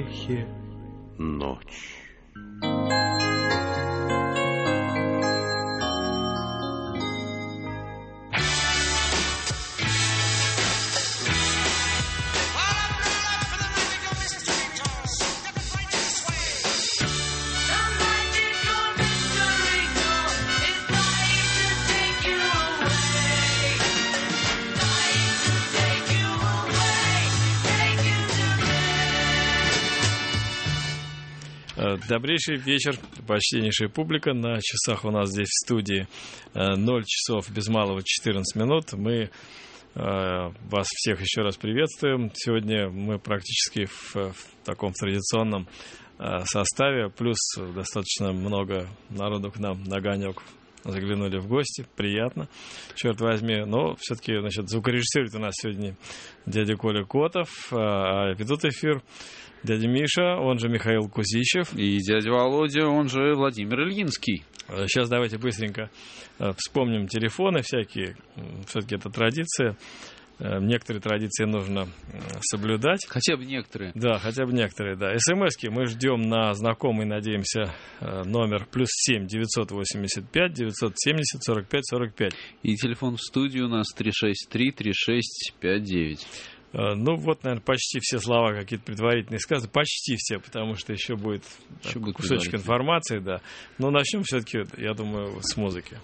эхе ночь. Добрейший вечер, почтеннейшая публика. На часах у нас здесь в студии 0 часов без малого 14 минут. Мы вас всех еще раз приветствуем. Сегодня мы практически в таком традиционном составе, плюс достаточно много народу к нам на огонек заглянули в гости. Приятно, черт возьми. Но все-таки, значит, звукорежиссирует у нас сегодня дядя Коля Котов, а ведут эфир дядя Миша, он же Михаил Кузичев. И дядя Володя, он же Владимир Ильинский. Сейчас давайте быстренько вспомним телефоны всякие. Все-таки это традиция. Некоторые традиции нужно соблюдать. Хотя бы некоторые. Да, хотя бы некоторые, да. СМСки мы ждем на знакомый, надеемся, номер +7 985 970 45 45. И телефон в студию у нас 363-3659. Ну вот, наверное, почти все слова какие-то предварительные сказаны. Почти все, потому что еще будет кусочек информации, да. Но начнем все-таки, я думаю, с музыки.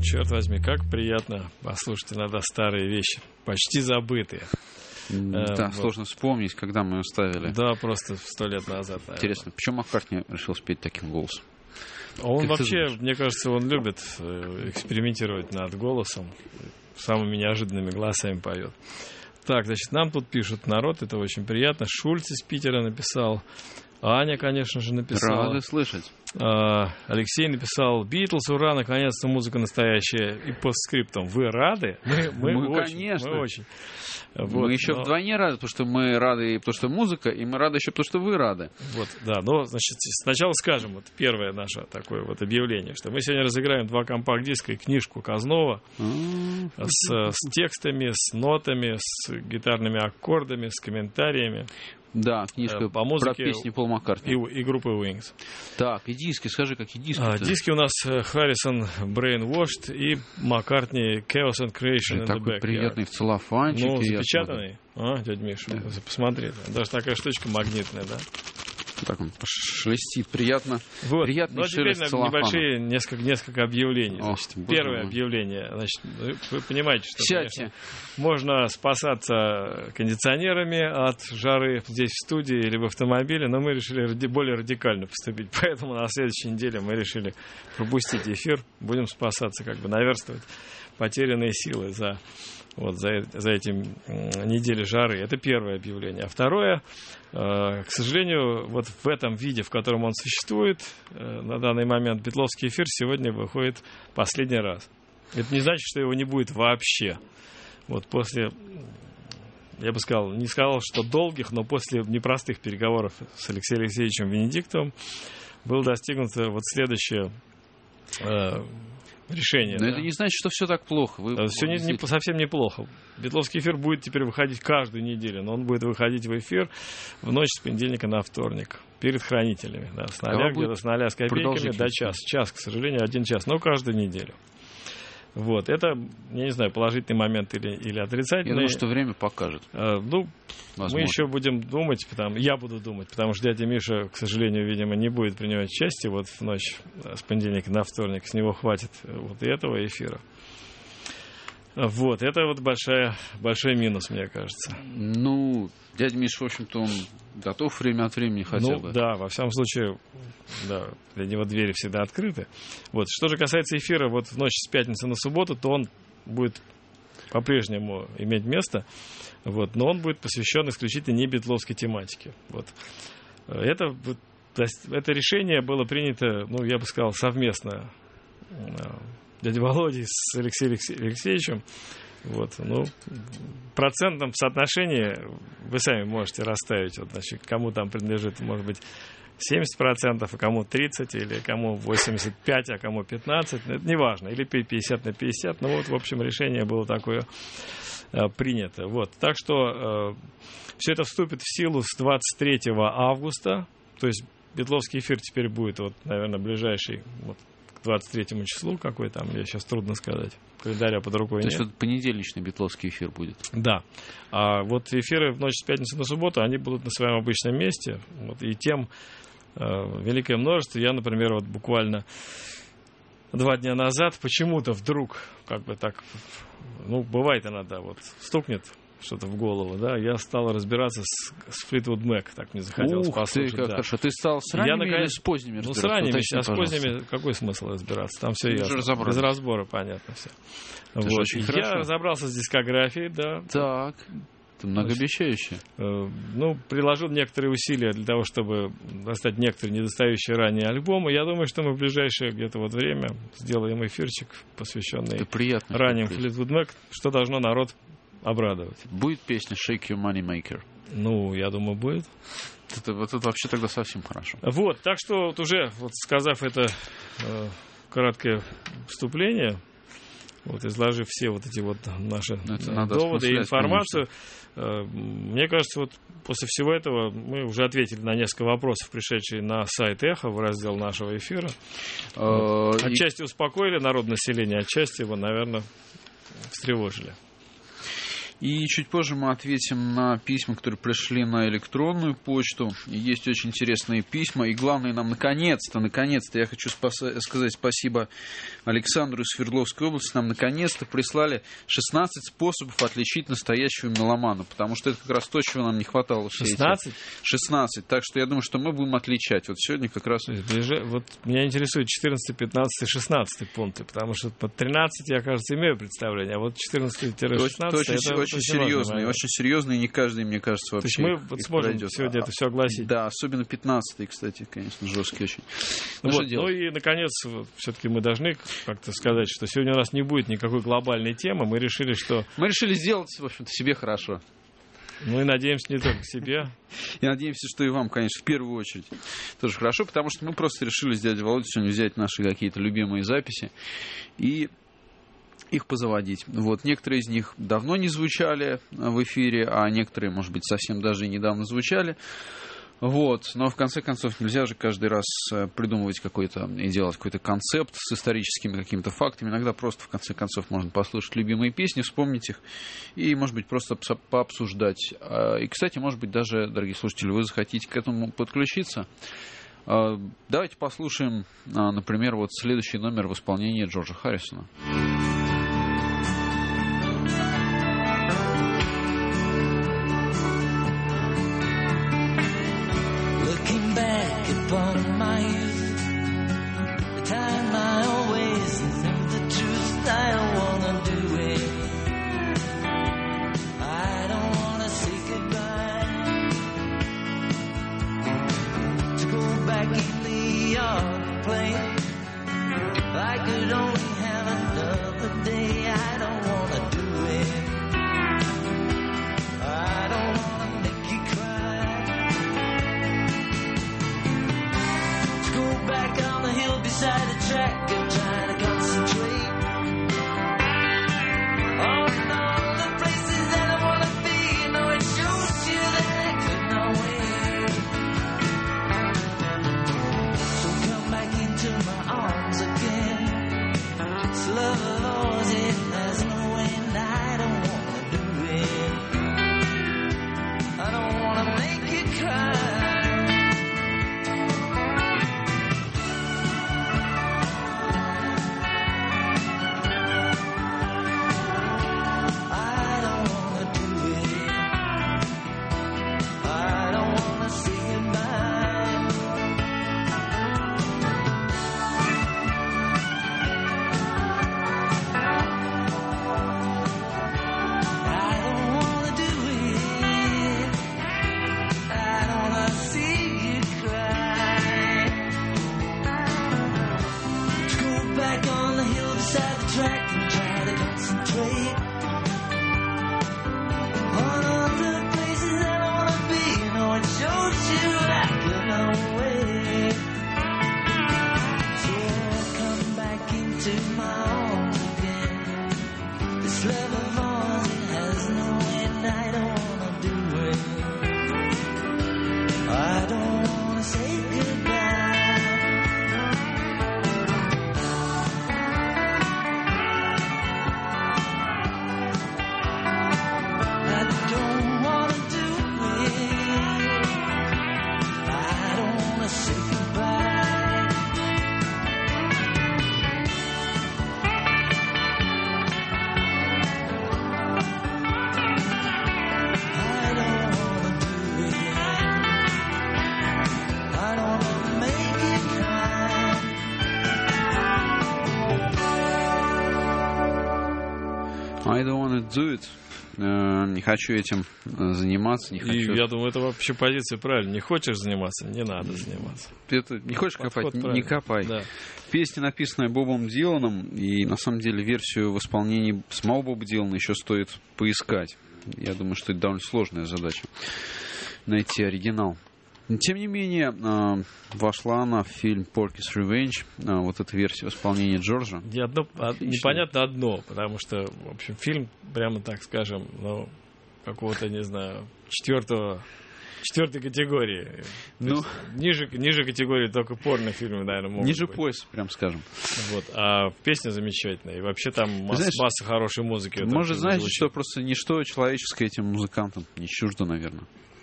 черт возьми, как приятно послушать иногда старые вещи, почти забытые. Да, вот. сложно вспомнить, когда мы ее ставили. Да, просто 100 лет назад. Наверное. Интересно, почему Маккартни решил спеть таким голосом? Он Как ты вообще, думаешь? мне кажется, он любит экспериментировать над голосом, самыми неожиданными голосами поет. Так, значит, нам тут пишут народ, это очень приятно. Шульц из Питера написал, Аня, конечно же, написала. Рады слышать. Алексей написал: Битлз, ура, наконец-то музыка настоящая. И постскриптум: вы рады? Мы очень, конечно. мы очень. Мы еще вдвойне рады, потому что мы рады, потому что музыка, и мы рады еще, потому что вы рады. Вот, да, но, значит, сначала скажем, вот первое наше такое вот объявление, что мы сегодня разыграем 2 компакт-диска и книжку Кознова с текстами, с нотами, с гитарными аккордами, с комментариями. Да, книжка по музыке про песни Пол Маккартни. И группы Wings. Так, и диски, скажи, какие диски? Диски у нас Харрисон Brainwashed и Маккартни Chaos and Creation in the Такой Backyard. приятный в целлофанчике. Ну, запечатанный. Дядя Миша, посмотри. Даже такая штучка магнитная, да? Так он шелестит. Приятно. Вот. Приятный Ну, а теперь шелест целлофана. небольшие несколько объявлений. Значит, Боже первое мой. объявление. Значит, вы понимаете, что, Сядьте. конечно, можно спасаться кондиционерами от жары здесь в студии или в автомобиле, но мы решили более радикально поступить. Поэтому на следующей неделе мы решили пропустить эфир. Будем спасаться, как бы наверстывать потерянные силы за эти недели жары. Это первое объявление. А второе, к сожалению, вот в этом виде, в котором он существует, на данный момент битловский эфир сегодня выходит последний раз. Это не значит, что его не будет вообще. Вот после, я бы сказал, не сказал, что долгих, но после непростых переговоров с Алексеем Алексеевичем Венедиктовым было достигнуто вот следующее решение. Но да. это не значит, что все так плохо. Все совсем неплохо. Битловский эфир будет теперь выходить каждую неделю, но он будет выходить в эфир в ночь с понедельника на вторник перед хранителями. Да, с 0 где-то с 0 с копейками до час. Час, к сожалению, 1 час, но каждую неделю. Вот, это, я не знаю, положительный момент или отрицательный. Я думаю, что время покажет. Мы еще будем думать, я буду думать, потому что дядя Миша, к сожалению, видимо, не будет принимать участие вот в ночь с понедельника на вторник. С него хватит вот и этого эфира. Вот, это вот большой минус, мне кажется. Ну, дядя Миша, в общем-то, он готов время от времени хотя бы. Да, во всяком случае, да, для него двери всегда открыты. Вот, что же касается эфира вот в ночь с пятницы на субботу, то он будет по-прежнему иметь место, вот, но он будет посвящен исключительно не битловской тематике. Вот. Это решение было принято, я бы сказал, совместно дядей Володей с Алексеем Алексеевичем. Вот, в процентном соотношении вы сами можете расставить, значит, кому там принадлежит, может быть, 70%, а кому 30%, или кому 85%, а кому 15%, это не важно, или 50/50, в общем, решение было такое принято. Вот, так что все это вступит в силу с 23 августа, то есть битловский эфир теперь будет, наверное, ближайший, к 23 числу, какой там, мне сейчас трудно сказать, календаря под рукой нет. То есть понедельничный битловский эфир будет. Да. А вот эфиры в ночь с пятницы на субботу, они будут на своем обычном месте. И тем великое множество. Я, например, буквально 2 дня назад почему-то вдруг, бывает иногда, стукнет что-то в голову, да, я стал разбираться с Флитвуд Мэк, так мне захотелось послушать. Как хорошо. Ты стал с ранними или с поздними разбираться? С ранними, Уточни, а с поздними какой смысл разбираться? Там все ясно. Без разбора, понятно все. Я разобрался с дискографией, да. Так, это многообещающе. Приложил некоторые усилия для того, чтобы достать некоторые недостающие ранее альбомы. Я думаю, что мы в ближайшее где-то время сделаем эфирчик, посвященный ранним Флитвуд Мэк, что должно народ обрадовать. Будет песня «Shake Your Money Maker»? Я думаю, будет. Это вообще тогда совсем хорошо. Вот, так что уже, сказав это краткое вступление, изложив все эти наши доводы и информацию, мне кажется, после всего этого мы уже ответили на несколько вопросов, пришедшие на сайт Эхо в раздел нашего эфира. Отчасти успокоили народное население, отчасти его, наверное, встревожили. И чуть позже мы ответим на письма, которые пришли на электронную почту. И есть очень интересные письма. И главное, нам наконец-то я хочу сказать спасибо Александру из Свердловской области. Нам наконец-то прислали 16 способов отличить настоящего меломана. Потому что это как раз то, чего нам не хватало. 16? 16. Так что я думаю, что мы будем отличать. Вот сегодня как раз... Вот меня интересует 14, 15, 16 пункты. Потому что под 13 я, кажется, имею представление. А вот 14-16 очень серьезные, и не каждый, мне кажется, вообще. То есть мы вот сможем пройдет. сегодня это все огласить. Да, особенно 15-й, кстати, конечно, жесткий очень. Ну и, наконец, все-таки мы должны как-то сказать, что сегодня у нас не будет никакой глобальной темы. Мы решили сделать, в общем-то, себе хорошо. Мы надеемся не только себе. И надеемся, что и вам, конечно, в первую очередь тоже хорошо, потому что мы просто решили с дядей Володей сегодня взять наши какие-то любимые записи и их позаводить. Вот. Некоторые из них давно не звучали в эфире, а некоторые, может быть, совсем даже и недавно звучали. Вот. Но, в конце концов, нельзя же каждый раз придумывать какой-то и делать какой-то концепт с историческими какими-то фактами. Иногда просто, в конце концов, можно послушать любимые песни, вспомнить их и, может быть, просто пообсуждать. И, кстати, может быть, даже, дорогие слушатели, вы захотите к этому подключиться. Давайте послушаем, например, вот следующий номер в исполнении Джорджа Харрисона. Upon my youth, the time I always knew the truth. I don't wanna do it. I don't wanna say goodbye. To go back in the yard playing, if I could only have another day. I don't wanna do it. I don't wanna make you cry. Back on the hill beside the track and try to concentrate on all the places that I want to be. You know, it shows you that I could not wait. So come back into my arms again. This love of ours, it has no end. I don't want to do it. I don't want to make you cry. I don't wanna do it. Не хочу этим заниматься. Не хочу. И я думаю, это вообще позиция правильная. Не хочешь заниматься, не надо заниматься. Это, не хочешь копать, не копай. Да. Песня, написанная Бобом Диланом, и на самом деле версию в исполнении самого Боба Дилана еще стоит поискать. Я думаю, что это довольно сложная задача найти оригинал. Тем не менее, вошла она в фильм Porky's Revenge, вот эта версия в исполнении Джорджа. Непонятно одно, потому что, в общем, фильм, прямо так скажем, какого-то, не знаю, 4-го 4 категории. Ну, Ниже категории только порнофильмы, наверное, могут ниже быть. пояса, прям скажем. Вот. А песня замечательная. И вообще там Знаешь, масса хорошей музыки. в этом Может, фильме знаете, звучит. что просто ничто человеческое этим музыкантам не чуждо, наверное.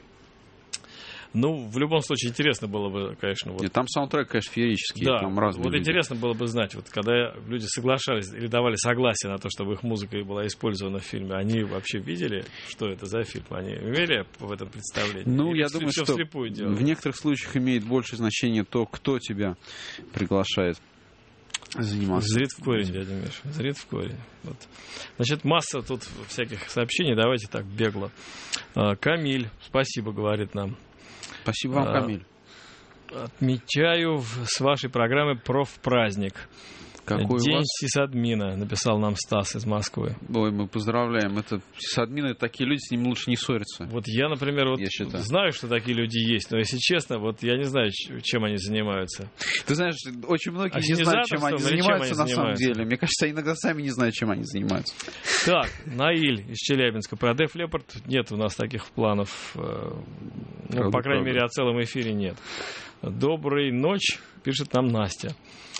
Ну, в любом случае, интересно было бы, конечно, вот. Нет, там саундтрек, конечно, феерический, Да, там разные вот люди. интересно было бы знать, вот когда люди соглашались или давали согласие на то, чтобы их музыка была использована в фильме, они вообще видели, что это за фильм? Они имели в этом представление? Ну, Или я думаю, всё что вслепую делали? в некоторых случаях имеет большее значение то, кто тебя приглашает заниматься. Зрит в корень, дядя Миша, зрит в корень. Вот. Значит, масса тут всяких сообщений, давайте так бегло. Камиль, спасибо, говорит нам. Спасибо вам, Камиль. Отмечаю с вашей программы профпраздник. Какой День у вас? сисадмина, написал нам Стас из Москвы. Ой, мы поздравляем. Это сисадмины, такие люди, с ним лучше не ссориться. Вот я, например, вот Я считаю. знаю, что такие люди есть, но если честно, вот я не знаю, чем они занимаются. Ты знаешь, очень многие не знают, чем они Ассенизаторством или чем занимаются они на самом занимаются? деле. Мне кажется, иногда сами не знают, чем они занимаются. Так, Наиль из Челябинска. Про Def Leppard нет у нас таких планов. Ну, по крайней мере, о целом эфире нет. Доброй ночи, пишет нам Настя.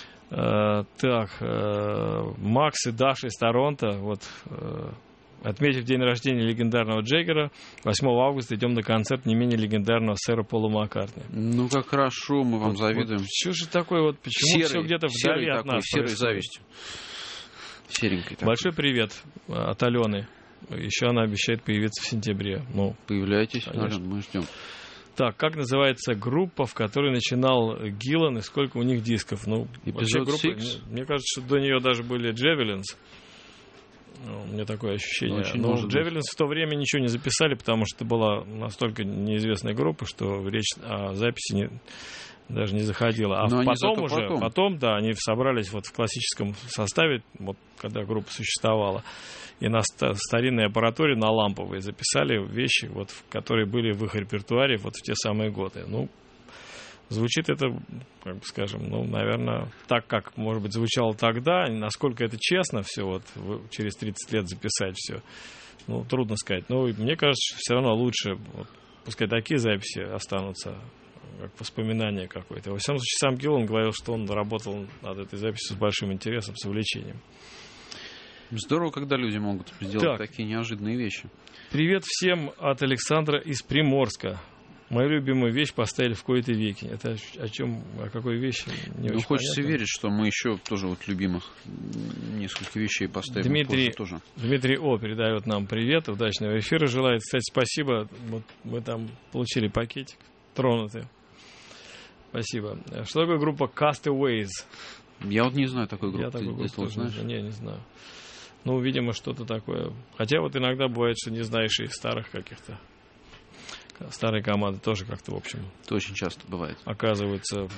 Так, Макс и Даша из Торонто. Вот, отметив день рождения легендарного Джаггера, 8 августа идем на концерт не менее легендарного сэра Пола Маккартни. Ну, как хорошо, мы вам завидуем. Вот, что же такое вот, почему все где-то вдали от нас серой происходит? завистью. Серенькой такой. Большой привет от Алены. Еще она обещает появиться в сентябре. Ну, Появляйтесь, конечно. Ален, мы ждем. так, как называется группа, в которой начинал Гиллан, и сколько у них дисков? Ну, вообще Episode группа, 6? мне кажется, что до нее даже были Javelins. Ну, у меня такое ощущение. Очень Но может быть. Javelins в то время ничего не записали, потому что это была настолько неизвестная группа, что речь о записи даже не заходила. А Но они потом зато уже, потом. да, они собрались вот в классическом составе, вот когда группа существовала, и на старинной аппаратуре, на ламповой, записали вещи, вот, которые были в их репертуаре вот в те самые годы. Ну, звучит это, как бы скажем, ну, наверное, так, как, может быть, звучало тогда, насколько это честно все, вот, через 30 лет записать все, ну, трудно сказать. Но мне кажется, что все равно лучше, вот, пускай такие записи останутся, как воспоминание какое-то. Во всяком случае, сам Гиллан говорил, что он работал над этой записью с большим интересом, с увлечением. Здорово, когда люди могут сделать Так. такие неожиданные вещи. Привет всем от Александра из Приморска. Мою любимую вещь поставили в кои-то веки. Это о чем, о какой вещи? Не Ну, очень хочется понятно. верить, что мы еще тоже вот любимых несколько вещей поставим. Дмитрий, позже тоже. Дмитрий О. передает нам привет, удачного эфира желает. Кстати, спасибо. Вот мы там получили пакетик. Тронуты. Спасибо. Что такое группа Castaways? Я вот не знаю такой группы. Я такой Ты группы тоже знаешь? не знаю. Ну, видимо, что-то такое. Хотя вот иногда бывает, что не знаешь и старых каких-то. Старые команды тоже как-то, в общем, Это очень часто бывает. оказываются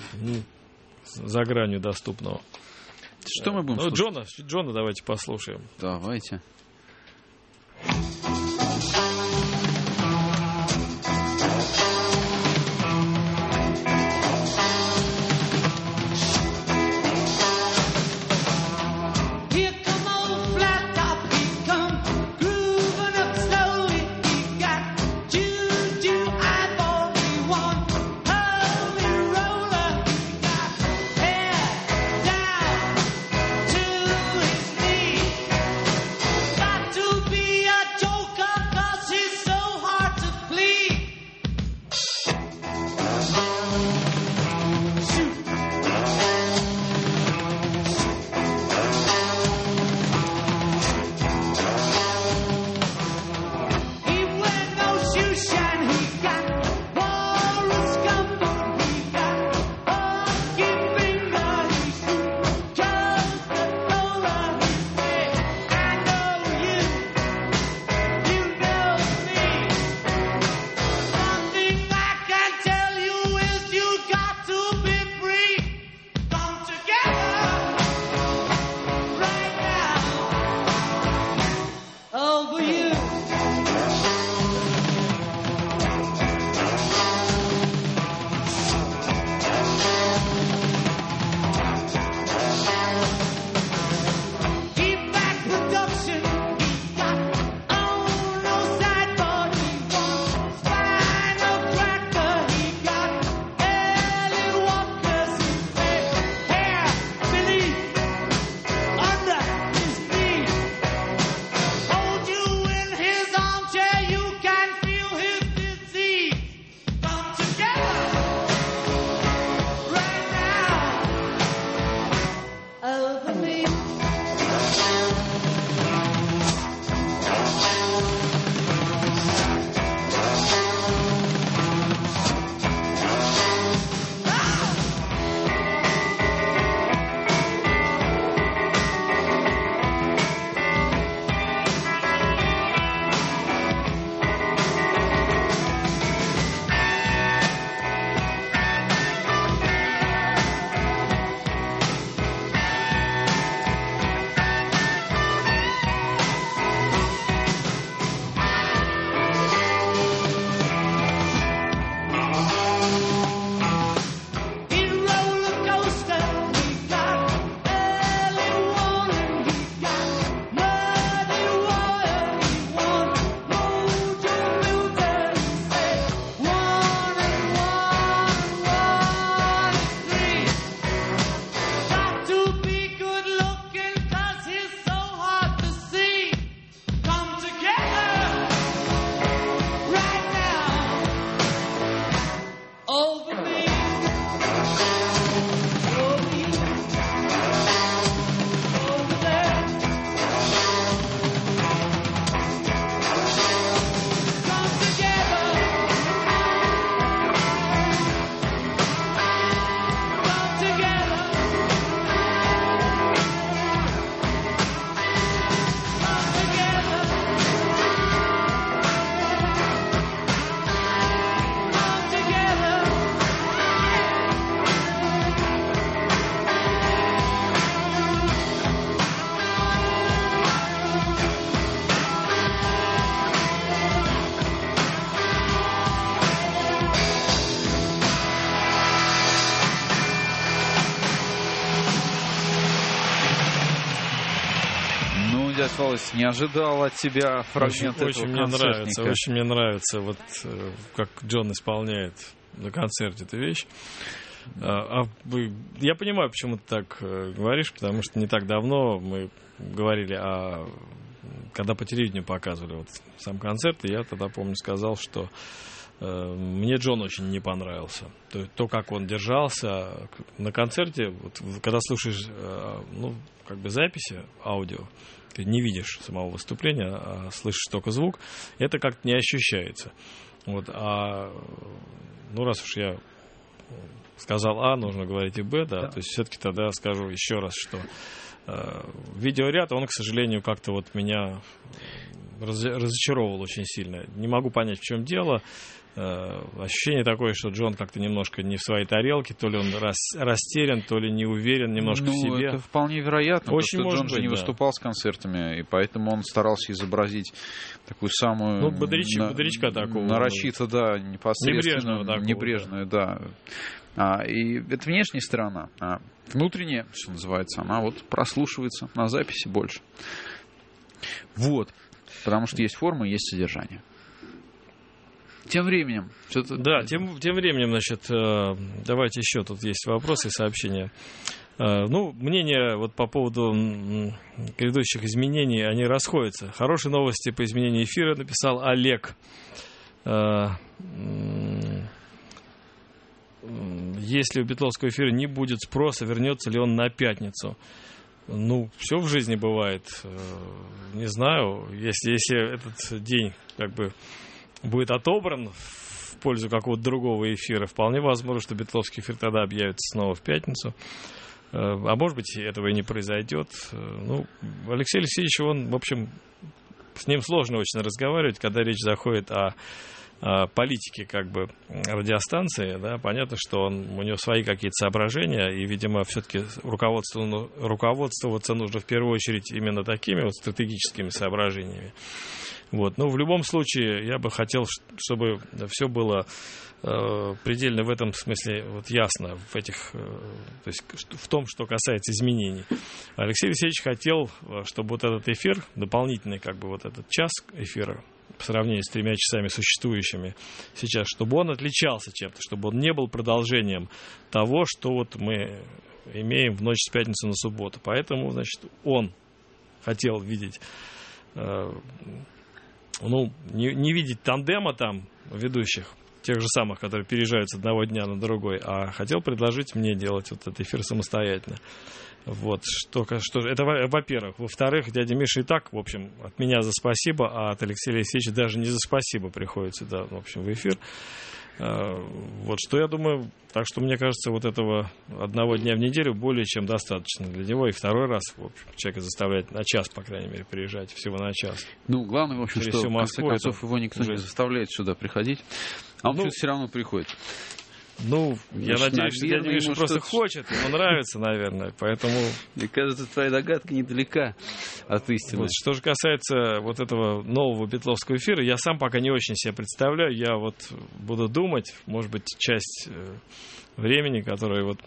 за гранью доступного. Что мы будем Ну, слушать? Джона давайте послушаем. Давайте. Here come old flat top, he come grooving up slowly. He got juju eyeball, he want holy roller. He got hair down to his knees. Got to be a дядь Володь, не ожидал от тебя фрагмент этого Очень мне нравится, очень мне нравится, вот как Джон исполняет на концерте эту вещь. Я понимаю, почему ты так говоришь, потому что не так давно мы говорили когда по телевидению показывали вот сам концерт, и я тогда, помню, сказал, что мне Джон очень не понравился. То, как он держался на концерте, вот, когда слушаешь записи, аудио, ты не видишь самого выступления, а слышишь только звук, это как-то не ощущается. Вот, раз уж я сказал А, нужно говорить и Б, да. То есть все-таки тогда скажу еще раз, что видеоряд, он, к сожалению, как-то вот меня разочаровывал очень сильно. Не могу понять, в чем дело. Ощущение такое, что Джон как-то немножко не в своей тарелке, то ли он растерян, то ли не уверен немножко в себе. Это вполне вероятно, очень потому что Джон же не да. выступал с концертами, и поэтому он старался изобразить такую самую... бодрячка такого. Нарочито, да, непосредственно. Небрежную, да. И это внешняя сторона, а внутренняя, что называется, она вот прослушивается на записи больше. Вот. Потому что есть форма, есть содержание. Тем временем... Да, тем временем, значит, давайте еще, тут есть вопросы и сообщения. Мнения вот по поводу грядущих изменений, они расходятся. Хорошие новости по изменению эфира написал Олег. Если у Битловского эфира не будет спроса, вернется ли он на пятницу? Все в жизни бывает. Не знаю, если этот день как бы будет отобран в пользу какого-то другого эфира, вполне возможно, что Битловский эфир тогда объявится снова в пятницу. А может быть, этого и не произойдет. Алексей Алексеевич, он, в общем, с ним сложно очень разговаривать, когда речь заходит о политике как бы радиостанции, да, понятно, что у него свои какие-то соображения, и, видимо, все-таки руководствоваться нужно в первую очередь именно такими вот стратегическими соображениями. Вот. В любом случае, я бы хотел, чтобы все было предельно в этом смысле вот ясно то есть в том, что касается изменений. Алексей Алексеевич хотел, чтобы вот этот эфир, дополнительный как бы вот этот час эфира, по сравнению с 3 часами существующими сейчас, чтобы он отличался чем-то, чтобы он не был продолжением того, что вот мы имеем в ночь с пятницы на субботу. Поэтому, значит, он хотел видеть, не видеть тандема там ведущих, тех же самых, которые переезжают с одного дня на другой, а хотел предложить мне делать вот этот эфир самостоятельно. Вот, что это, во-первых. Во-вторых, дядя Миша и так, в общем, от меня за спасибо, а от Алексея Алексеевича даже не за спасибо приходит сюда, в общем, в эфир. Вот, что я думаю, так что мне кажется, вот этого одного дня в неделю более чем достаточно для него. И второй раз, в общем, человека заставлять на час, по крайней мере, приезжать, всего на час. Главное, в общем, что в конце концов его никто не заставляет сюда приходить, а он все равно приходит. Я надеюсь, что дядя Миша просто хочет, ему нравится, наверное, поэтому... Мне кажется, твоя догадка недалека от истины. Вот, что же касается вот этого нового битловского эфира, я сам пока не очень себе представляю, я вот буду думать, может быть, часть времени, которое вот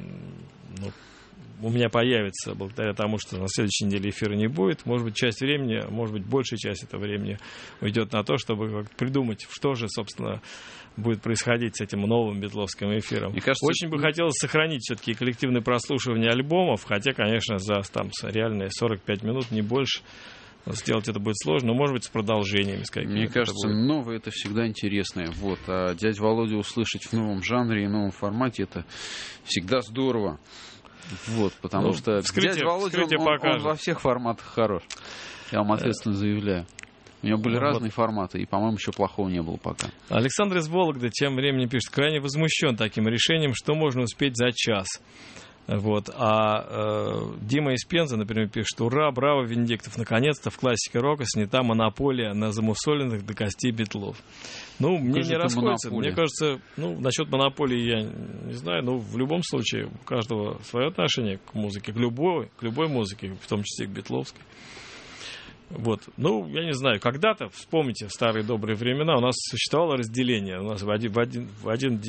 у меня появится благодаря тому, что на следующей неделе эфира не будет, может быть, часть времени, может быть, большая часть этого времени уйдет на то, чтобы как-то придумать, что же, собственно, будет происходить с этим новым битловским эфиром. Мне кажется, очень бы хотелось сохранить все-таки коллективное прослушивание альбомов, хотя, конечно, за реальные 45 минут, не больше, сделать это будет сложно, но, может быть, с продолжениями. Мне кажется, новое — это всегда интересное. Вот. А дядю Володю услышать в новом жанре и новом формате — это всегда здорово. Вот, потому что дядя Володя, он во всех форматах хорош. Я вам ответственно заявляю. У него были разные форматы, и, по-моему, еще плохого не было пока. Александр из Вологды тем временем пишет: крайне возмущен таким решением, что можно успеть за час. Вот. Дима из Пензы, например, пишет: ура, браво, Венедиктов, наконец-то в классике рока снята монополия на замусоленных до костей битлов. Мне не расходится. Мне кажется, насчет монополии я не знаю, но в любом случае у каждого свое отношение к музыке, к любой музыке, в том числе к битловской. Вот. Я не знаю, когда-то, вспомните, в старые добрые времена у нас существовало разделение. У нас в один день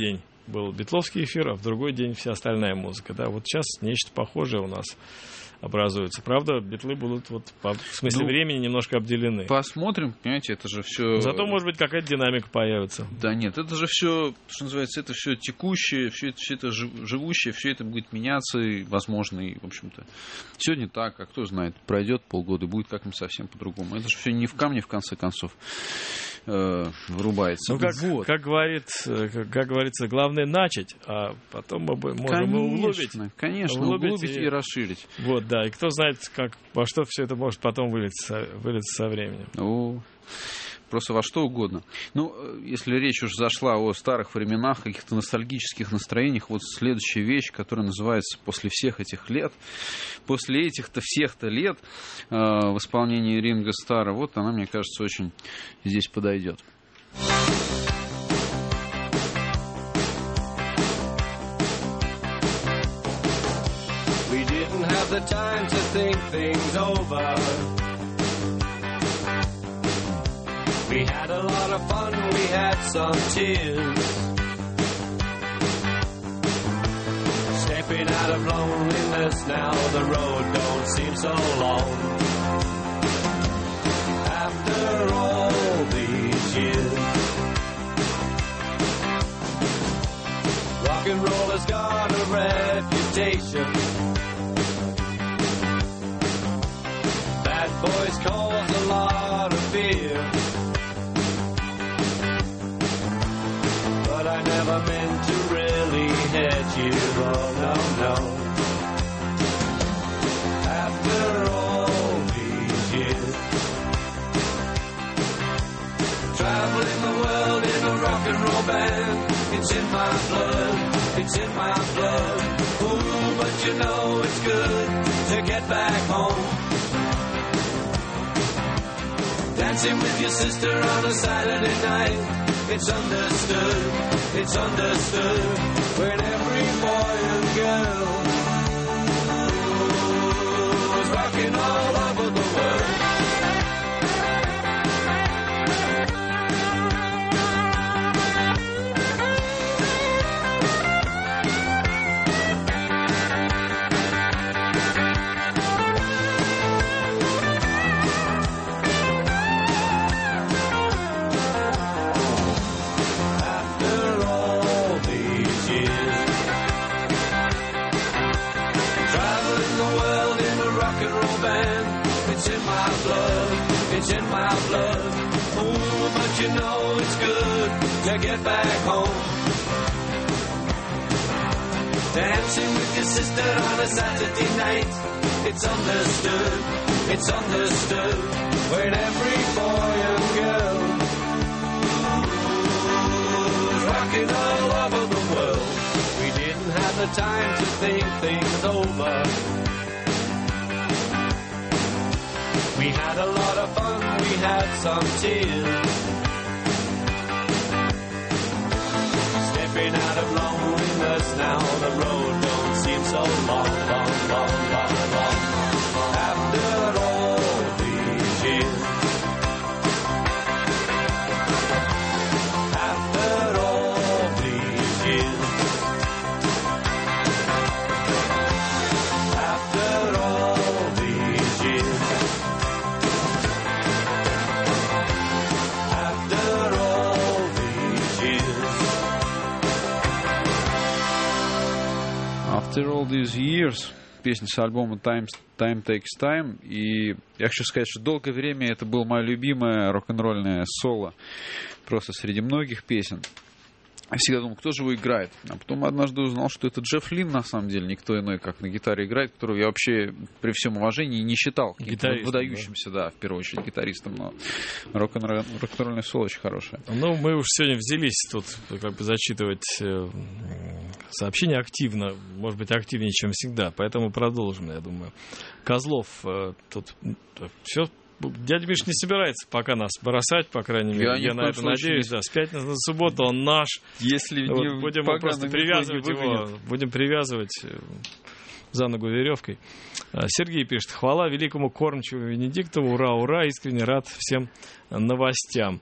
был битловский эфир, а в другой день вся остальная музыка. Да, вот сейчас нечто похожее у нас образуется. Правда, битлы будут в смысле времени немножко обделены. Посмотрим, понимаете, это же все... Зато, может быть, какая-то динамика появится. Да нет, это же все, что называется, это все текущее, все это живущее, все это будет меняться, и, возможно, и, в общем-то, сегодня так, а кто знает, пройдет полгода, будет как-нибудь совсем по-другому. Это же все не в камне, в конце концов, вырубается. Ну, как говорится, главное начать, а потом мы можем углубить. Конечно, углубить и расширить. Вот, да, и кто знает, во что все это может потом вылиться со временем. Просто во что угодно. Ну, если речь уж зашла о старых временах, каких-то ностальгических настроениях, вот следующая вещь, которая называется «После всех этих лет», после этих-то всех-то лет в исполнении Ринго Старра, вот она, мне кажется, очень здесь подойдет. We didn't have the time to think things over. We had a lot of fun, we had some tears. Stepping out of loneliness now, the road don't seem so long. After all these years, rock and roll has got a reputation. Bad boys cause a lot of fear. But I never meant to really hurt you, oh no, no. After all these years, traveling the world in a rock and roll band, it's in my blood, it's in my blood. Ooh, but you know it's good to get back home. Dancing with your sister on a Saturday night, it's understood, when every boy and girl is rocking all over the world. It's in my blood. Oh, but you know it's good to get back home. Dancing with your sister on a Saturday night, it's understood, when every boy and girl is rocking all over the world. We didn't have the time to think things over. We had a lot of fun, we had some tears. Stepping out of loneliness now, the road don't seem so long. After all these years, after all these years, after all these years. After All These Years, песня с альбома Time Takes Time, и я хочу сказать, что долгое время это было мое любимое рок-н-ролльное соло, просто среди многих песен. Я всегда думал, кто же его играет. А потом однажды узнал, что это Джефф Линн, на самом деле, никто иной, как на гитаре играет, которого я вообще при всем уважении не считал выдающимся, да, в первую очередь гитаристом, но рок-н-ролльное соло очень хорошее. Ну, мы уж сегодня взялись тут как бы зачитывать сообщения активно, может быть, активнее, чем всегда, поэтому продолжим, я думаю. Козлов, тут все. Дядя Миш не собирается пока нас бросать, по крайней мере. Я на это надеюсь. Да, с пятницы на субботу он наш. Если вот, не будем просто привязывать его, будем привязывать за ногу веревкой. Сергей пишет: хвала великому кормчему Венедиктову, ура, ура, искренне рад всем новостям.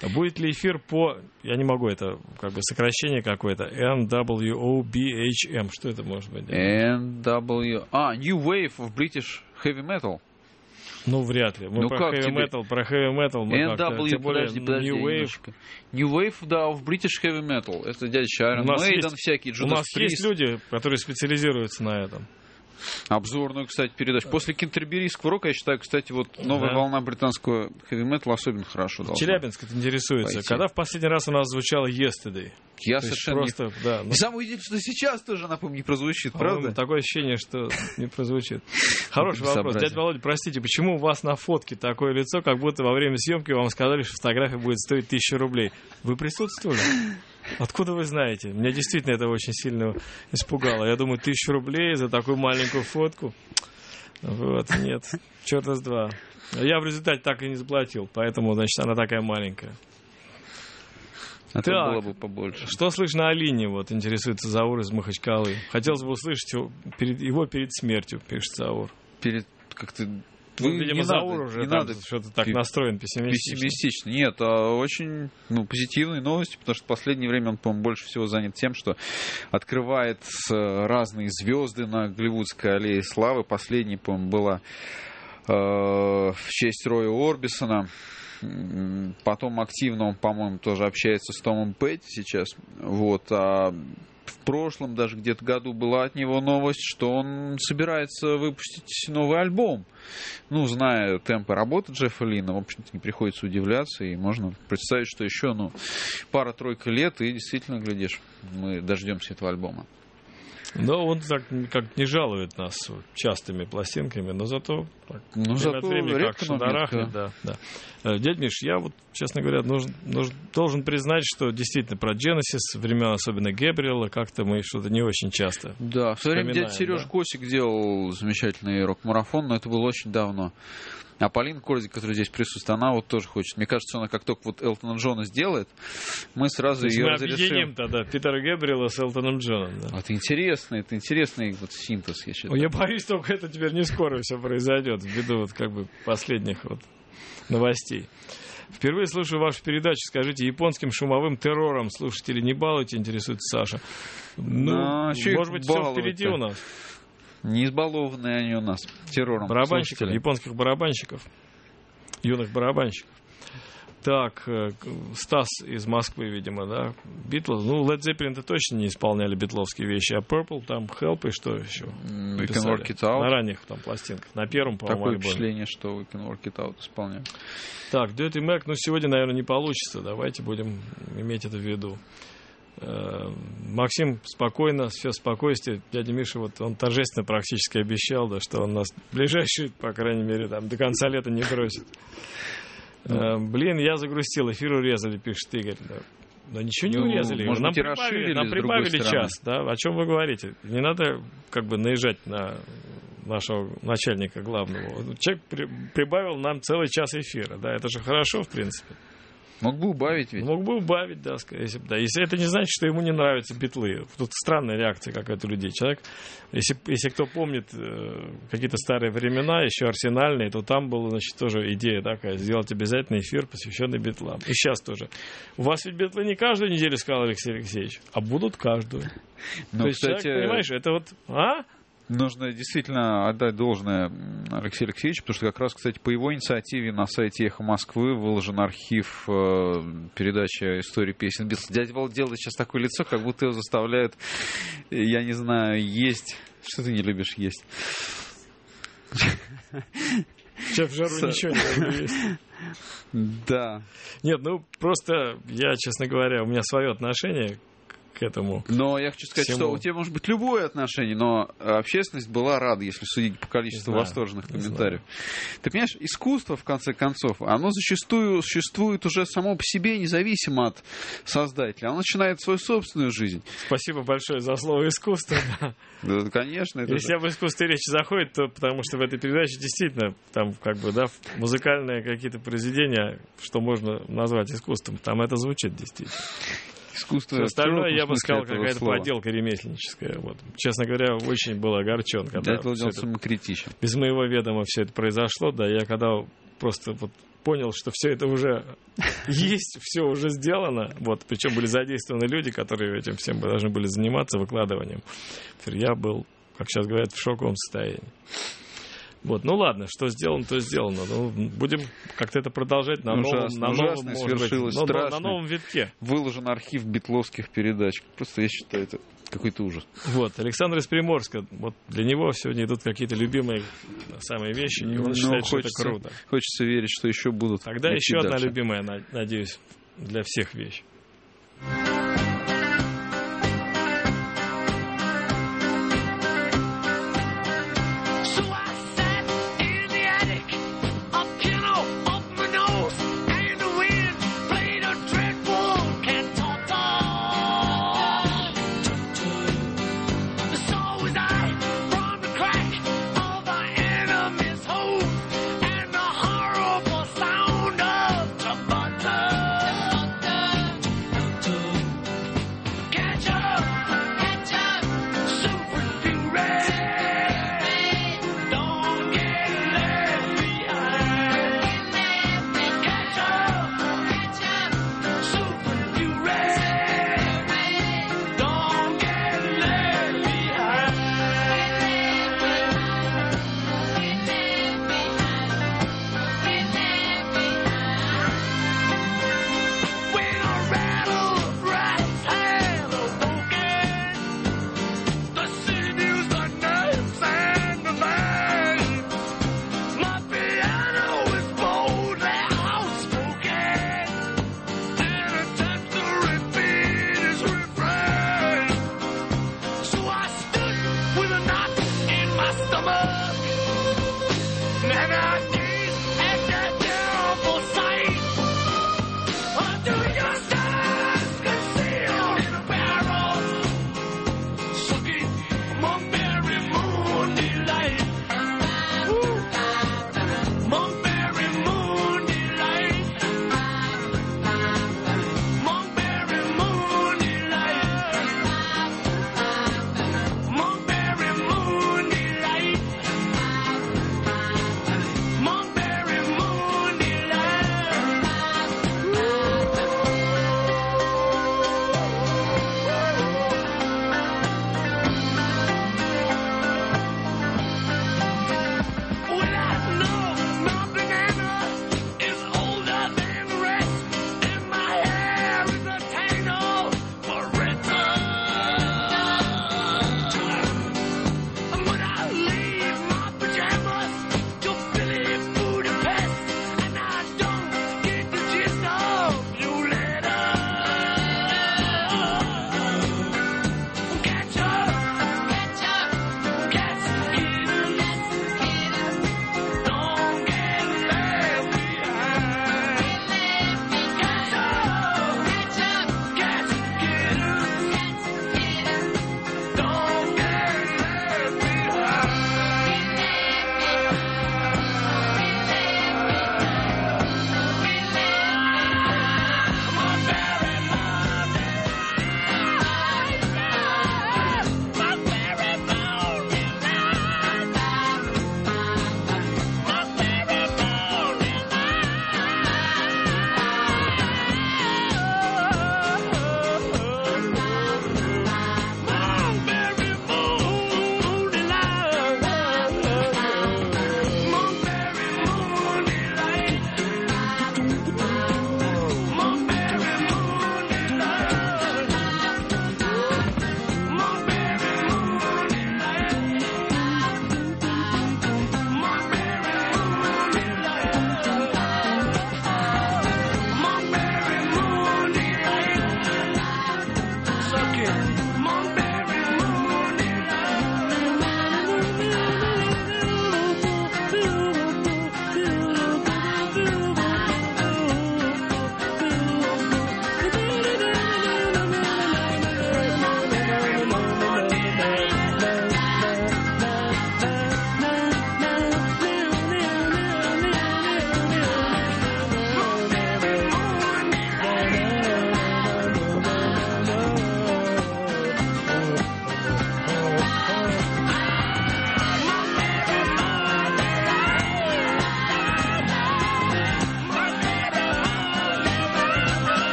Будет ли эфир по, я не могу, это как бы сокращение какое-то, NWOBHM, что это может быть? New Wave of British Heavy Metal. Ну, вряд ли. Мы Ну, про как heavy тебе? metal, мы как-то, тем более подожди, New Wave. немножко. New Wave, да, of British Heavy Metal. Это дядя Iron У нас Maiden, есть- всякие, У Judas нас есть Priest. люди, которые специализируются на этом. Обзорную, кстати, передачу. После кентерберийского рока, я считаю, кстати, вот новая Да. волна британского хэви-металла особенно хорошо должна. Челябинск интересуется. пойти. Когда в последний раз у нас звучало Yesterday? Я То есть совершенно не... просто, да. И самое удивительное, что сейчас тоже, напомню, не прозвучит, правда? Такое ощущение, что не прозвучит. Хороший вопрос. Безобразие. Дядя Володя, простите, почему у вас на фотке такое лицо, как будто во время съемки вам сказали, что фотография будет стоить 1000 рублей? Вы присутствовали? Откуда вы знаете? Меня действительно это очень сильно испугало. Я думаю, 1000 рублей за такую маленькую фотку. Вот, нет. Черта с два. Я в результате так и не заплатил, поэтому, значит, она такая маленькая. А то Так. было бы побольше. Что слышно о Лине? Вот интересуется Заур из Махачкалы. Хотелось бы услышать его перед смертью, пишет Заур. Перед как-то... Ну, видимо, не Заур надо, уже не там надо что-то так пи- настроен пессимистично. пессимистично. Нет, очень позитивные новости, потому что в последнее время он, по-моему, больше всего занят тем, что открывает разные звезды на Голливудской аллее славы. Последняя, по-моему, была в честь Роя Орбисона. Потом активно он, по-моему, тоже общается с Томом Петти сейчас. Вот. А в прошлом, даже где-то году, была от него новость, что он собирается выпустить новый альбом. Ну, зная темпы работы Джеффа Лина, в общем-то, не приходится удивляться, и можно представить, что еще, пара-тройка лет, и действительно, глядишь, мы дождемся этого альбома. Но он так как не жалует нас частыми пластинками, но зато так, время зато от времени как редко, но шандарахает. метко. Да. Дядь Миш, я вот, честно говоря, должен признать, что действительно про Genesis, времен особенно Гэбриэла, как-то мы что-то не очень часто. Да, в свое время дядя Вспоминаем, Сереж да. Косик делал замечательный рок-марафон, но это было очень давно. А Полина Корзик, которая здесь присутствует, она вот тоже хочет. Мне кажется, она как только вот Элтона Джона сделает, мы сразу То есть ее мы разрешим. объединим тогда Питера Гэбриэла с Элтоном Джоном. Да. Это интересный вот синтез, я считаю. Я боюсь, только это теперь не скоро все произойдет, ввиду вот как бы последних вот новостей. Впервые слушаю вашу передачу. Скажите, японским шумовым террором слушатели не балуйте, интересуется Саша. Ну, чё их может быть, все баловать-то? впереди у нас. Не избалованные они у нас террором. Барабанщиков, слушатели. японских барабанщиков, юных барабанщиков. Так, Стас из Москвы, видимо, да, Битлз. Ну, Led Zeppelin-то точно не исполняли битловские вещи, а Purple, там, Help и что еще? We Can Писали. Work It Out. На ранних там пластинках, на первом, по-моему, Такое альбоме. впечатление, что We Can Work It Out исполняют. Так, Dirty Mac, ну, сегодня, наверное, не получится, давайте будем иметь это в виду. Максим спокойно, все спокойствие. Дядя Миша, вот он торжественно практически обещал, да, что он нас в ближайшие, по крайней мере, там, до конца лета не бросит. Блин, я загрустил, эфир урезали, пишет Игорь. Да. Но ничего не Ну, урезали. может Нам быть, и расширили, нам с другой прибавили стороны. час. Да? О чем вы говорите? Не надо как бы наезжать на нашего начальника главного. Человек прибавил нам целый час эфира. Да? Это же хорошо, в принципе. Мог бы убавить ведь. Мог бы убавить, да, если бы. Да. Если это не значит, что ему не нравятся битлы. Тут странная реакция какая-то у людей. Человек, если кто помнит какие-то старые времена, еще арсенальные, то там была, значит, тоже идея такая, сделать обязательно эфир, посвященный битлам. И сейчас тоже. У вас ведь битлы не каждую неделю, сказал Алексей Алексеевич, а будут каждую. Но, То есть, кстати, человек, понимаешь, это вот... нужно действительно отдать должное Алексею Алексеевичу, потому что как раз, кстати, по его инициативе на сайте «Эхо Москвы» выложен архив передачи «Истории песен Битлз». Дядя Володя делает сейчас такое лицо, как будто его заставляют, я не знаю, есть. Что ты не любишь есть? Сейчас в жару ничего не буду есть. Да. Нет, ну просто я, честно говоря, у меня свое отношение к этому. Но я хочу сказать, всему. что у тебя может быть любое отношение, но общественность была рада, если судить по количеству восторженных комментариев. Ты понимаешь, искусство, в конце концов, оно зачастую существует уже само по себе, независимо от создателя. Оно начинает свою собственную жизнь. Спасибо большое за слово «искусство». Да, конечно. Это Если об искусстве речь заходит, то потому что в этой передаче действительно там как бы, да, музыкальные какие-то произведения, что можно назвать искусством, там это звучит действительно. искусство. Все остальное, я бы смысле сказал, этого какая-то слова. поделка ремесленническая. Вот. Честно говоря, очень был огорчен, когда Дядя Владимир всё это самокритичен. без моего ведома все это произошло. Да, я когда просто вот понял, что все это уже есть, все уже сделано. Вот, причем были задействованы люди, которые этим всем должны были заниматься, выкладыванием. Я был, как сейчас говорят, в шоковом состоянии. Вот, ну ладно, что сделано, то сделано. Ну, будем как-то это продолжать на новом, свершилось, на новом витке. Выложен архив битловских передач. Просто я считаю, это какой-то ужас. Вот, Александр из Приморска, вот для него сегодня идут какие-то любимые самые вещи, и он считает, что это круто. Хочется верить, что еще будут. Тогда еще одна любимая, надеюсь, для всех вещь. Monkberry moonlight.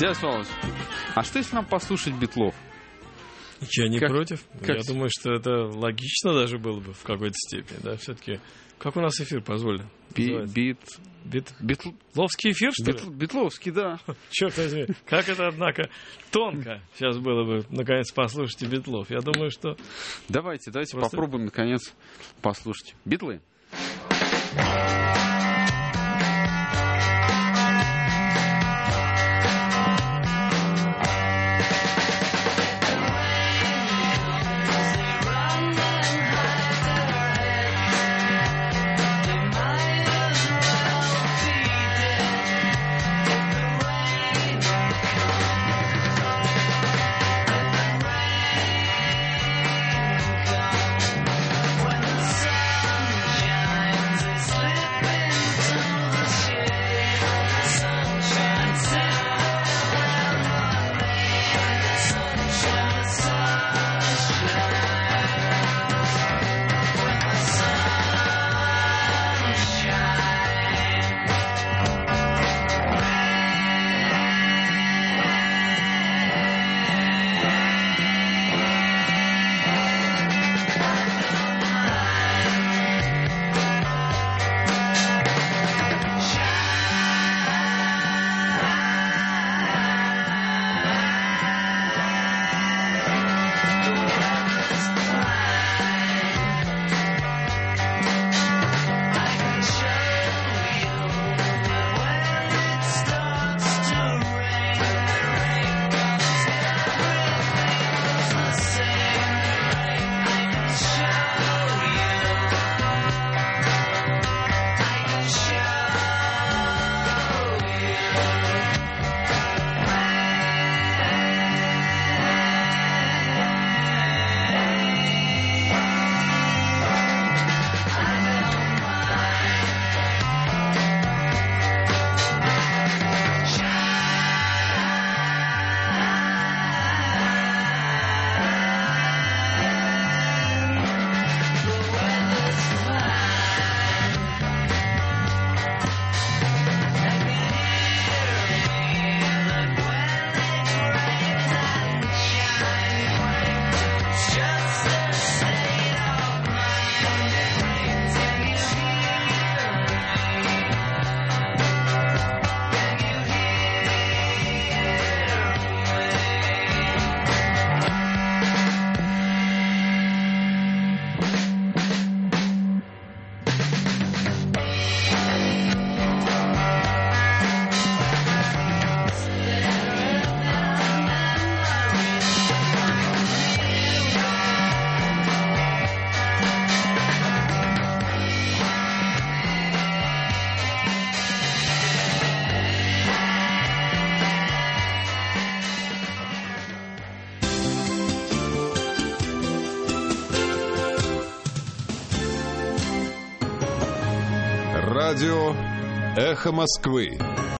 Дядя Володь, а что если нам послушать Битлов? Я не Как- против. как- Я думаю, что это логично даже было бы в какой-то степени. Да, все-таки. Как у нас эфир, позволь? Битловский эфир, что ли? Битловский, да. Черт возьми, как это, однако, тонко сейчас было бы, наконец, послушать и Битлов. Я думаю, что... Давайте Просто- попробуем, наконец, послушать. Битлы. Радио «Эхо Москвы».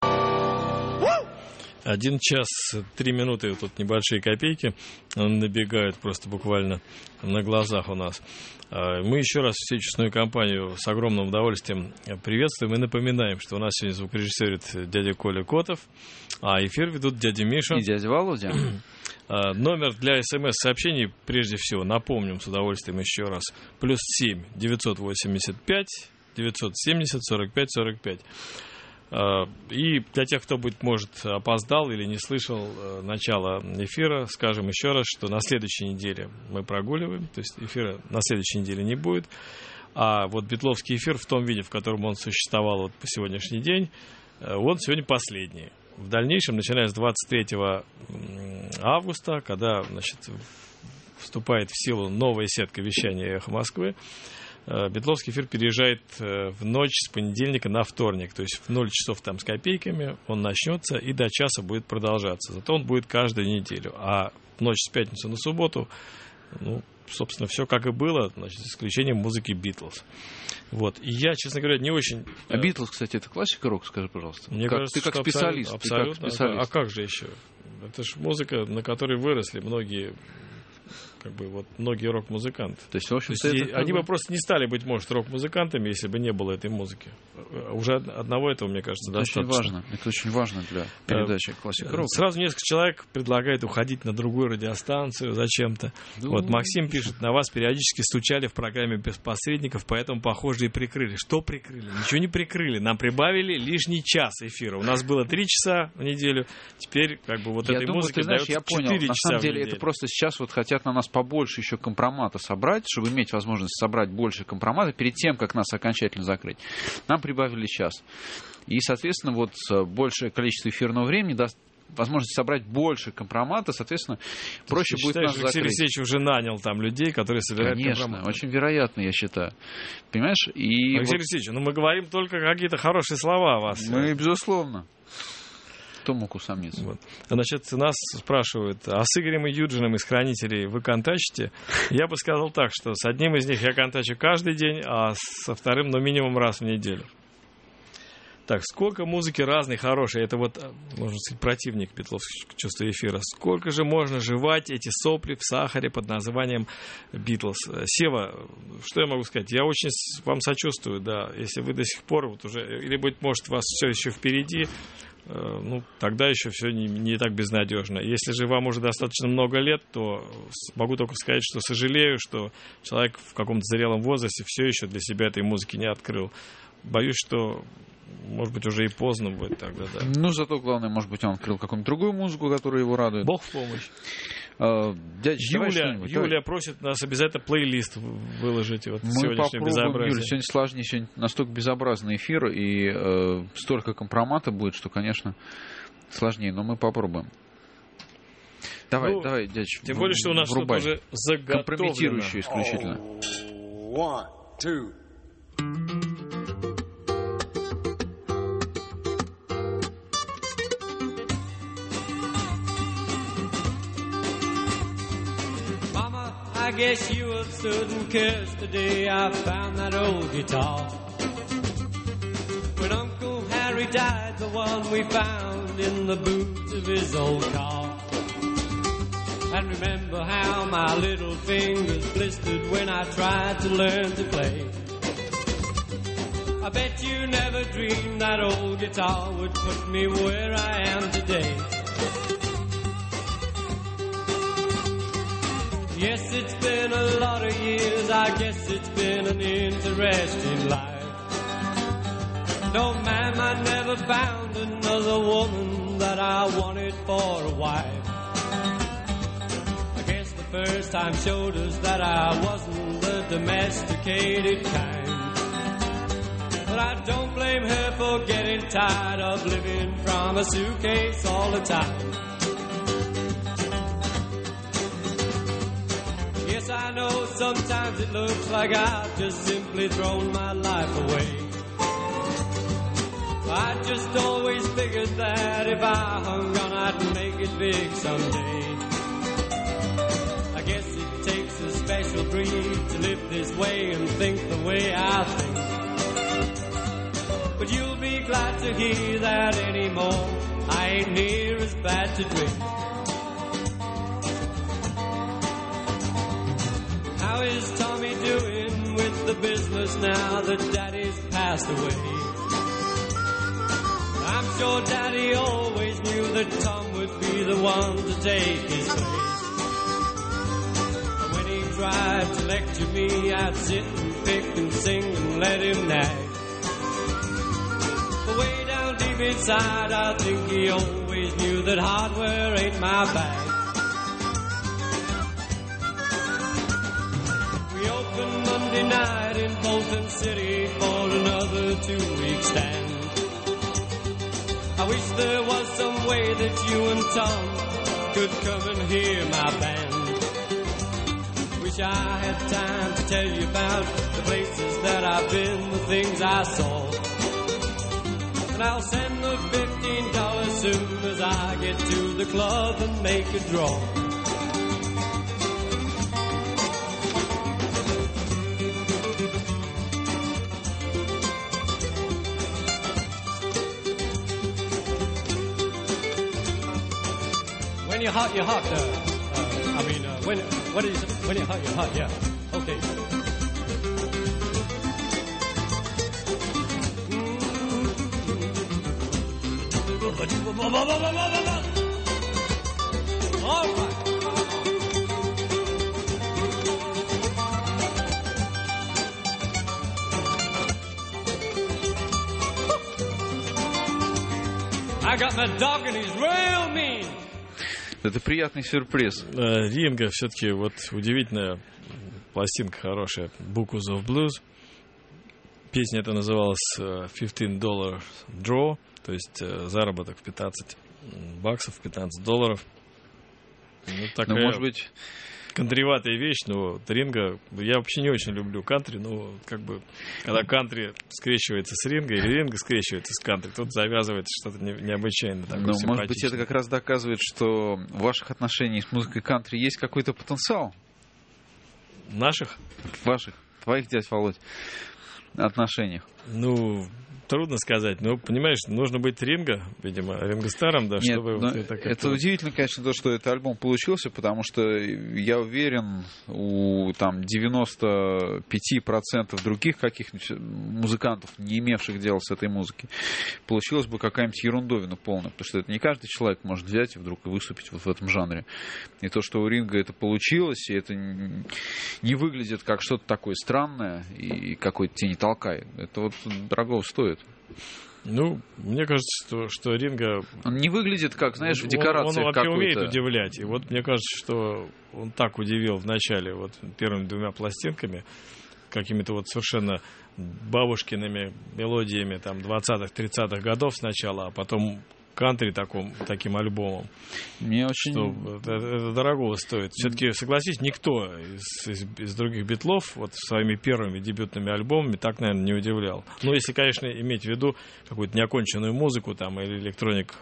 1 час 3 минуты, тут небольшие копейки набегают просто буквально на глазах у нас. Мы еще раз всю честную компанию с огромным удовольствием приветствуем и напоминаем, что у нас сегодня звукорежиссирует дядя Коля Котов, а эфир ведут дядя Миша. И дядя Володя. Номер для СМС-сообщений, прежде всего, напомним с удовольствием еще раз, +7 985 970 45 45. И для тех, кто, быть может, опоздал или не слышал начала эфира, скажем еще раз, что на следующей неделе мы прогуливаем, то есть эфира на следующей неделе не будет. А вот битловский эфир в том виде, в котором он существовал вот по сегодняшний день, он сегодня последний. В дальнейшем, начиная с 23 августа, когда, значит, вступает в силу новая сетка вещания «Эхо Москвы», битловский эфир переезжает в ночь с понедельника на вторник. То есть в 0 часов там с копейками он начнется и до часа будет продолжаться. Зато он будет каждую неделю. А в ночь с пятницы на субботу, ну, собственно, все как и было, значит, с исключением музыки Битлз. Вот. И я, честно говоря, не очень... А Битлз, кстати, это классика рок, скажи, пожалуйста. Мне кажется, ты как что специалист. Абсолютно. Ты как специалист. А как же еще? Это же музыка, на которой выросли многие как бы вот многие рок-музыканты. То есть, в общем-то, То есть это они бы просто не стали, быть может, рок-музыкантами, если бы не было этой музыки. Уже одного этого, мне кажется, это очень достаточно. важно. Это очень важно для передачи «Классика рока». Сразу несколько человек предлагает уходить на другую радиостанцию зачем-то. Вот Максим пишет, на вас периодически стучали в программе без посредников, поэтому, похоже, и прикрыли. Что прикрыли? Ничего не прикрыли. Нам прибавили лишний час эфира. У нас было 3 часа в неделю, теперь как бы вот Я этой думаю, музыки ты знаешь, дается я 4 понял. часа На самом в деле неделю. это просто сейчас вот хотят на нас побольше еще компромата собрать, чтобы иметь возможность собрать больше компромата перед тем, как нас окончательно закрыть. Нам прибавили час. И, соответственно, вот большее количество эфирного времени даст возможность собрать больше компромата, соответственно, проще Ты будет считаешь, нас Алексей закрыть. Алексеевич уже нанял там людей, которые собирают Конечно, компромат? очень вероятно, я считаю. Понимаешь? И Алексей вот Алексеевич, ну мы говорим только какие-то хорошие слова о вас. мы, безусловно, кто мог усомниться? Вот. Значит, нас спрашивают, а с Игорем и Юджином из «Хранителей» вы контачите? Я бы сказал так, что с одним из них я контачу каждый день, а со вторым, ну, минимум раз в неделю. Так, сколько музыки разной, хорошей. Это вот, можно сказать, противник битловского чувства эфира. Сколько же можно жевать эти сопли в сахаре под названием Битлз? Сева, что я могу сказать? Я очень вам сочувствую, да. Если вы до сих пор вот уже, или, быть может, у вас все еще впереди, ну, тогда еще все не так безнадежно. Если же вам уже достаточно много лет, то могу только сказать, что сожалею, что человек в каком-то зрелом возрасте все еще для себя этой музыки не открыл. Боюсь, что, может быть, уже и поздно будет тогда, да. Ну, зато, главное, может быть, он открыл какую-нибудь другую музыку, которая его радует. Бог в помощь. Дядя, давай что-нибудь. Юля просит нас обязательно плейлист выложить. Вот Мы сегодняшнее попробуем, безобразие. Юля, сегодня сложнее, сегодня настолько безобразный эфир, и столько компромата будет, что, конечно, сложнее, но мы попробуем. Давай, Ну, давай, дядя, Тем более, что у нас что-то врубай. уже заготовлено. Компрометирующую исключительно. 1, 2. Mama, I guess you have stood and cursed the day I found that old guitar. When Uncle Harry died, the one we found in the boot of his old car. And remember how my little fingers blistered when I tried to learn to play. I bet you never dreamed that old guitar would put me where I am today. Yes, it's been a lot of years, I guess it's been an interesting life. No, ma'am, I never found another woman that I wanted for a wife. I guess the first time showed us that I wasn't the domesticated kind. But I don't blame her for getting tired of living from a suitcase all the time. Yes, I know sometimes it looks like I've just simply thrown my life away. I just always figured that if I hung on, I'd make it big someday. I guess it takes a special breed to live this way and think the way I think. But you'll be glad to hear that anymore I ain't near as bad to drink. How is Tommy doing with the business now that Daddy's passed away? I'm sure Daddy always knew that Tom would be the one to take his place. When he tried to lecture me, I'd sit and pick and sing and let him nag. But way down deep inside, I think he always knew that hardware ain't my bag. We opened Monday night in Bolton City for another 2-week stand. I wish there was some way that you and Tom could come and hear my band. Wish I had time to tell you about the places that I've been, the things I saw. And I'll send the $15 soon as I get to the club and make a draw. When you're hot, you're hot. When What is it? When you hug, yeah. Okay. All right. I got my dog and he's real mean. Это приятный сюрприз. Ринго все-таки вот удивительная пластинка хорошая. Books of Blues. Песня эта называлась $15 Draw, то есть заработок в $15, $15. Ну, такая... Ну, может быть... Кантриватая вещь, но ринго... Я вообще не очень люблю кантри, но как бы, когда кантри скрещивается с ринго, или ринго скрещивается с кантри, тут завязывается что-то необычайно такое Но, симпатичное. может быть, это как раз доказывает, что в ваших отношениях с музыкой кантри есть какой-то потенциал? Наших? Ваших, твоих, дядь Володь, отношениях. Ну, трудно сказать. Но, понимаешь, нужно быть ринго, видимо, ринго-старом, да, Нет, чтобы... Вот это удивительно, конечно, то, что этот альбом получился, потому что я уверен, у там 95% других каких-нибудь музыкантов, не имевших дела с этой музыкой, получилась бы какая-нибудь ерундовина полная, потому что это не каждый человек может взять и вдруг выступить вот в этом жанре. И то, что у Ринго это получилось, и это не выглядит как что-то такое странное и какой-то тени толкает, это вот дорого стоит. Ну, мне кажется, что Ринго... Он не выглядит как, знаешь, в декорациях он какой-то. Он вообще умеет удивлять. И вот мне кажется, что он так удивил в начале вот первыми двумя пластинками, какими-то вот совершенно бабушкиными мелодиями там 20-х, 30-х годов сначала, а потом кантри таким альбомом. Мне очень... Что это дорого стоит. Все-таки, согласись, никто из других битлов вот своими первыми дебютными альбомами так, наверное, не удивлял. Ну, если, конечно, иметь в виду какую-то неоконченную музыку там, или электроник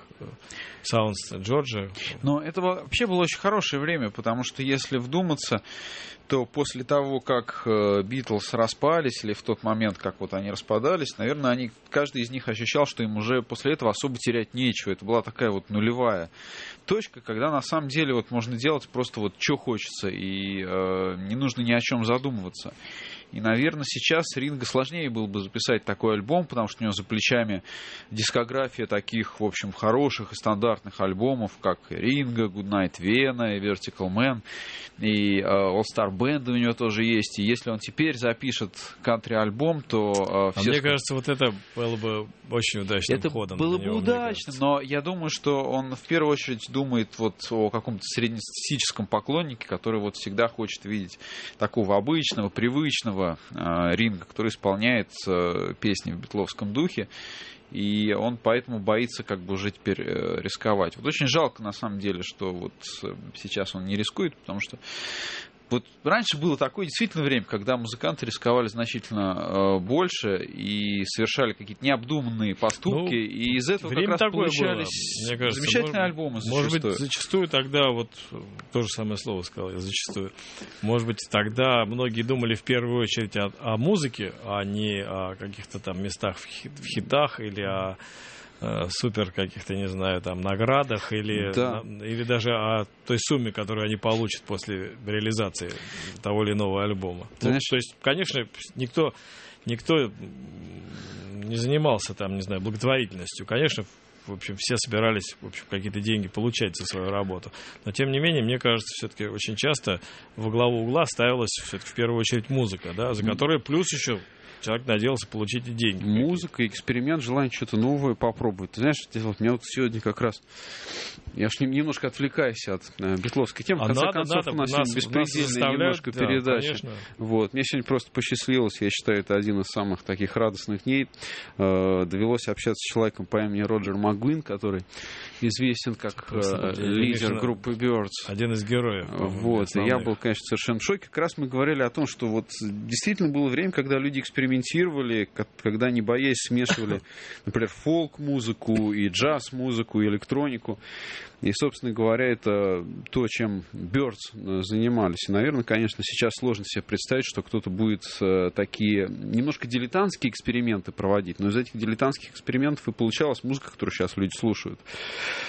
Sounds Джорджа. Но это вообще было очень хорошее время, потому что, если вдуматься, то после того, как Битлз распались, или в тот момент, как вот они распадались, наверное, каждый из них ощущал, что им уже после этого особо терять нечего. Это была такая вот нулевая точка, когда на самом деле вот можно делать просто вот что хочется, и не нужно ни о чем задумываться. И, наверное, сейчас Ринго сложнее было бы записать такой альбом, потому что у него за плечами дискография таких, в общем, хороших и стандартных альбомов, как Ринго, Goodnight Vienna, и Vertical Man, и All Star Band у него тоже есть. И если он теперь запишет кантри-альбом, то... Мне кажется, вот это было бы очень удачным ходом. Это было бы удачно, но я думаю, что он в первую очередь думает вот о каком-то среднестатистическом поклоннике, который вот всегда хочет видеть такого обычного, привычного Ринго, который исполняет песни в битловском духе, и он поэтому боится как бы уже теперь рисковать. Вот очень жалко на самом деле, что вот сейчас он не рискует, потому что вот раньше было такое действительно время, когда музыканты рисковали значительно больше и совершали какие-то необдуманные поступки, и из этого как раз получались было, мне кажется, замечательные альбомы зачастую. Может быть, зачастую тогда, вот то же самое слово сказал я, зачастую, может быть, тогда многие думали в первую очередь о музыке, а не о каких-то там местах в хитах или о супер каких-то, не знаю, там наградах или даже о той сумме, которую они получат после реализации того или иного альбома. То есть, конечно, никто не занимался там, не знаю, благотворительностью. Конечно, в общем, все собирались, в общем, какие-то деньги получать за свою работу. Но, тем не менее, мне кажется, все-таки очень часто во главу угла ставилась все-таки в первую очередь музыка, да, за которой плюс еще человек надеялся получить и деньги. Музыка, эксперимент, желание что-то новое попробовать. Ты знаешь, вот меня вот сегодня как раз... Я ж немножко отвлекаюсь от битловской темы. В конце концов, у нас беспредельная немножко передача. Вот. Мне сегодня просто посчастливилось, я считаю, это один из самых таких радостных дней. Довелось общаться с человеком по имени Роджер Макгуин, который известен как лидер группы Birds. Один из героев. Вот. И я был, конечно, совершенно в шоке. Как раз мы говорили о том, что вот действительно было время, когда люди экспериментировали, когда, не боясь, смешивали, например, фолк-музыку и джаз-музыку, и электронику. И, собственно говоря, это то, чем Birds занимались. И, наверное, конечно, сейчас сложно себе представить, что кто-то будет такие немножко дилетантские эксперименты проводить. Но из этих дилетантских экспериментов и получалась музыка, которую сейчас люди слушают.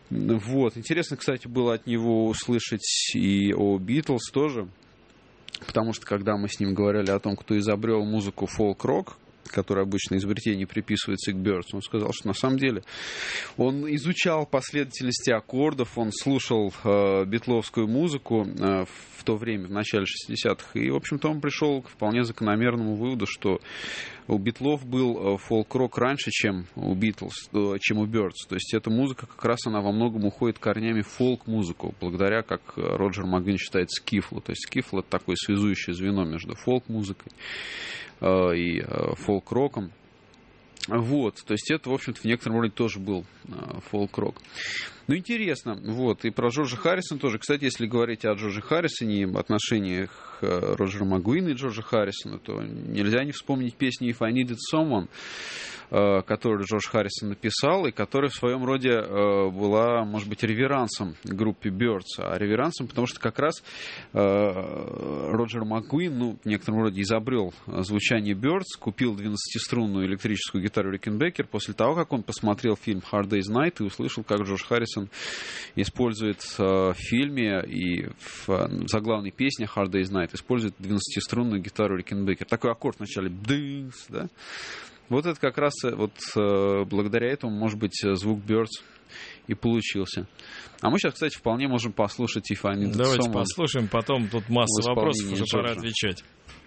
Вот. Интересно, кстати, было от него услышать и о Битлз тоже, потому что когда мы с ним говорили о том, кто изобрел музыку фолк-рок, которое обычно изобретение приписывается к Бёрдсу, он сказал, что на самом деле он изучал последовательности аккордов, он слушал битловскую музыку в то время, в начале 60-х, и, в общем-то, он пришел к вполне закономерному выводу, что у Битлов был фолк-рок раньше, чем у Битлз, чем у Бёрдс. То есть эта музыка как раз она во многом уходит корнями в фолк-музыку, благодаря, как Роджер Макгуин считает, скифлу. То есть скифл — это такое связующее звено между фолк-музыкой и фолк-роком. Вот, то есть это, в общем-то, в некотором роде тоже был фолк-рок. Ну, интересно, вот, и про Джорджа Харрисона тоже. Кстати, если говорить о Джорджи Харрисоне и отношениях Роджера Макгуина и Джорджа Харрисона, то нельзя не вспомнить песню «If I Needed Someone», которую Джордж Харрисон написал, и которая в своем роде была, может быть, реверансом группе Бёрдс. А реверансом, потому что как раз Роджер Макгуин, ну, в некотором роде изобрел звучание Бёрдс, купил 12-струнную электрическую гитару Рикенбекер после того, как он посмотрел фильм Hard Day's Night и услышал, как Джордж Харрисон использует в фильме и в заглавной песне Hard Day's Night использует 12-струнную гитару Рикенбекер. Такой аккорд вначале «дынс», да? Вот это как раз вот благодаря этому, может быть, звук Бёрдс и получился. А мы сейчас, кстати, вполне можем послушать «If I Needed Someone». Давайте послушаем, потом тут масса вопросов, уже пора отвечать.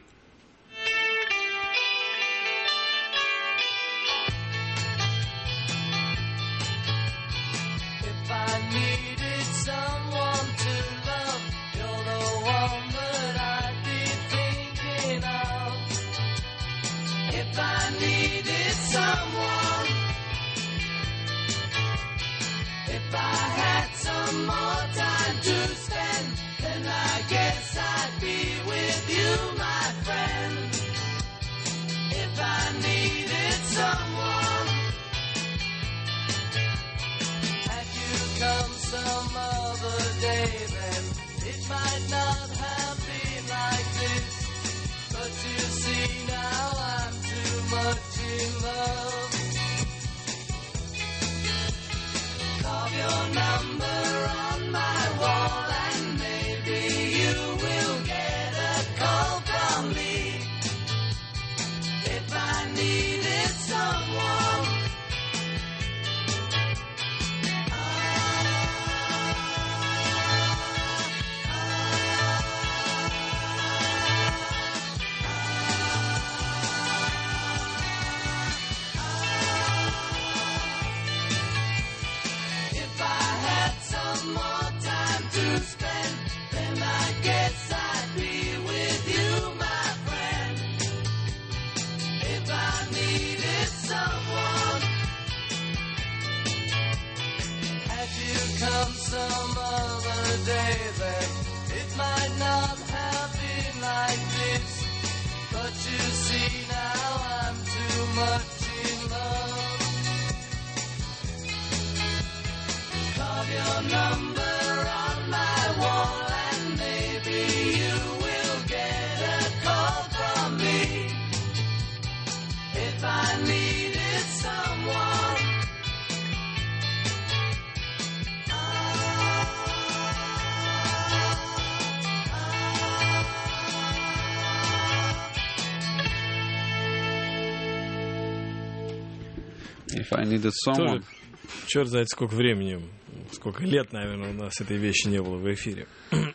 If I Needed Someone. Черт знает, сколько времени, сколько лет, наверное, у нас этой вещи не было в эфире.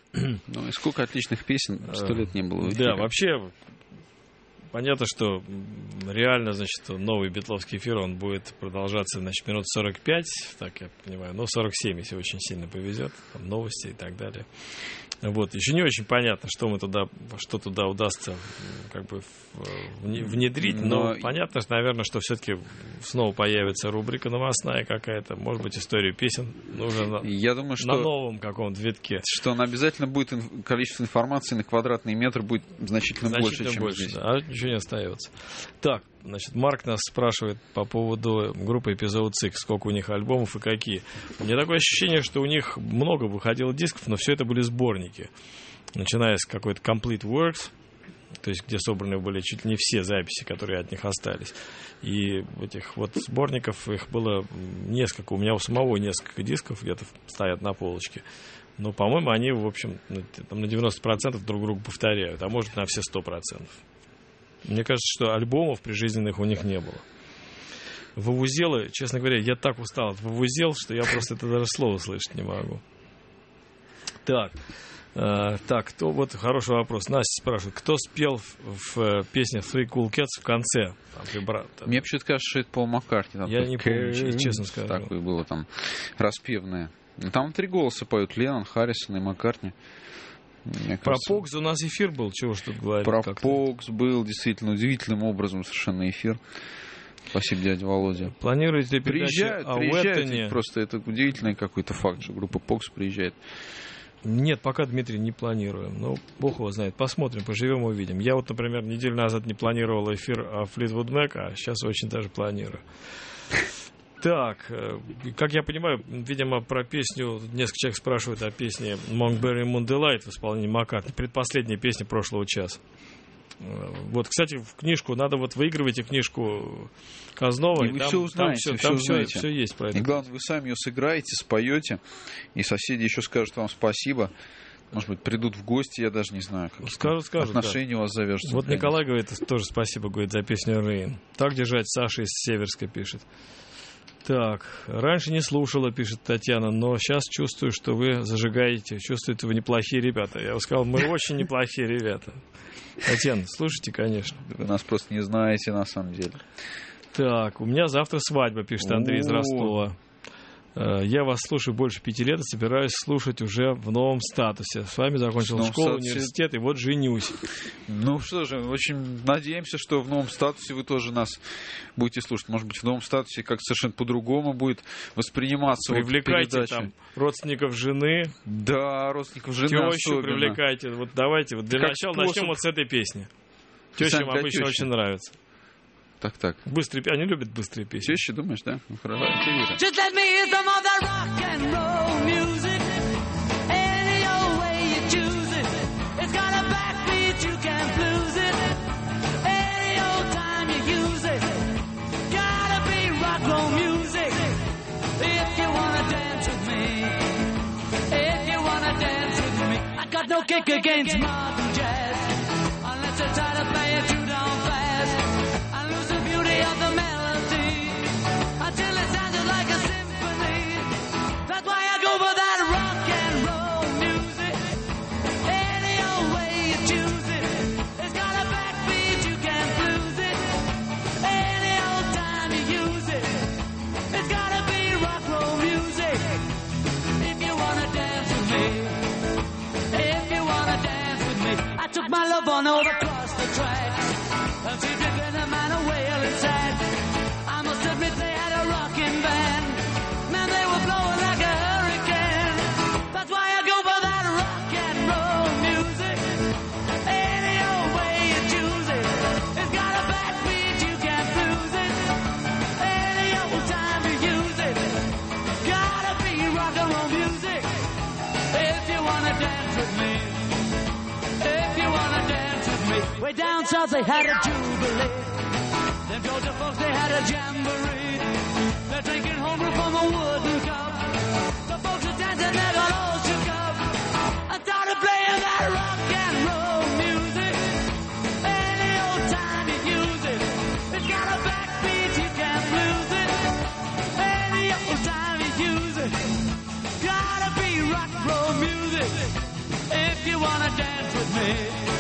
Ну и сколько отличных песен 100 лет не было в эфире. Да, вообще, понятно, что реально, значит, новый битловский эфир, он будет продолжаться, значит, минут 45, так я понимаю, но 47, если очень сильно повезет, там новости и так далее. Вот, еще не очень понятно, что туда удастся как бы внедрить, но понятно, что, наверное, что все-таки снова появится рубрика новостная какая-то, может быть, историю песен нужно Я думаю, что, на новом каком-то витке. Что он обязательно будет, количество информации на квадратный метр будет значительно больше, чем здесь. Да, а ничего не остается. Так, значит, Марк нас спрашивает по поводу группы Episode Six, сколько у них альбомов и какие. У меня такое ощущение, что у них много выходило дисков, но все это были сборники. Начиная с какой-то Complete Works, то есть где собраны были чуть ли не все записи, которые от них остались. И этих вот сборников, их было несколько. У меня у самого несколько дисков где-то стоят на полочке. Но, по-моему, они, в общем, там на 90% друг друга повторяют, а может, на все 100%. Мне кажется, что альбомов прижизненных у них не было. Вувузелы, честно говоря, я так устал от вувузел, что я просто это даже слово слышать не могу. Так, кто, вот хороший вопрос. Настя спрашивает, кто спел в песне Three Cool Cats в конце? Мне почему-то кажется, что это Пол Маккартни. Я не помню, честно скажу. Такое было там распевное. Там 3 голоса поют: Леннон, Харрисон и Маккартни. Про Покс у нас эфир был, чего ж тут говорить? Про Покс был действительно удивительным образом совершенно эфир. Спасибо, дядя Володя. Планируете ли передачу о Уэттоне? Просто это удивительный какой-то факт, что группа Покс приезжает. Нет, пока, Дмитрий, не планируем. Ну, бог его знает. Посмотрим, поживем, увидим. Я вот, например, неделю назад не планировал эфир о Флитвуд Мэк, а сейчас очень даже планирую. Так, как я понимаю, видимо, про песню, несколько человек спрашивают о песне Monkberry Moon Delight в исполнении Маккартни, предпоследняя песня прошлого часа. Вот, кстати, в книжку, надо вот выигрывайте книжку Кознова. И вы все узнаете, там все есть про это. И главное, вы сами ее сыграете, споете, и соседи еще скажут вам спасибо. Может быть, придут в гости, я даже не знаю. Скажут, отношения у вас завяжутся. Вот Николай говорит, тоже спасибо, говорит, за песню «Рейн». Так держать, Саша из Северска пишет. Так, раньше не слушала, пишет Татьяна, но сейчас чувствую, что вы зажигаете, чувствуете, вы неплохие ребята. Я бы сказал, мы очень неплохие ребята. Татьяна, слушайте, конечно. Вы нас просто не знаете, на самом деле. Так, у меня завтра свадьба, пишет Андрей из Ростова. Я вас слушаю больше 5 лет и собираюсь слушать уже в новом статусе. С вами закончил школу, университет и вот женюсь. Ну что же, очень надеемся, что в новом статусе вы тоже нас будете слушать. Может быть, в новом статусе как-то совершенно по-другому будет восприниматься. Привлекайте вот там родственников жены. Да, родственников жены тещу особенно. Привлекайте. Вот давайте, вот для начала начнем вот с этой песни. Тещам обычно очень нравится. Так. Быстрые, они любят быстрые песни. Чаще думаешь, да? Ну, хорошо. Just let me hear some of that rock and roll music. Any old way you choose it. It's got a backbeat, you can't lose it. Any old time you use it. Gotta be rock roll music. If you wanna dance with me. If you wanna dance with me. I got no kick against modern jazz. Unless you try to play it too down fast. Of the melody until it sounded like a symphony. That's why I go for that rock and roll music. Any old way you choose it. It's got a backbeat, you can't lose it. Any old time you use it. It's gotta be rock roll music. If you wanna dance with me. If you wanna dance with me. I took my love on over across the tracks. And she's driven a man away inside. I must admit they had a rocking band. Man, they were blowing like a hurricane. That's why I go for that rock and roll music. Any old way you choose it. It's got a backbeat, you can't lose it. Any old time you use it. Gotta be rock and roll music. If you wanna dance with me. If you wanna dance with me. Way down south they had a jubilee. Them Georgia folks, they had a jamboree. They're drinking homebrew from a wooden cup. The folks are dancing, they got all shook up. I started playing that rock and roll music. Any old time you use it. It's got a backbeat, you can't lose it. Any old time you use it. Gotta be rock and roll music. If you wanna dance with me.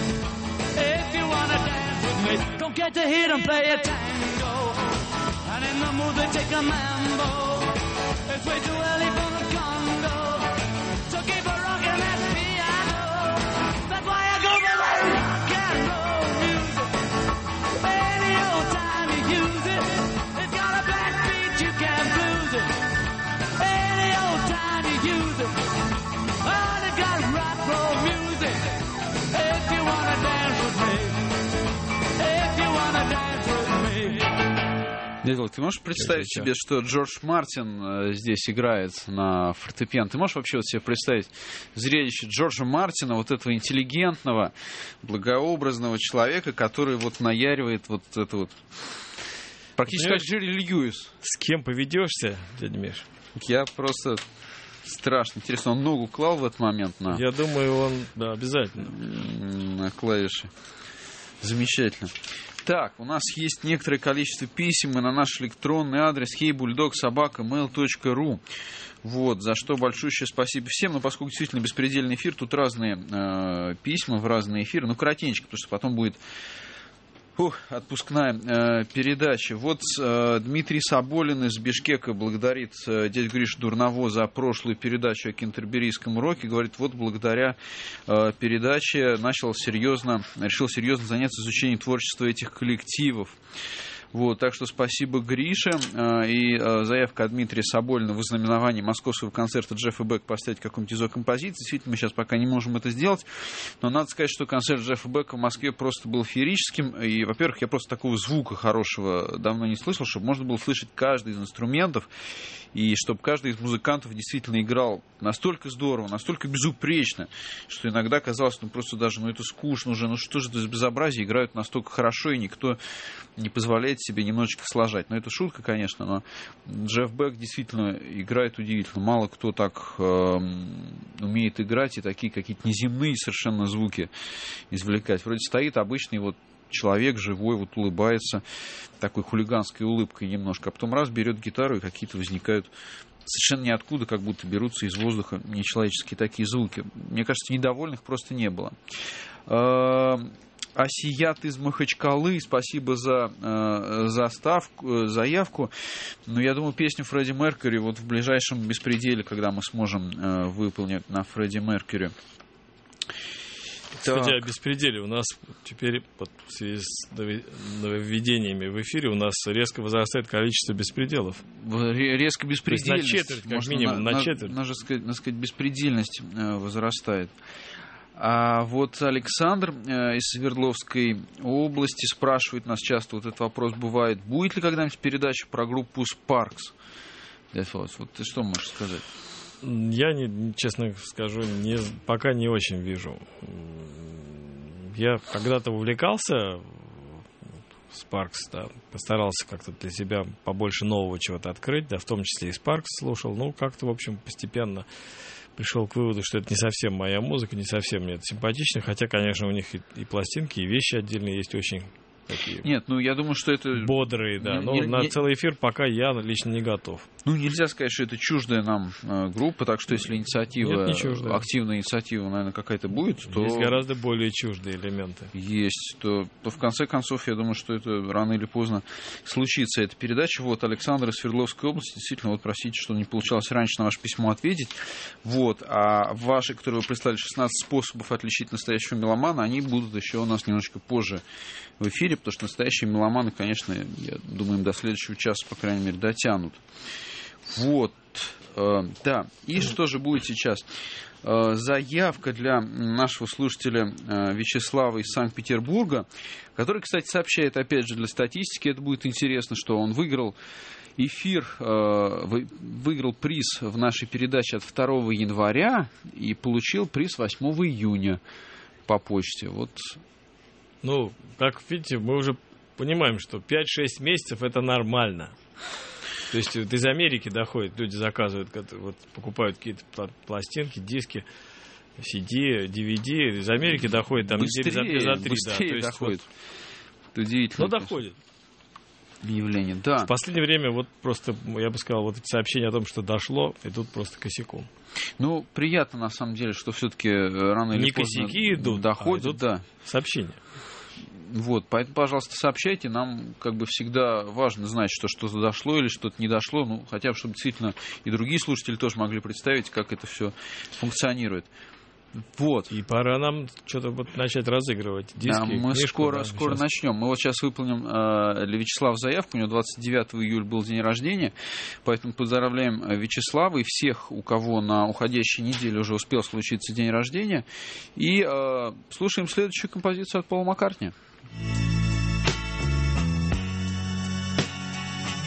If you wanna dance with me. Don't get to hear them play a tango. And in the mood they take a mambo. It's way too early for the Congo. So keep a rockin' that piano. That's why I go for that rock and roll music. Any old time you use it. It's got a backbeat, you can't lose it. Any old time you use it. Oh, they got rock roll music. If you wanna dance with me. If you wanna dance with me. Дядя, ты можешь представить себе, что Джордж Мартин здесь играет на фортепиано? Ты можешь вообще вот себе представить зрелище Джорджа Мартина, вот этого интеллигентного, благообразного человека, который вот наяривает вот это вот... Практически как Джерри Льюис. С кем поведешься, дядя Миш? Я просто... Страшно. Интересно, он ногу клал в этот момент на... Я думаю, он, да, обязательно. На клавиши. Замечательно. Так, у нас есть некоторое количество писем на наш электронный адрес heybulldog@mail.ru. Вот, за что большущее спасибо всем. Но поскольку действительно беспредельный эфир, тут разные письма в разные эфиры. Ну, коротенько, потому что потом будет... отпускная передача. Вот Дмитрий Соболин из Бишкека благодарит дядю Гришу Дурново за прошлую передачу о кентерберийском уроке. Говорит, вот благодаря передаче решил серьезно заняться изучением творчества этих коллективов. Вот, так что спасибо Грише. И заявка от Дмитрия Соболина в ознаменовании московского концерта Джеффа Бека поставить какую-нибудь из его композиций. Действительно, мы сейчас пока не можем это сделать. Но надо сказать, что концерт Джеффа Бека в Москве просто был феерическим. И, во-первых, я просто такого звука хорошего давно не слышал, чтобы можно было слышать каждый из инструментов. И чтобы каждый из музыкантов действительно играл настолько здорово, настолько безупречно, что иногда казалось, просто даже, это скучно уже, что же это за безобразие, играют настолько хорошо, и никто не позволяет себе немножечко сложать. Но это шутка, конечно, но Джефф Бек действительно играет удивительно. Мало кто так умеет играть и такие какие-то неземные совершенно звуки извлекать. Вроде стоит обычный человек живой, улыбается такой хулиганской улыбкой немножко, а потом раз берет гитару, и какие-то возникают совершенно ниоткуда, как будто берутся из воздуха нечеловеческие такие звуки. Мне кажется, недовольных просто не было. Асият из Махачкалы, спасибо за заявку. Но я думаю, песню Фредди Меркьюри в ближайшем беспределе, когда мы сможем выполнить на Фредди Меркьюри. Кстати, о беспределе. У нас теперь в связи с нововведениями в эфире у нас резко возрастает количество беспределов. Резко беспредельность. На четверть, как минимум, на четверть. Надо сказать, беспредельность возрастает. А вот Александр из Свердловской области спрашивает нас часто, этот вопрос бывает, будет ли когда-нибудь передача про группу Sparks? Вот ты что можешь сказать? Я, честно скажу, пока не очень вижу. Я когда-то увлекался Sparks, да, постарался как-то для себя побольше нового чего-то открыть, да, в том числе и Sparks слушал. Как-то, в общем, постепенно пришел к выводу, что это не совсем моя музыка, не совсем мне это симпатично, хотя, конечно, у них и пластинки, и вещи отдельные есть очень такие. Нет, я думаю, что это... Бодрые, да. Но на целый эфир пока я лично не готов. Нельзя сказать, что это чуждая нам группа, так что если инициатива, активная инициатива, наверное, какая-то будет, то... Есть гораздо более чуждые элементы. Есть, то в конце концов, я думаю, что это рано или поздно случится, эта передача. Александр из Свердловской области, действительно, простите, что не получалось раньше на ваше письмо ответить. А ваши, которые вы прислали, 16 способов отличить настоящего меломана, они будут еще у нас немножечко позже в эфире, потому что настоящие меломаны, конечно, я думаю, им до следующего часа, по крайней мере, дотянут. Да. И что же будет сейчас? Заявка для нашего слушателя Вячеслава из Санкт-Петербурга, который, кстати, сообщает, опять же, для статистики, это будет интересно, что он выиграл приз в нашей передаче от 2 января и получил приз 8 июня по почте. Как видите, мы уже понимаем, что 5-6 месяцев это нормально. То есть из Америки доходит, люди заказывают, покупают какие-то пластинки, диски, CD, DVD, из Америки доходит там недели за 3. Быстрее доходит. Это удивительно. Доходит. Явление, да. В последнее время просто, я бы сказал, эти сообщения о том, что дошло, идут просто косяком. Приятно, на самом деле, что все-таки рано или поздно косяки идут, доходят, да. Сообщения. Поэтому, пожалуйста, сообщайте. Нам всегда важно знать, что что-то дошло или что-то не дошло. Хотя бы, чтобы действительно и другие слушатели тоже могли представить, как это все функционирует. И пора нам что-то начать разыгрывать диски. Да, мы скоро начнем. Мы сейчас выполним для Вячеслава заявку. У него 29 июля был день рождения. Поэтому поздравляем Вячеслава и всех, у кого на уходящей неделе уже успел случиться день рождения. И слушаем следующую композицию от Пола Маккартни.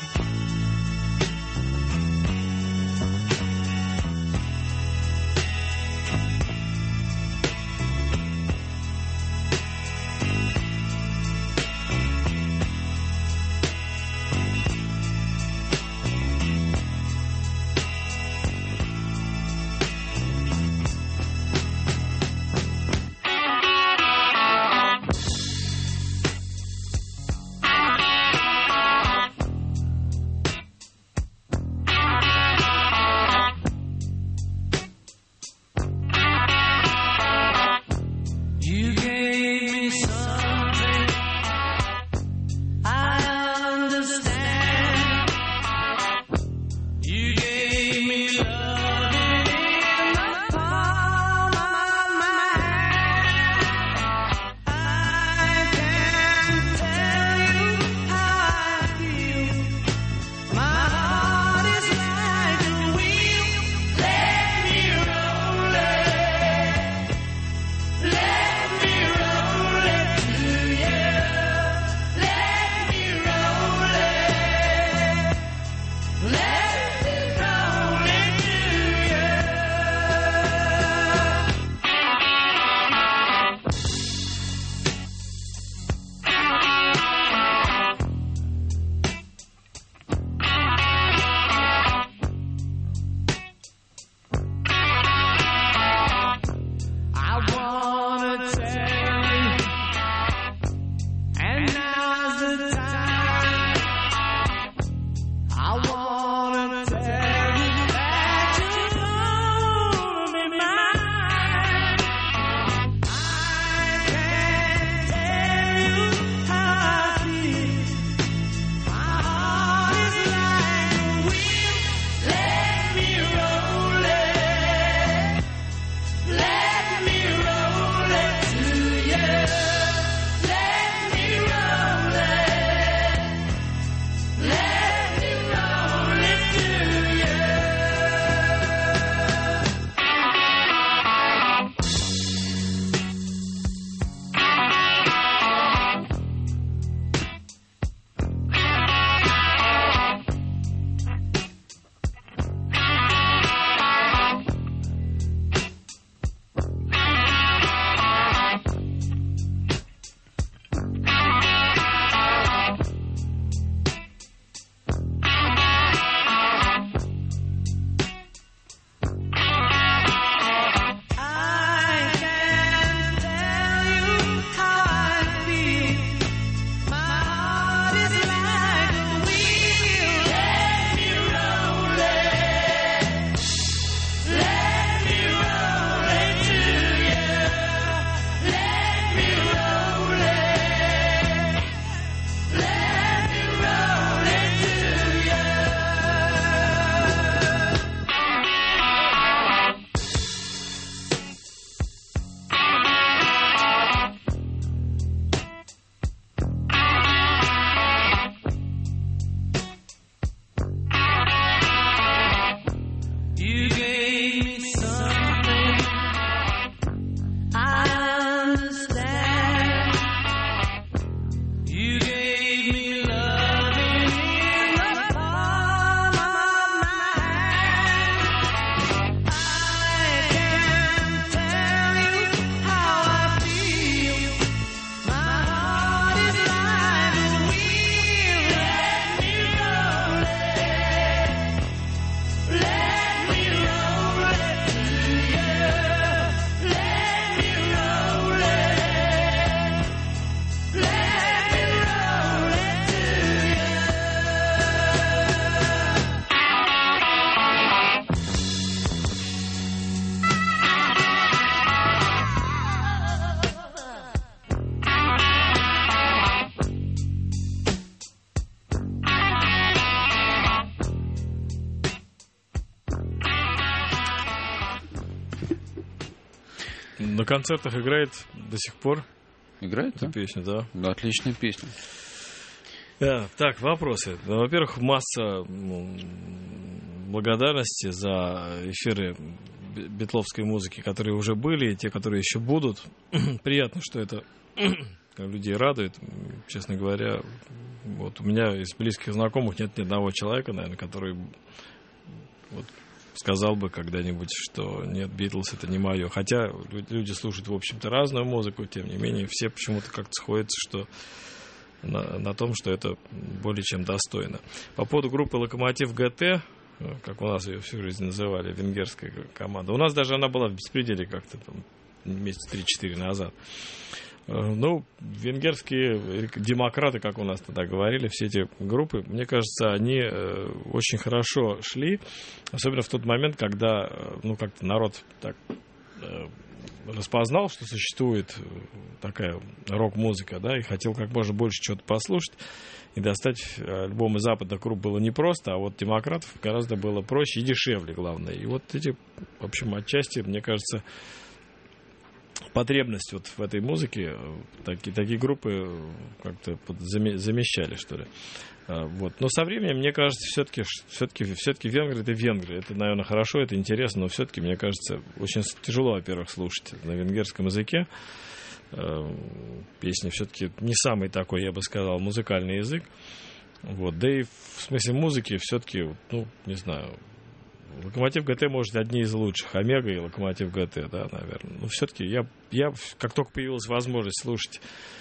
На концертах играет до сих пор. Играет, эту песню, да? Да, отличная песня. Так, вопросы. Во-первых, масса благодарности за эфиры битловской музыки, которые уже были, и те, которые еще будут. Приятно, что это людей радует. Честно говоря, вот у меня из близких знакомых нет ни одного человека, наверное, который вот сказал бы когда-нибудь, что нет, Битлз это не мое. Хотя люди слушают, в общем-то, разную музыку, тем не менее, все почему-то как-то сходятся, что на том, что это более чем достойно. По поводу группы «Локомотив ГТ», как у нас ее всю жизнь называли, венгерская команда. У нас даже она была в беспределе как-то там месяца 3-4 назад. Ну, венгерские демократы, как у нас тогда говорили, все эти группы, мне кажется, они очень хорошо шли, особенно в тот момент, когда, ну, как-то народ так распознал, что существует такая рок-музыка, да, и хотел как можно больше чего-то послушать, и достать альбомы западных групп было непросто, а вот демократов гораздо было проще и дешевле, главное. И вот эти, в общем, отчасти, мне кажется, потребность вот в этой музыке такие группы как-то замещали, что ли. Вот. Но со временем, мне кажется, все-таки венгры — это венгры. Это, наверное, хорошо, это интересно, но все-таки, мне кажется, очень тяжело, во-первых, слушать на венгерском языке. Песни все-таки не самый такой, я бы сказал, музыкальный язык. Вот. Да и в смысле музыки все-таки, ну, не знаю, Локомотив ГТ, может, одни из лучших. Омега и Локомотив ГТ, да, наверное. Но все-таки я как только появилась возможность слушать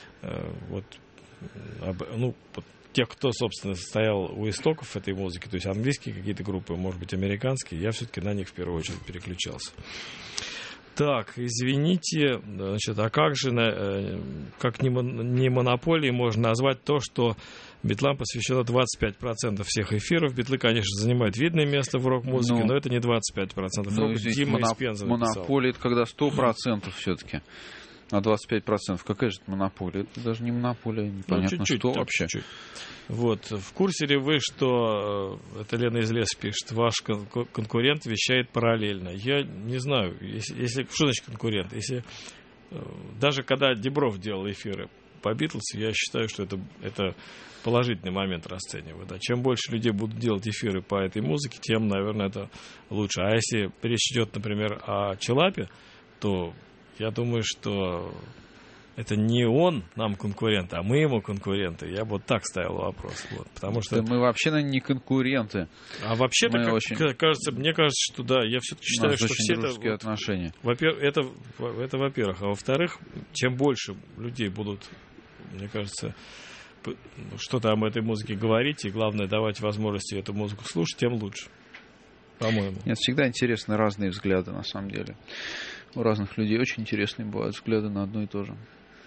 тех, кто, собственно, стоял у истоков этой музыки, то есть английские какие-то группы, может быть, американские, я все-таки на них в первую очередь переключался. Так, извините, значит, а как же, как не монополией можно назвать то, что битлам посвящено 25% всех эфиров? Битлы, конечно, занимают видное место в рок-музыке, но это не 25%. Ну, здесь монополия — это когда 100% все-таки. На 25%. Какая же это монополия? Это даже не монополия, непонятно, чуть-чуть, что вообще. Чуть-чуть. Вот. В курсе ли вы, что, это Лена из Леса пишет, ваш конкурент вещает параллельно? Я не знаю, если что значит конкурент? Если даже когда Дибров делал эфиры по Битлз, я считаю, что это положительный момент расцениваю. Да. Чем больше людей будут делать эфиры по этой музыке, тем, наверное, это лучше. А если речь идет, например, о Челапе, то я думаю, что это не он нам конкурент, а мы ему конкуренты. Я бы вот так ставил вопрос. Вот, потому что мы вообще, наверное, не конкуренты. А вообще-то, мне кажется, что да, я все-таки считаю, что все это отношения. Это во-первых. А во-вторых, чем больше людей будут, мне кажется, что-то об этой музыке говорить, и главное, давать возможности эту музыку слушать, тем лучше. По-моему. Нет, всегда интересны разные взгляды, на самом деле. У разных людей очень интересные бывают взгляды на одно и то же.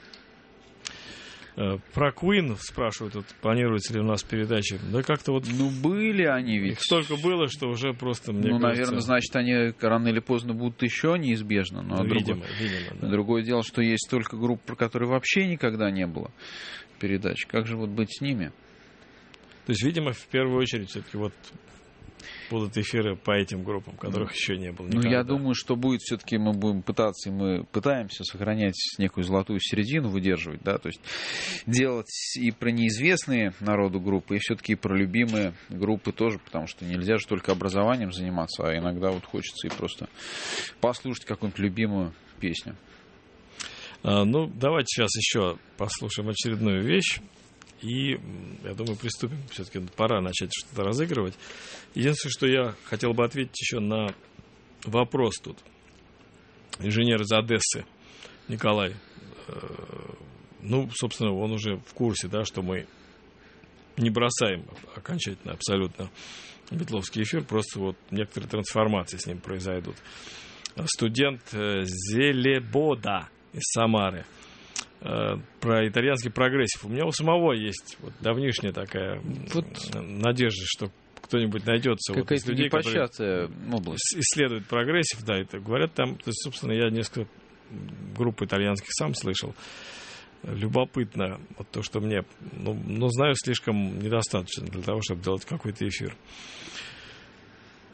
Про Queen спрашивают, вот, планируется ли у нас передачи. Да как-то вот... Ну, были они ведь. Их столько было, что уже просто, мне кажется... наверное, значит, они рано или поздно будут еще неизбежно. Но видимо, да. Другое дело, что есть столько групп, про которые вообще никогда не было передач. Как же вот быть с ними? То есть, видимо, в первую очередь все-таки вот будут эфиры по этим группам, которых еще не было никогда. Ну, я думаю, что будет все-таки, мы будем пытаться, и мы пытаемся сохранять некую золотую середину, выдерживать, да, то есть делать и про неизвестные народу группы, и все-таки и про любимые группы тоже, потому что нельзя же только образованием заниматься, а иногда вот хочется и просто послушать какую-нибудь любимую песню. Ну, давайте сейчас еще послушаем очередную вещь. И, я думаю, приступим. Все-таки пора начать что-то разыгрывать. Единственное, что я хотел бы ответить еще на вопрос тут. Инженер из Одессы Николай. Ну, собственно, он уже в курсе, да, что мы не бросаем окончательно, абсолютно битловский эфир. Просто вот некоторые трансформации с ним произойдут. Студент Зелебода из Самары. Про итальянский прогрессив. У меня у самого есть вот давнишняя такая надежда, что кто-нибудь найдется вот из людей, которые исследуют прогрессив, да, это говорят там, то есть, собственно, я несколько групп итальянских сам слышал. Любопытно, вот то, что мне, но знаю слишком недостаточно для того, чтобы делать какой-то эфир.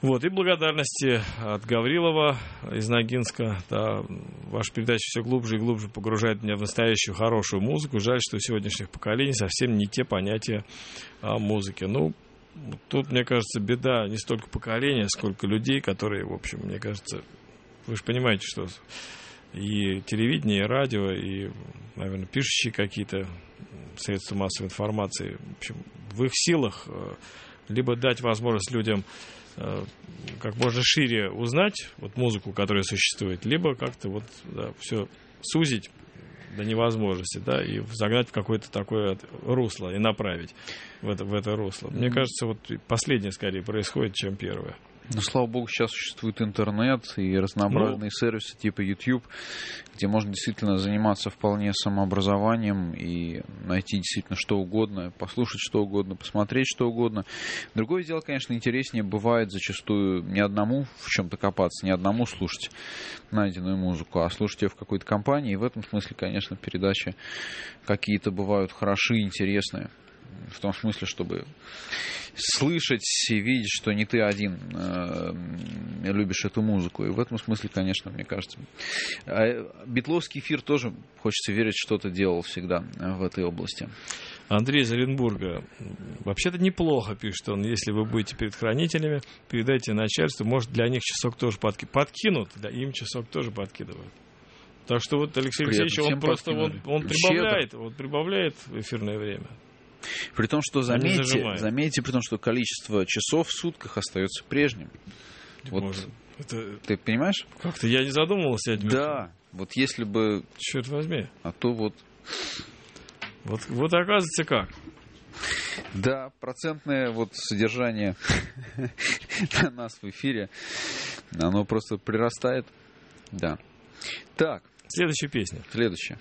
Вот, и благодарности от Гаврилова из Ногинска. Да, ваша передача все глубже и глубже погружает меня в настоящую хорошую музыку. Жаль, что у сегодняшних поколений совсем не те понятия о музыке. Ну, тут, мне кажется, беда не столько поколения, сколько людей, которые, в общем, мне кажется, вы же понимаете, что и телевидение, и радио, и, наверное, пишущие какие-то средства массовой информации, в общем, в их силах либо дать возможность людям как можно шире узнать вот музыку, которая существует, либо как-то вот все сузить до невозможности, да, и загнать в какое-то такое русло и направить в это русло. Мне кажется, вот последнее скорее происходит, чем первое. Ну, слава богу, сейчас существует интернет и разнообразные сервисы типа YouTube, где можно действительно заниматься вполне самообразованием и найти действительно что угодно, послушать что угодно, посмотреть что угодно. Другое дело, конечно, интереснее бывает зачастую не одному в чем-то копаться, не одному слушать найденную музыку, а слушать ее в какой-то компании. И в этом смысле, конечно, передачи какие-то бывают хороши, интересные. В том смысле, чтобы слышать и видеть, что не ты один любишь эту музыку. И в этом смысле, конечно, мне кажется, битловский эфир тоже, хочется верить, что-то делал всегда в этой области. Андрей из Оренбурга. Вообще-то неплохо, пишет он. Если вы будете перед хранителями, передайте начальству. Может, для них часок тоже подкинут, для им часок тоже подкидывают. Так что вот Алексей Алексеевич, он просто он прибавляет эфирное время. При том, что заметьте, при том, что количество часов в сутках остается прежним. Вот, ты понимаешь? Как-то я не задумывался этим. Да, вот если бы... Черт возьми. А то вот... Вот оказывается как. Да, процентное вот содержание нас в эфире, оно просто прирастает. Да. Так. Следующая песня. Следующая.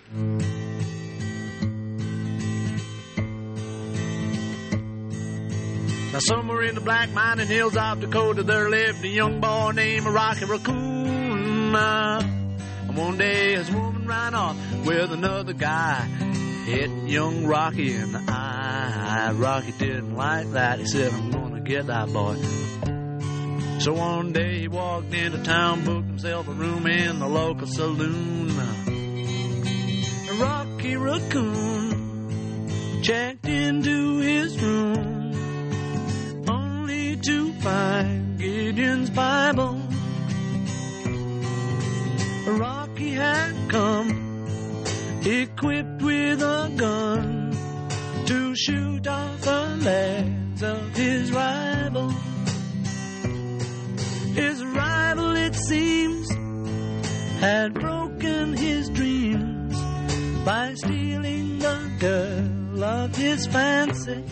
Now somewhere in the black mining hills of Dakota there lived a young boy named Rocky Raccoon. And one day his woman ran off with another guy, hit young Rocky in the eye. Rocky didn't like that. He said, I'm gonna get that boy. So one day he walked into town, booked himself a room in the local saloon. Rocky Raccoon checked into his room, to find Gideon's Bible. Rocky had come equipped with a gun to shoot off the legs of his rival. His rival, it seems, had broken his dreams by stealing the girl of his fancy.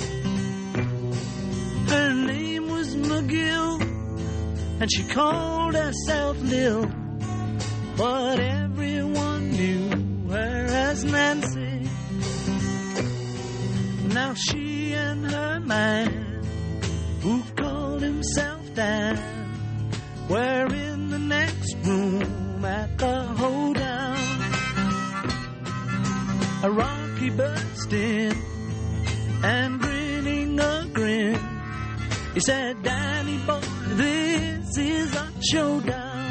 Her name was McGill, and she called herself Lil, but everyone knew her as Nancy. Now she and her man, who called himself Dan, were in the next room at the hoedown. A Rocky burst in, and grinning a grin, he said, Danny boy, this is a showdown.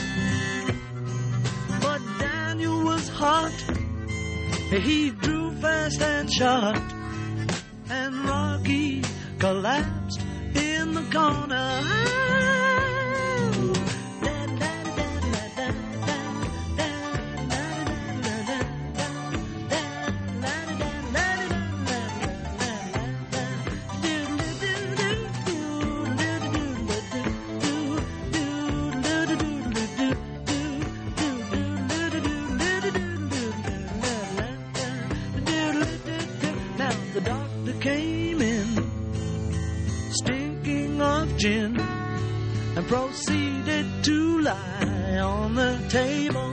But Daniel was hot. He drew fast and shot, and Rocky collapsed in the corner. And proceeded to lie on the table.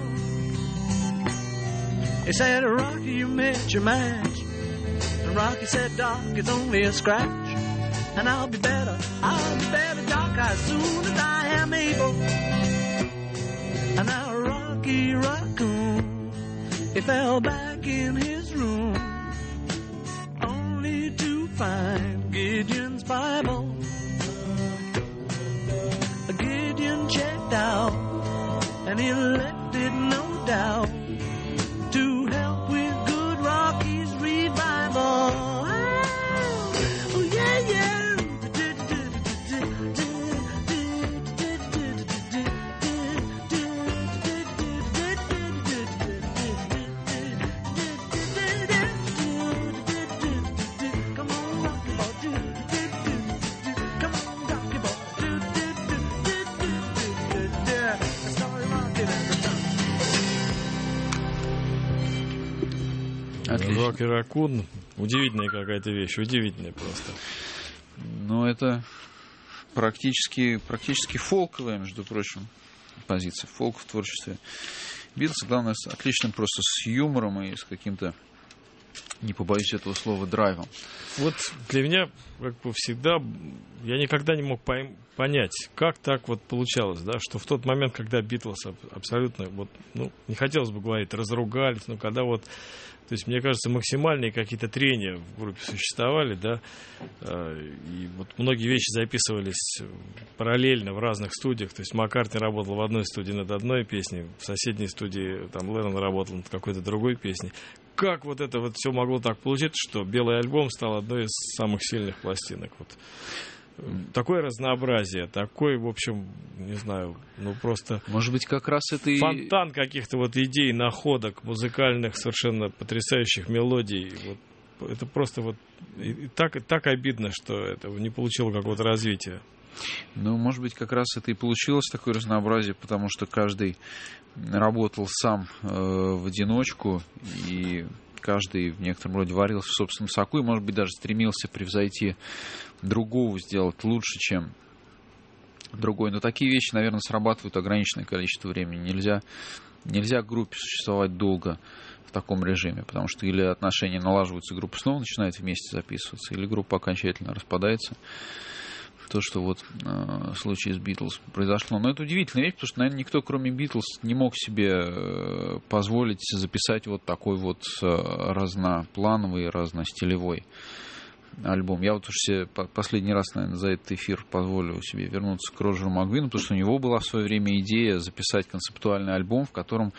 He said, Rocky, you missed your match. And Rocky said, Doc, it's only a scratch. And I'll be better, Doc, as soon as I am able. And now Rocky Raccoon, he fell back in his room, only to find Gideon's Bible. and elected, no doubt, to help with good Rocky's revival. Oh, yeah, yeah. Рокки Ракун. Удивительная какая-то вещь. Удивительная просто. Ну, это практически фолковая, между прочим, позиция. Фолк в творчестве Битлз, главное, с отличным просто с юмором и с каким-то, не побоюсь этого слова, драйвом. Вот для меня, как бы всегда, я никогда не мог понять, как так вот получалось, да, что в тот момент, когда Битлз абсолютно, вот, ну, не хотелось бы говорить, разругались, но когда вот, то есть, мне кажется, максимальные какие-то трения в группе существовали, да, и вот многие вещи записывались параллельно в разных студиях, то есть Маккартни работал в одной студии над одной песней, в соседней студии там Леннон работал над какой-то другой песней. Как вот это вот все могло так получиться, что «Белый альбом» стал одной из самых сильных пластинок? Вот. Такое разнообразие, такой, в общем, не знаю, ну просто... Может быть, как раз это и... Фонтан каких-то вот идей, находок, музыкальных, совершенно потрясающих мелодий. Вот, это просто вот... И так обидно, что это не получило какого-то развития. Ну, может быть, как раз это и получилось такое разнообразие, потому что каждый работал сам в одиночку, и каждый в некотором роде варился в собственном соку, и, может быть, даже стремился превзойти другого, сделать лучше, чем другой. Но такие вещи, наверное, срабатывают ограниченное количество времени. Нельзя группе существовать долго в таком режиме, потому что или отношения налаживаются, группа снова начинает вместе записываться, или группа окончательно распадается. То, что вот в случае с Битлз произошло. Но это удивительная вещь, потому что, наверное, никто, кроме Битлз, не мог себе позволить записать вот такой вот разноплановый, разностилевой альбом. Я вот уж себе последний раз, наверное, за этот эфир позволю себе вернуться к Роджеру Макгуину, потому что у него была в свое время идея записать концептуальный альбом, в котором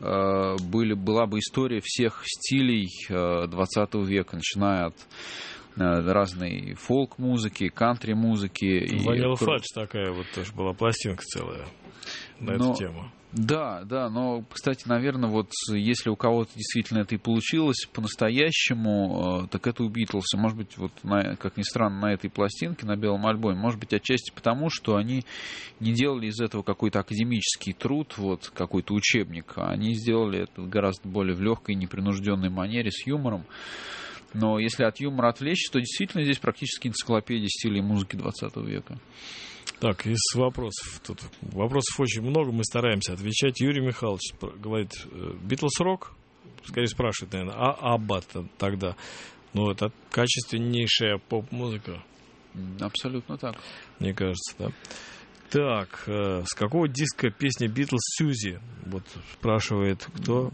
была бы история всех стилей 20 века, начиная от разной фолк-музыки, кантри-музыки. Ванила Фадж такая вот тоже была пластинка целая на эту тему. Да, но, кстати, наверное, вот если у кого-то действительно это и получилось по-настоящему, так это у Битлз. Может быть, вот как ни странно, на этой пластинке, на белом альбоме, может быть, отчасти потому, что они не делали из этого какой-то академический труд, вот какой-то учебник, а они сделали это гораздо более в легкой, непринужденной манере, с юмором. Но если от юмора отвлечься, то действительно здесь практически энциклопедия стилей музыки 20 века. Так, из вопросов. Тут вопросов очень много, мы стараемся отвечать. Юрий Михайлович говорит, Битлз рок? Скорее спрашивает, наверное, а Абба тогда? Ну, это качественнейшая поп-музыка. Абсолютно так. Мне кажется, да. Так, с какого диска песня Битлз «Сьюзи»? Вот спрашивает кто?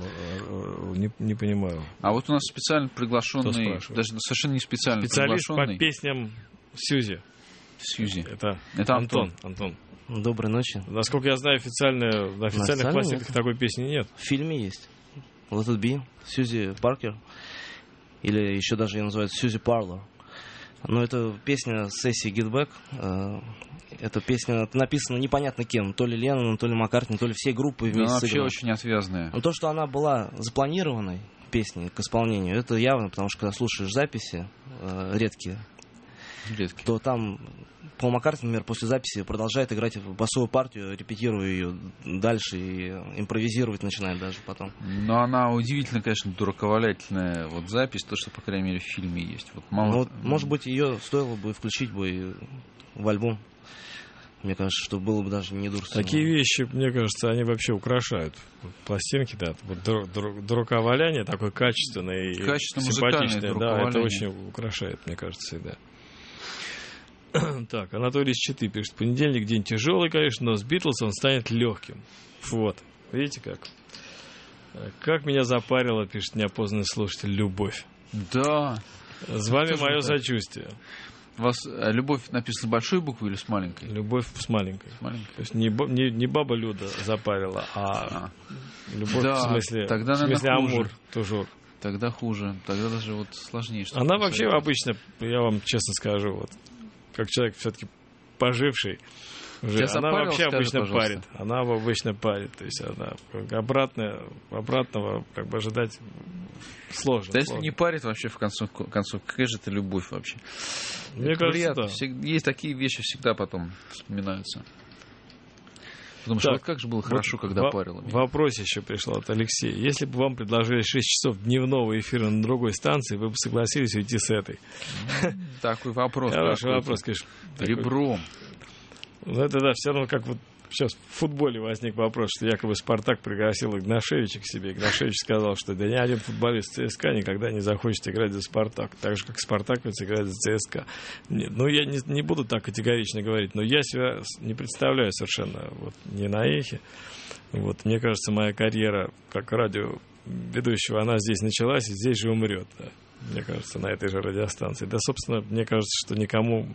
Не понимаю. А вот у нас специально приглашенный, даже совершенно не специально специалист приглашенный. по песням «Сьюзи». Сьюзи. Это Антон. Доброй ночи. Насколько я знаю, на официальных пластинках такой песни нет. В фильме есть. Let It Be, Сьюзи Паркер. Или еще даже ее называют Сьюзи Парлор. Но это песня сессии Get Back. Эта песня написана непонятно кем. То ли Ленноном, то ли Маккартни, то ли всей группой вместе. Она вообще очень отвязная. Но то, что она была запланированной песней к исполнению, это явно, потому что когда слушаешь записи редкие, то там Пол Маккартни, например, после записи продолжает играть басовую партию, репетируя ее дальше и импровизировать начинает даже потом. Но она удивительно, конечно, дураковаляительная вот запись, то, что, по крайней мере, в фильме есть. Вот мало... может быть, ее стоило бы включить бы в альбом. Мне кажется, что было бы даже не дурственно. Такие вещи, мне кажется, они вообще украшают пластинки, да. Вот дураковаляние такое качественное и симпатичное, да, это очень украшает, мне кажется, всегда. Так, Анатолий из Читы пишет: понедельник день тяжелый, конечно, но с Битлз он станет легким. Вот, видите как? Как меня запарила, пишет неопознанный слушатель, любовь. Да. С вами мое сочувствие. У вас любовь написана с большой буквы или с маленькой? Любовь с маленькой. С маленькой. То есть не баба Люда запарила, а любовь да, в смысле, тогда, амур, тужур. Тогда хуже, тогда даже вот сложнее. Она вообще обычно, я вам честно скажу, вот, как человек все-таки поживший, уже, она вообще обычно парит. Она обычно парит. То есть она обратного как бы ожидать сложно. Да если не парит вообще в концу, какая же это любовь вообще? Мне кажется, да. Есть такие вещи, всегда потом вспоминаются. Потому что вот как же было хорошо, когда парило меня. Вопрос еще пришел от Алексея. Если бы вам предложили 6 часов дневного эфира на другой станции, вы бы согласились уйти с этой? Такой вопрос. Хороший вопрос, конечно. Ребром. Ну, это да, все равно как вот сейчас в футболе возник вопрос, что якобы «Спартак» пригласил Игнашевича к себе. Игнашевич сказал, что да ни один футболист ЦСКА никогда не захочет играть за «Спартак», так же, как спартаковец играет за ЦСКА. Нет, ну, я не буду так категорично говорить, но я себя не представляю совершенно вот, не на эхе. Вот, мне кажется, моя карьера как радиоведущего, она здесь началась и здесь же умрет. Да. Мне кажется, на этой же радиостанции. Да, собственно, мне кажется, что никому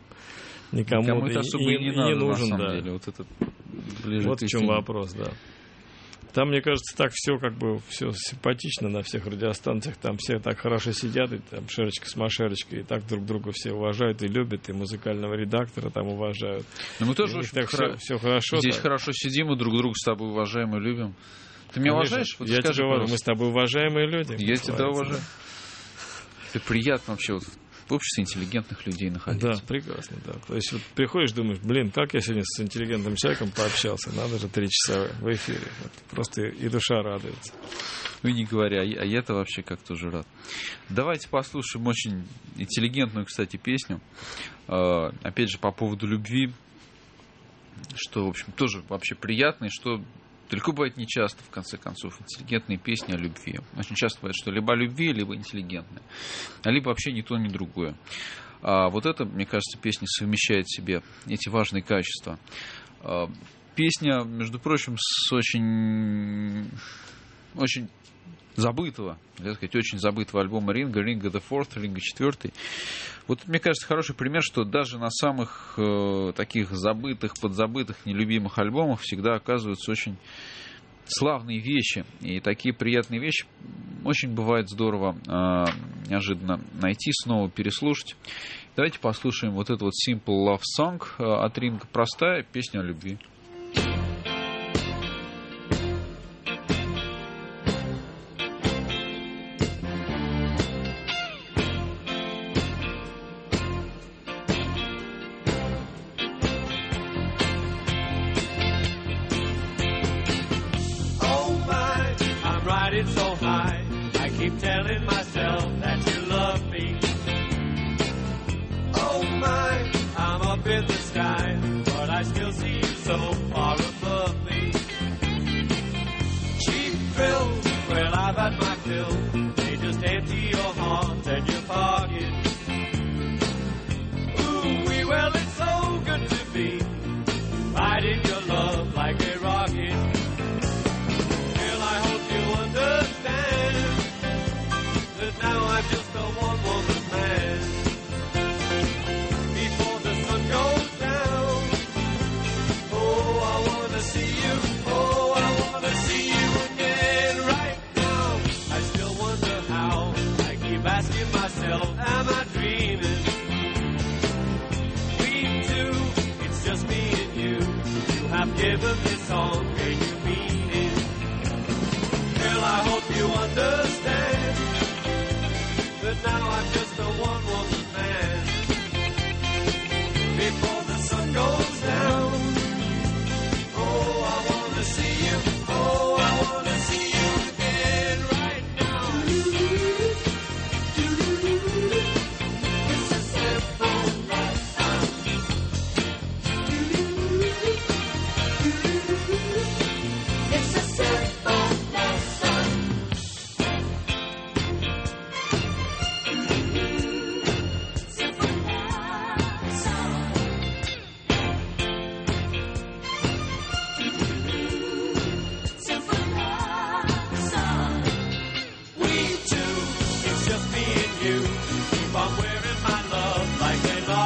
это особо и не надо, нужен, на самом да. деле. Вот это вот в чем вопрос, да. Там, мне кажется, так все как бы все симпатично на всех радиостанциях, там все так хорошо сидят, и там Шерочка с Машерочкой, и так друг друга все уважают и любят, и музыкального редактора там уважают. Но мы тоже очень все хорошо. Здесь хорошо сидим, и друг друга с тобой уважаем и любим. Ты меня уважаешь? Вот я тебя уважаю, мы с тобой уважаемые люди. Я тебя уважаю. Это приятно вообще вот в обществе интеллигентных людей находиться. Да, прекрасно, да. То есть вот приходишь, думаешь, блин, как я сегодня с интеллигентным человеком пообщался, надо же 3 часа в эфире. Вот, просто и душа радуется. Ну и не говоря, а я-то вообще как-то уже рад. Давайте послушаем очень интеллигентную, кстати, песню. Опять же, по поводу любви, что, в общем, тоже вообще приятно, и что далеко бывает нечасто, в конце концов, интеллигентные песни о любви. Очень часто бывает, что либо о любви, либо интеллигентные. А либо вообще ни то, ни другое. А вот это, мне кажется, песня совмещает в себе эти важные качества. Песня, между прочим, с очень забытого, так сказать, очень забытого альбома Ринга the Fourth, Ринга 4. Вот, мне кажется, хороший пример, что даже на самых таких забытых, подзабытых, нелюбимых альбомах всегда оказываются очень славные вещи. И такие приятные вещи очень бывает здорово неожиданно найти, снова переслушать. Давайте послушаем вот эту вот Simple Love Song от Ринга. Простая песня о любви. So high, I keep telling myself that you love me. Oh my, I'm up in the sky, but I still see you so far above me. Cheap thrills, well I've had my fill, they just empty your heart and your pocket. Ooh, well it's so good to be fighting your love like a rocket. Now I'm just a one-woman man. Before the sun goes down, oh, I wanna see you. Oh, I wanna see you again right now. I still wonder how. I keep asking myself, am I dreaming? We two, it's just me and you. You have given this song a new meaning. Girl, I hope you understand. But now I'm just a one-woman man. Before the sun goes down, oh, I wanna see you. Oh, I wanna see you again right now. It's a simple love song. It's a simple love song. Keep on wearing my love like a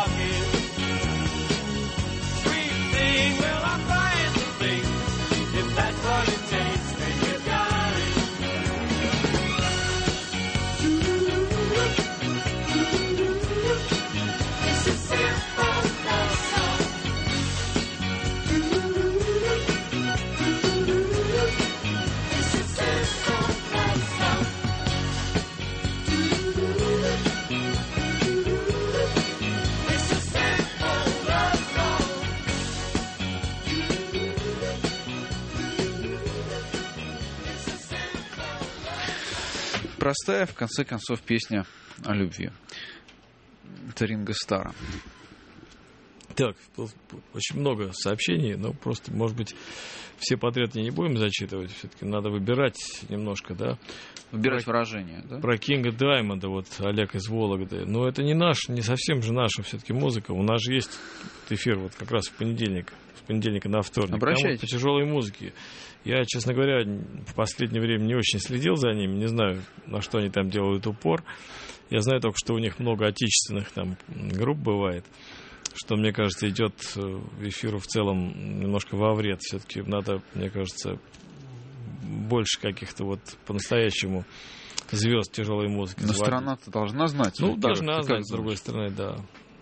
непростая, в конце концов, песня о любви. Это Ринго Старра. Так, очень много сообщений, но просто, может быть, все подряд не будем зачитывать. Все-таки надо выбирать немножко, да? Выбирать выражение, да? Про Кинга Даймонда, вот Олег из Вологды. Но это не не совсем же наша все-таки музыка. У нас же есть эфир вот как раз в понедельника на вторник. Обращайтесь. Там вот по тяжелой музыке. Я, честно говоря, в последнее время не очень следил за ними. Не знаю, на что они там делают упор. Я знаю только, что у них много отечественных там групп бывает. Что, мне кажется, идет эфиру в целом немножко во вред. Все-таки надо, мне кажется, больше каких-то вот по-настоящему звезд тяжелой музыки. Но страна-то должна знать. Ну, должна знать, с другой стороны, да.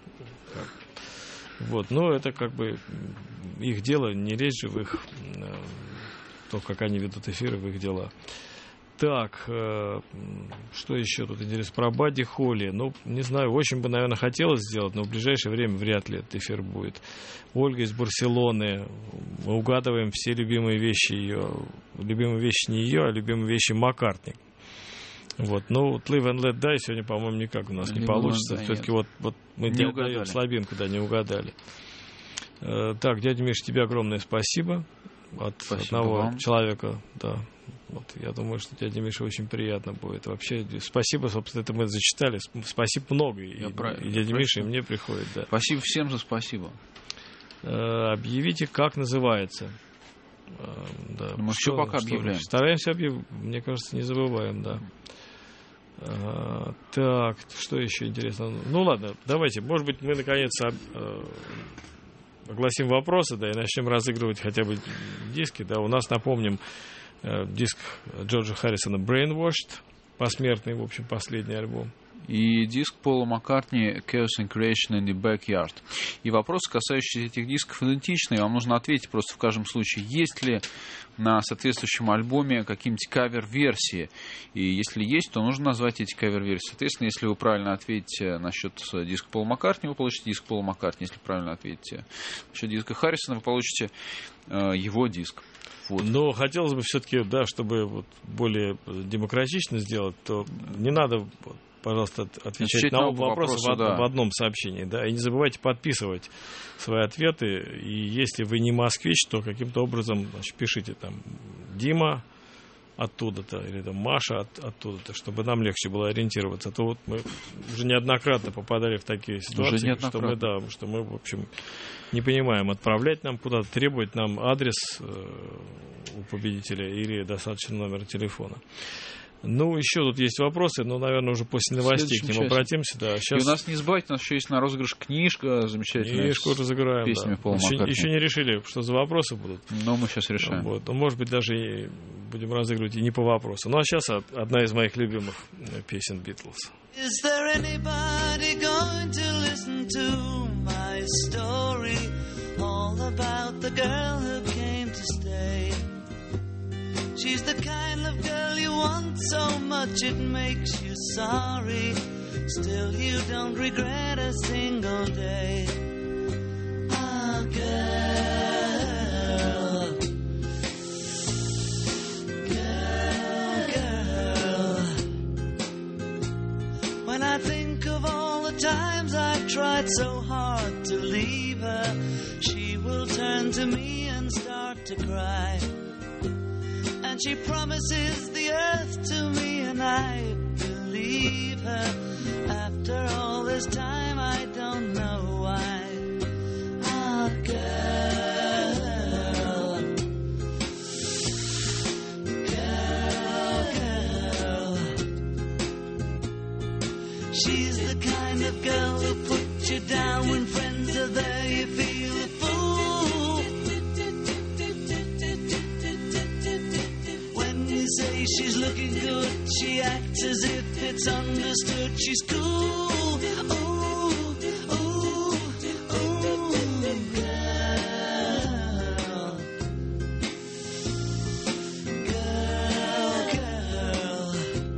Вот, но это как бы их дело, не лезть же в их, то, как они ведут эфиры, в их дела. Так, что еще тут интересно? Про Бадди Холли. Ну, не знаю, очень бы, наверное, хотелось сделать, но в ближайшее время вряд ли этот эфир будет. Ольга из Барселоны. Мы угадываем все любимые вещи ее. Любимые вещи не ее, а любимые вещи Маккартни. Вот, ну, Live and Let Die сегодня, по-моему, никак у нас не получится. Все-таки вот мы не угадали. Слабинку, да, не угадали. Так, дядя Миша, тебе огромное спасибо. От одного вам. Человека, да. Вот, я думаю, что дяде Мише очень приятно будет. Вообще, спасибо, собственно, это мы зачитали. Спасибо много. И дяде Мише, и мне приходит, да. Спасибо всем за спасибо. Объявите, как называется. Да. Мы все пока объявляем. Стараемся объявить. Мне кажется, не забываем, да. Так, что еще интересно? Ну ладно, давайте, может быть, мы наконец огласим вопросы, да, и начнем разыгрывать хотя бы диски, да. У нас, напомним, диск Джорджа Харрисона Brainwashed, посмертный, в общем, последний альбом. И диск Пола Маккартни Chaos and Creation in the Backyard. И вопросы, касающиеся этих дисков, идентичны. Вам нужно ответить просто в каждом случае, есть ли на соответствующем альбоме какие-нибудь кавер-версии. И если есть, то нужно назвать эти кавер-версии. Соответственно, если вы правильно ответите насчет диска Пола Маккартни, вы получите диск Пола Маккартни. Если правильно ответите насчет диска Харрисона, вы получите его диск. Вот. Но хотелось бы все-таки, да, чтобы вот более демократично сделать, то не надо, пожалуйста, отвечать на оба вопроса в одном сообщении, да, и не забывайте подписывать свои ответы, и если вы не москвич, то каким-то образом, значит, пишите там Дима оттуда-то, или там Маша оттуда-то, чтобы нам легче было ориентироваться. А то вот мы уже неоднократно попадали в такие ситуации, что мы, в общем, не понимаем, отправлять нам куда-то, требовать нам адрес у победителя или достаточно номер телефона. Ну, еще тут есть вопросы, но, наверное, уже после новостей к ним обратимся. Да. Сейчас... И у нас, не забывайте, у нас еще есть на розыгрыш книжка замечательная. Книжку разыграем, песнями Пола Маккартни. Еще не решили, что за вопросы будут. Но мы сейчас решаем. Вот. Ну, может быть, даже и будем разыгрывать и не по вопросу. Ну, а сейчас одна из моих любимых песен Битлз. Is there anybody going to listen to my story? All about the girl who came to stay. She's the kind of girl you want so much it makes you sorry. Still you don't regret a single day. Ah, girl, girl. When I think of all the times I've tried so hard to leave her, she will turn to me and start to cry. And she promises the earth to me, and I believe her. After all this time, I don't know why. Ah, girl, girl, girl. She's the kind of girl who puts you down when friends are there. You feel a fool. Say she's looking good, she acts as if it's understood. She's cool, ooh, ooh, ooh, girl, girl, girl.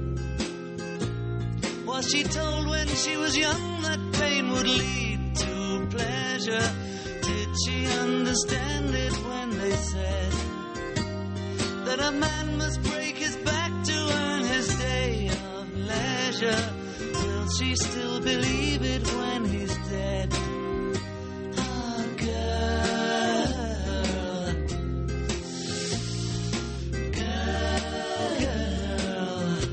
Was she told when she was young that pain would lead to pleasure? Did she understand it when they said that a man must break his back to earn his day of treasure. Will she still believe it when he's dead? Ah, girl, girl.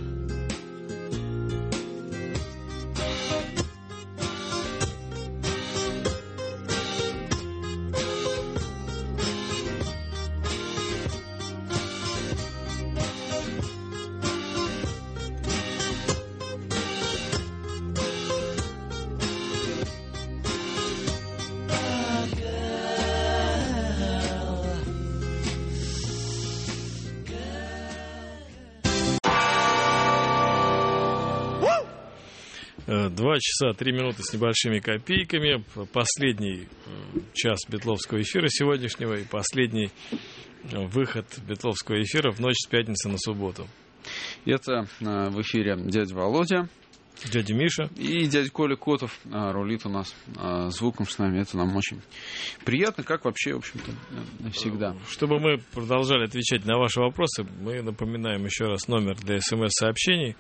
Два часа 3 минуты с небольшими копейками. Последний час Битловского эфира сегодняшнего и последний выход Битловского эфира в ночь с пятницы на субботу. Это в эфире дядя Володя, дядя Миша и дядя Коля Котов рулит у нас звуком с нами. Это нам очень приятно, как вообще, в общем-то, всегда. Чтобы мы продолжали отвечать на ваши вопросы, мы напоминаем еще раз номер для СМС-сообщений.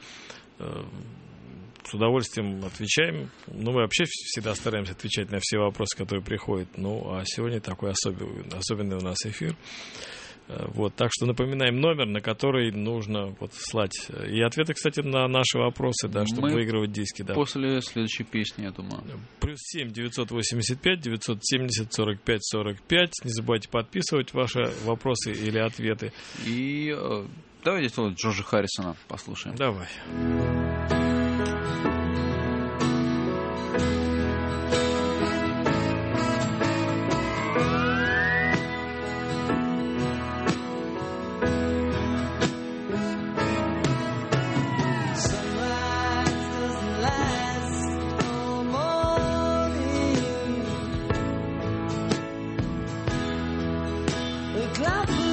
С удовольствием отвечаем. Ну, мы вообще всегда стараемся отвечать на все вопросы, которые приходят. Ну, а сегодня такой особенный у нас эфир. Вот, так что напоминаем номер, на который нужно вот слать и ответы, кстати, на наши вопросы, да, чтобы выигрывать диски. Да. После следующей песни, я думаю. Плюс 7 985 970 45 45. Не забывайте подписывать ваши вопросы или ответы. И давайте Джорджа Харрисона послушаем. Давай.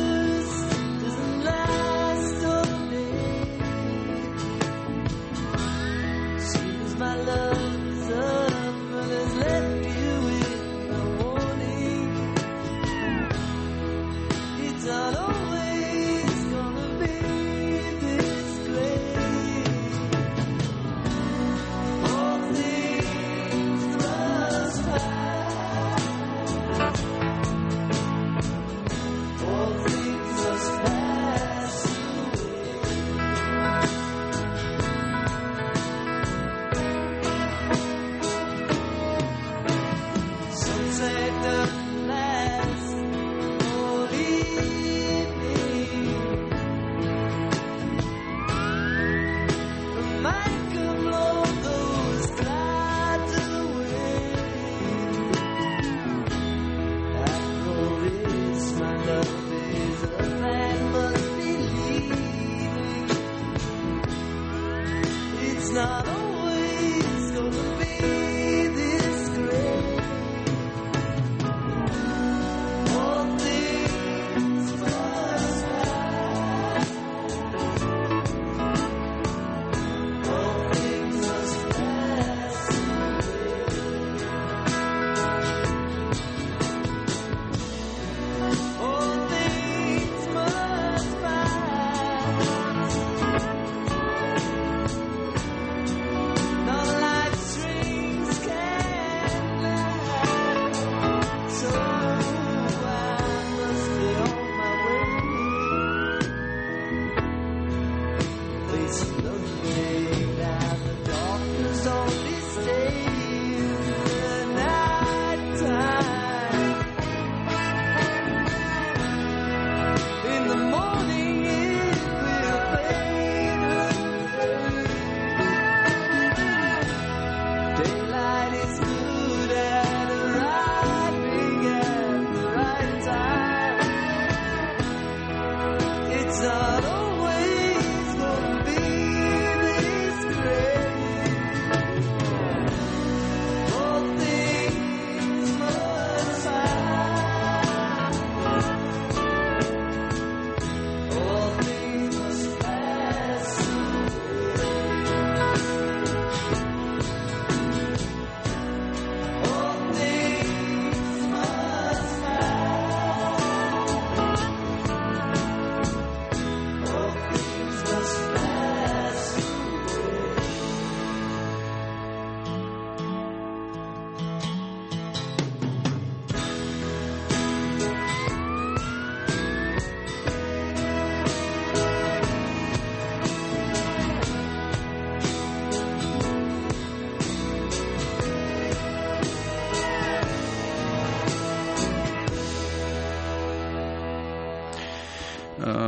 Cloudburst doesn't last all day.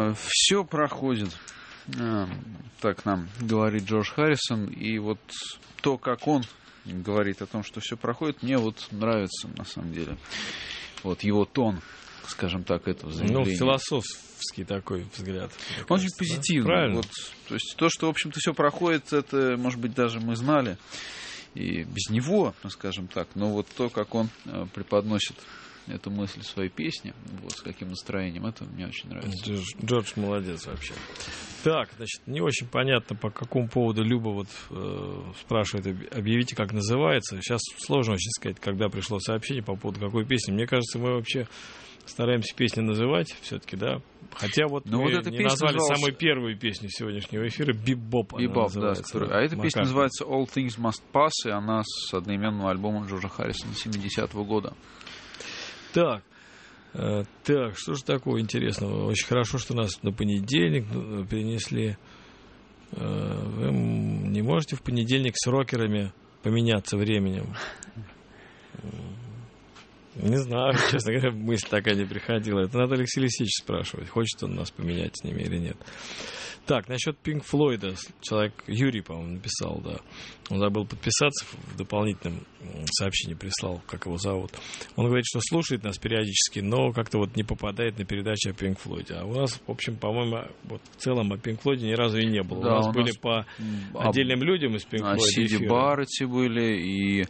Все проходит. Так нам говорит Джордж Харрисон. И вот то, как он говорит о том, что все проходит, мне вот нравится на самом деле. Вот его тон, скажем так, этого заявления. Философский такой взгляд. Он очень позитивный. Правильно. Вот, то есть то, что, в общем-то, все проходит, это, может быть, даже мы знали и без него, скажем так. Но вот то, как он преподносит эту мысль в своей песне, вот, с каким настроением, это мне очень нравится. Джордж молодец вообще. Так, значит, не очень понятно, по какому поводу Люба вот спрашивает, объявите, как называется. Сейчас сложно очень сказать, когда пришло сообщение по поводу какой песни. Мне кажется, мы вообще стараемся песни называть все-таки, да. Хотя вот мы вот не назвали самую первую песню сегодняшнего эфира, «Бибоп». «Бибоп», да. А эта песня называется «All Things Must Pass», и она с одноименного альбома Джорджа Харрисона 70-го года. Так, что же такого интересного? Очень хорошо, что нас на понедельник перенесли. Вы не можете в понедельник с рокерами поменяться временем? Не знаю, честно говоря, мысль такая не приходила. Это надо Алексей Алексеевич спрашивать, хочет он нас поменять с ними или нет. Так, насчет Пинк Флойда. Человек Юрий, по-моему, написал, да. Он забыл подписаться, в дополнительном сообщении прислал, как его зовут. Он говорит, что слушает нас периодически, но как-то вот не попадает на передачи о Пинк Флойде. А у нас, в общем, по-моему, вот в целом о Пинк Флойде ни разу и не было. Да, у нас были по отдельным людям из Пинк Флойда эфиры. Сиди Барретти были и...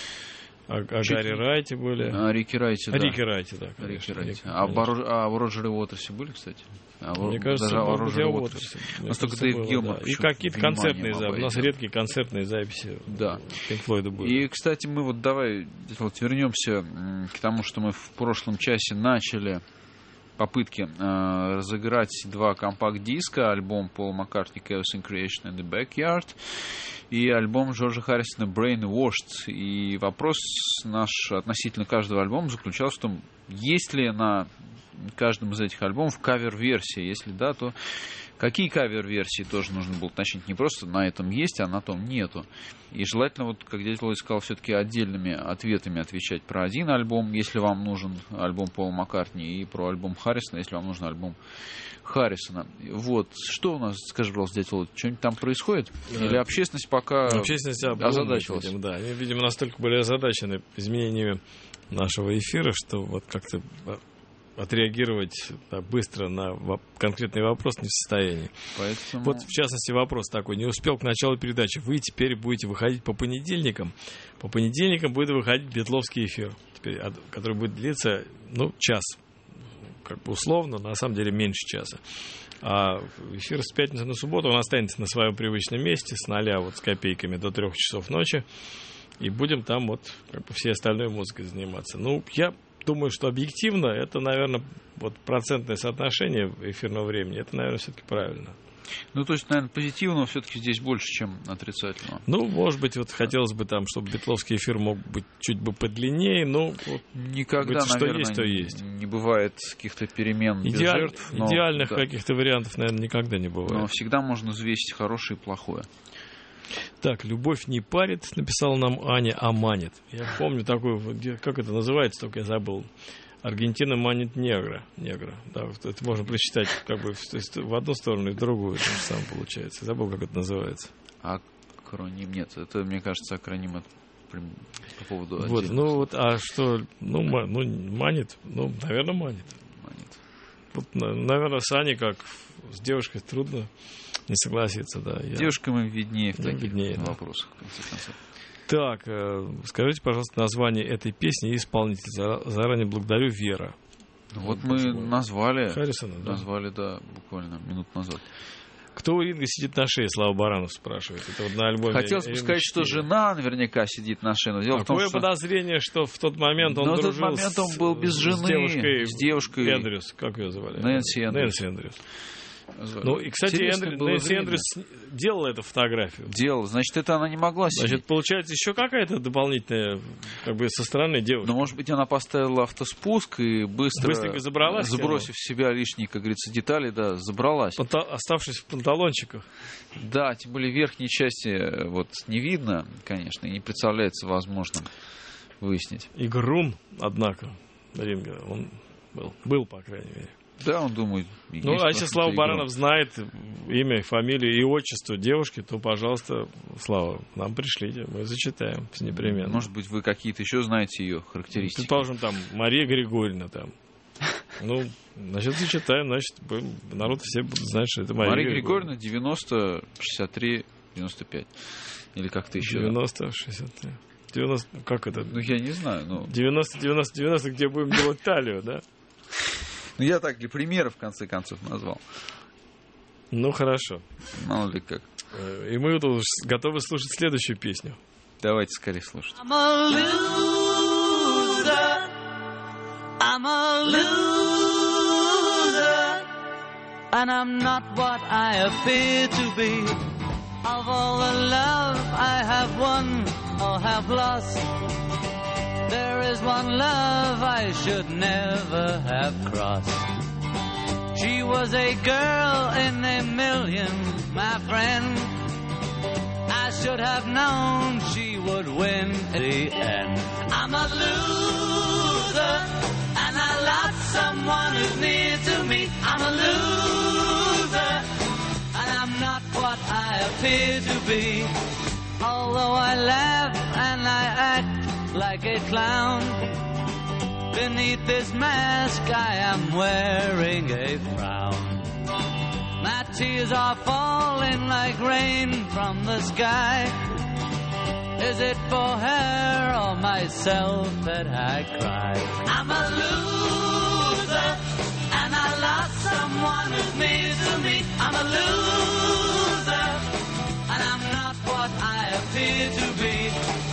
О Гарри Райте были. О Рике Райте, да. Рики Райте, да, конечно. А о Роджере Уотерсе были, кстати? Мне кажется, даже о Роджере Уотерсе. Настолько Дэйв Гилмор. И какие-то концертные записи. У нас редкие концертные записи. Да. Пинк Флойда были. И, кстати, мы вот давай вернемся к тому, что мы в прошлом часе начали попытки разыграть 2 компакт-диска, альбом Пола Маккартни «Chaos in Creation in the Backyard» и альбом Джорджа Харрисона «Brainwashed». И вопрос наш относительно каждого альбома заключался в том, есть ли на каждом из этих альбомов кавер-версии. Если да, то какие кавер-версии тоже нужно было уточнить. Не просто на этом есть, а на том нету. И желательно, вот, как дядя Володя сказал, все-таки отдельными ответами отвечать про один альбом, если вам нужен альбом Пола Маккартни, и про альбом Харрисона, если вам нужен альбом Харрисона. Вот. Что у нас, скажи, пожалуйста, дядя Володя, что-нибудь там происходит? Или общественность пока озадачилась? Да, они, видимо, настолько были озадачены изменениями нашего эфира, что вот как-то отреагировать быстро на конкретный вопрос не в состоянии. Поэтому... Вот, в частности, вопрос такой. Не успел к началу передачи. Вы теперь будете выходить по понедельникам. По понедельникам будет выходить битловский эфир, теперь, который будет длиться, час. Как бы условно, на самом деле меньше часа. А эфир с пятницы на субботу, он останется на своем привычном месте с 0 вот с копейками до 3 часов ночи. И будем там вот как бы всей остальной музыкой заниматься. Я думаю, что объективно это, наверное, вот процентное соотношение эфирного времени, это, наверное, все-таки правильно. То есть, наверное, позитивного все-таки здесь больше, чем отрицательного. Может быть, вот хотелось бы там, чтобы битловский эфир мог быть чуть бы подлиннее, вот никогда, что наверное, есть, то есть. Не бывает каких-то перемен без жертв. Идеальных каких-то вариантов, наверное, никогда не бывает. Но всегда можно взвесить хорошее и плохое. Так, «Любовь не парит», написала нам Аня, а манит. Я помню такую, как это называется, только я забыл. «Аргентина манит негра». Да, это можно прочитать как бы то есть в одну сторону и в другую. То же самое получается. Я забыл, как это называется. Акроним нет. Это, мне кажется, акроним по поводу а что, манит? Наверное, манит. Вот, наверное, с Аней, как с девушкой, трудно не согласиться, да. Девушкам им виднее в таких вопросах, в конце концов. Так, скажите, пожалуйста, название этой песни и исполнителя. Заранее благодарю, Вера. Мы назвали. Харрисона, да? Назвали, да, буквально минут назад. Кто у Ринга сидит на шее, Слава Баранов спрашивает. Это вот на альбоме. Хотелось бы сказать, что жена наверняка сидит на шее. Но дело в том, что... подозрение, что в тот момент он дружил в тот момент он был без жены. С девушкой Эндрюс. Как ее звали? Нэнси Эндрюс. И, кстати, Нэнси Эндрюс делала эту фотографию. Делала. Значит, это она не могла сидеть. Значит, получается, еще какая-то дополнительная, как бы, со стороны девушки. Может быть, она поставила автоспуск и быстренько забралась, сбросив с себя лишние, как говорится, детали, забралась. Оставшись в панталончиках. Да, тем более верхней части не видно, конечно, и не представляется возможным выяснить. И Грун, однако, Ринга, он был, по крайней мере. Да, он думает... Ну, а если Слава Баранов знает имя, фамилию и отчество девушки, то, пожалуйста, Слава, к нам пришлите, мы зачитаем непременно. Может быть, вы какие-то еще знаете ее характеристики? Предположим, там, Мария Григорьевна, там. Ну, значит, зачитаем, значит, народ все будут знать, что это Мария Григорьевна. 90, 63, 95. Или как-то еще. 90, 63. 90, как это? Ну, я не знаю. Но... 90, 90, 90, где будем делать талию, да? Ну, я так для примера, в конце концов, назвал. Ну, хорошо. Мало ли как. И мы тут готовы слушать следующую песню. Давайте скорее слушать. I'm a loser. I'm a loser. And I'm not what I appear to be. Of all the love I have won or have lost, there is one love I should never have crossed. She was a girl in a million, my friend. I should have known she would win at the end. I'm a loser, and I lost someone who's near to me. I'm a loser, and I'm not what I appear to be. Although I laugh and I act like a clown, beneath this mask I am wearing a frown. My tears are falling like rain from the sky. Is it for her or myself that I cry? I'm a loser, and I lost someone who's near to me. I'm a loser, and I'm not what I appear to be.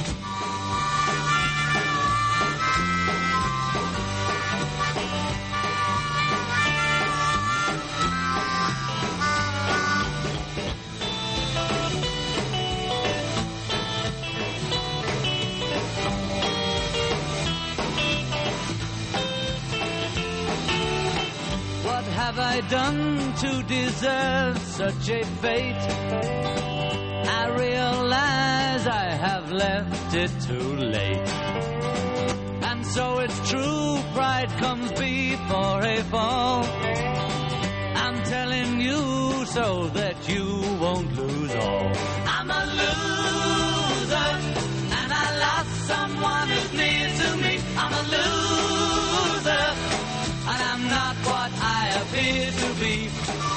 What have I done to deserve such a fate? I realize I have left it too late. And so it's true, pride comes before a fall. I'm telling you so that you won't lose all. I'm a loser, and I lost someone who's near to me. I'm a loser, and I'm not what I appear to be.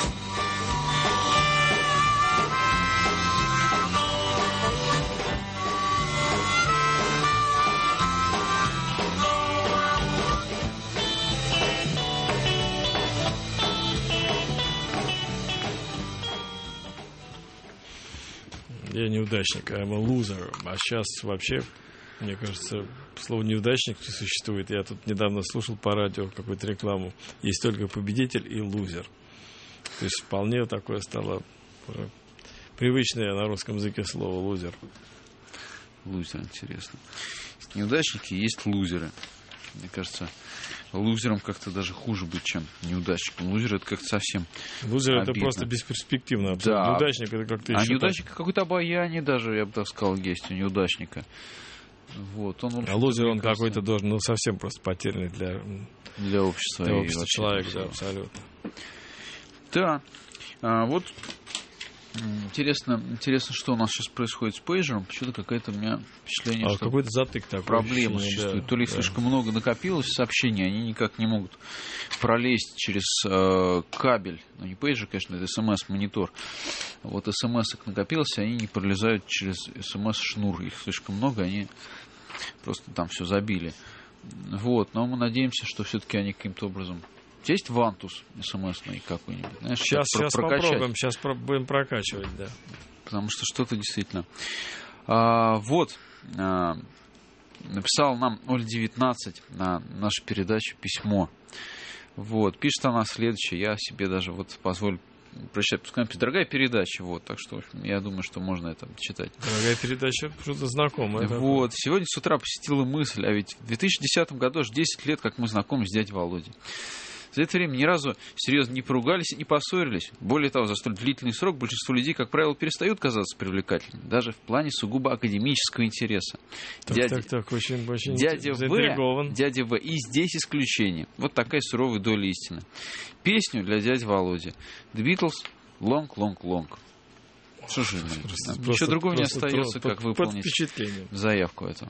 Я неудачник, I'm a loser. А сейчас вообще, мне кажется, слово неудачник не существует. Я тут недавно слушал по радио какую-то рекламу. Есть только победитель и лузер. То есть вполне такое стало привычное на русском языке слово лузер. Лузер, интересно. Есть неудачники, есть лузеры. Мне кажется, лузером как-то даже хуже быть, чем неудачником. Лузер — это как-то совсем лузер — это обидно. просто бесперспективно. Да. Неудачник — это как-то еще... А неудачник — какое-то обаяние даже, я бы так сказал, есть у неудачника. Вот, он, а лузер, он какой-то должен, ну, совсем просто потерянный для общества. Для общества человек, да, абсолютно. Да. Вот интересно, что у нас сейчас происходит с пейджером. Почему-то какая-то у меня впечатление, что какой-то затык такой. Проблема существует. Да, то ли слишком много накопилось сообщений, они никак не могут пролезть через кабель. Ну, не пейджер, конечно, это смс-монитор. Вот смс-ок накопилось, они не пролезают через смс-шнур. Их слишком много, они просто там все забили. Вот. Но мы надеемся, что все-таки они каким-то образом... У тебя есть вантус смс-ный какой-нибудь? Знаешь, сейчас попробуем, сейчас будем прокачивать, да. Потому что что-то действительно... Вот. Написала нам 019 на нашу передачу письмо. Вот. Пишет она следующее. Я себе даже вот позволю прочитать. Пускай напишет: дорогая передача. Вот. Так что, в общем, я думаю, что можно это читать. Дорогая передача, что-то знакомое. Вот. Сегодня с утра посетила мысль, а ведь в 2010 году аж 10 лет, как мы знакомы с дядей Володей. За это время ни разу серьезно не поругались и не поссорились. Более того, за столь длительный срок большинство людей, как правило, перестают казаться привлекательными, даже в плане сугубо академического интереса. Очень Дядя В. И здесь исключение. Вот такая суровая доля истины. Песню для дяди Володи. The Beatles Long, Long, Long. Что же, ничего другого не остается, как выполнить заявку эту.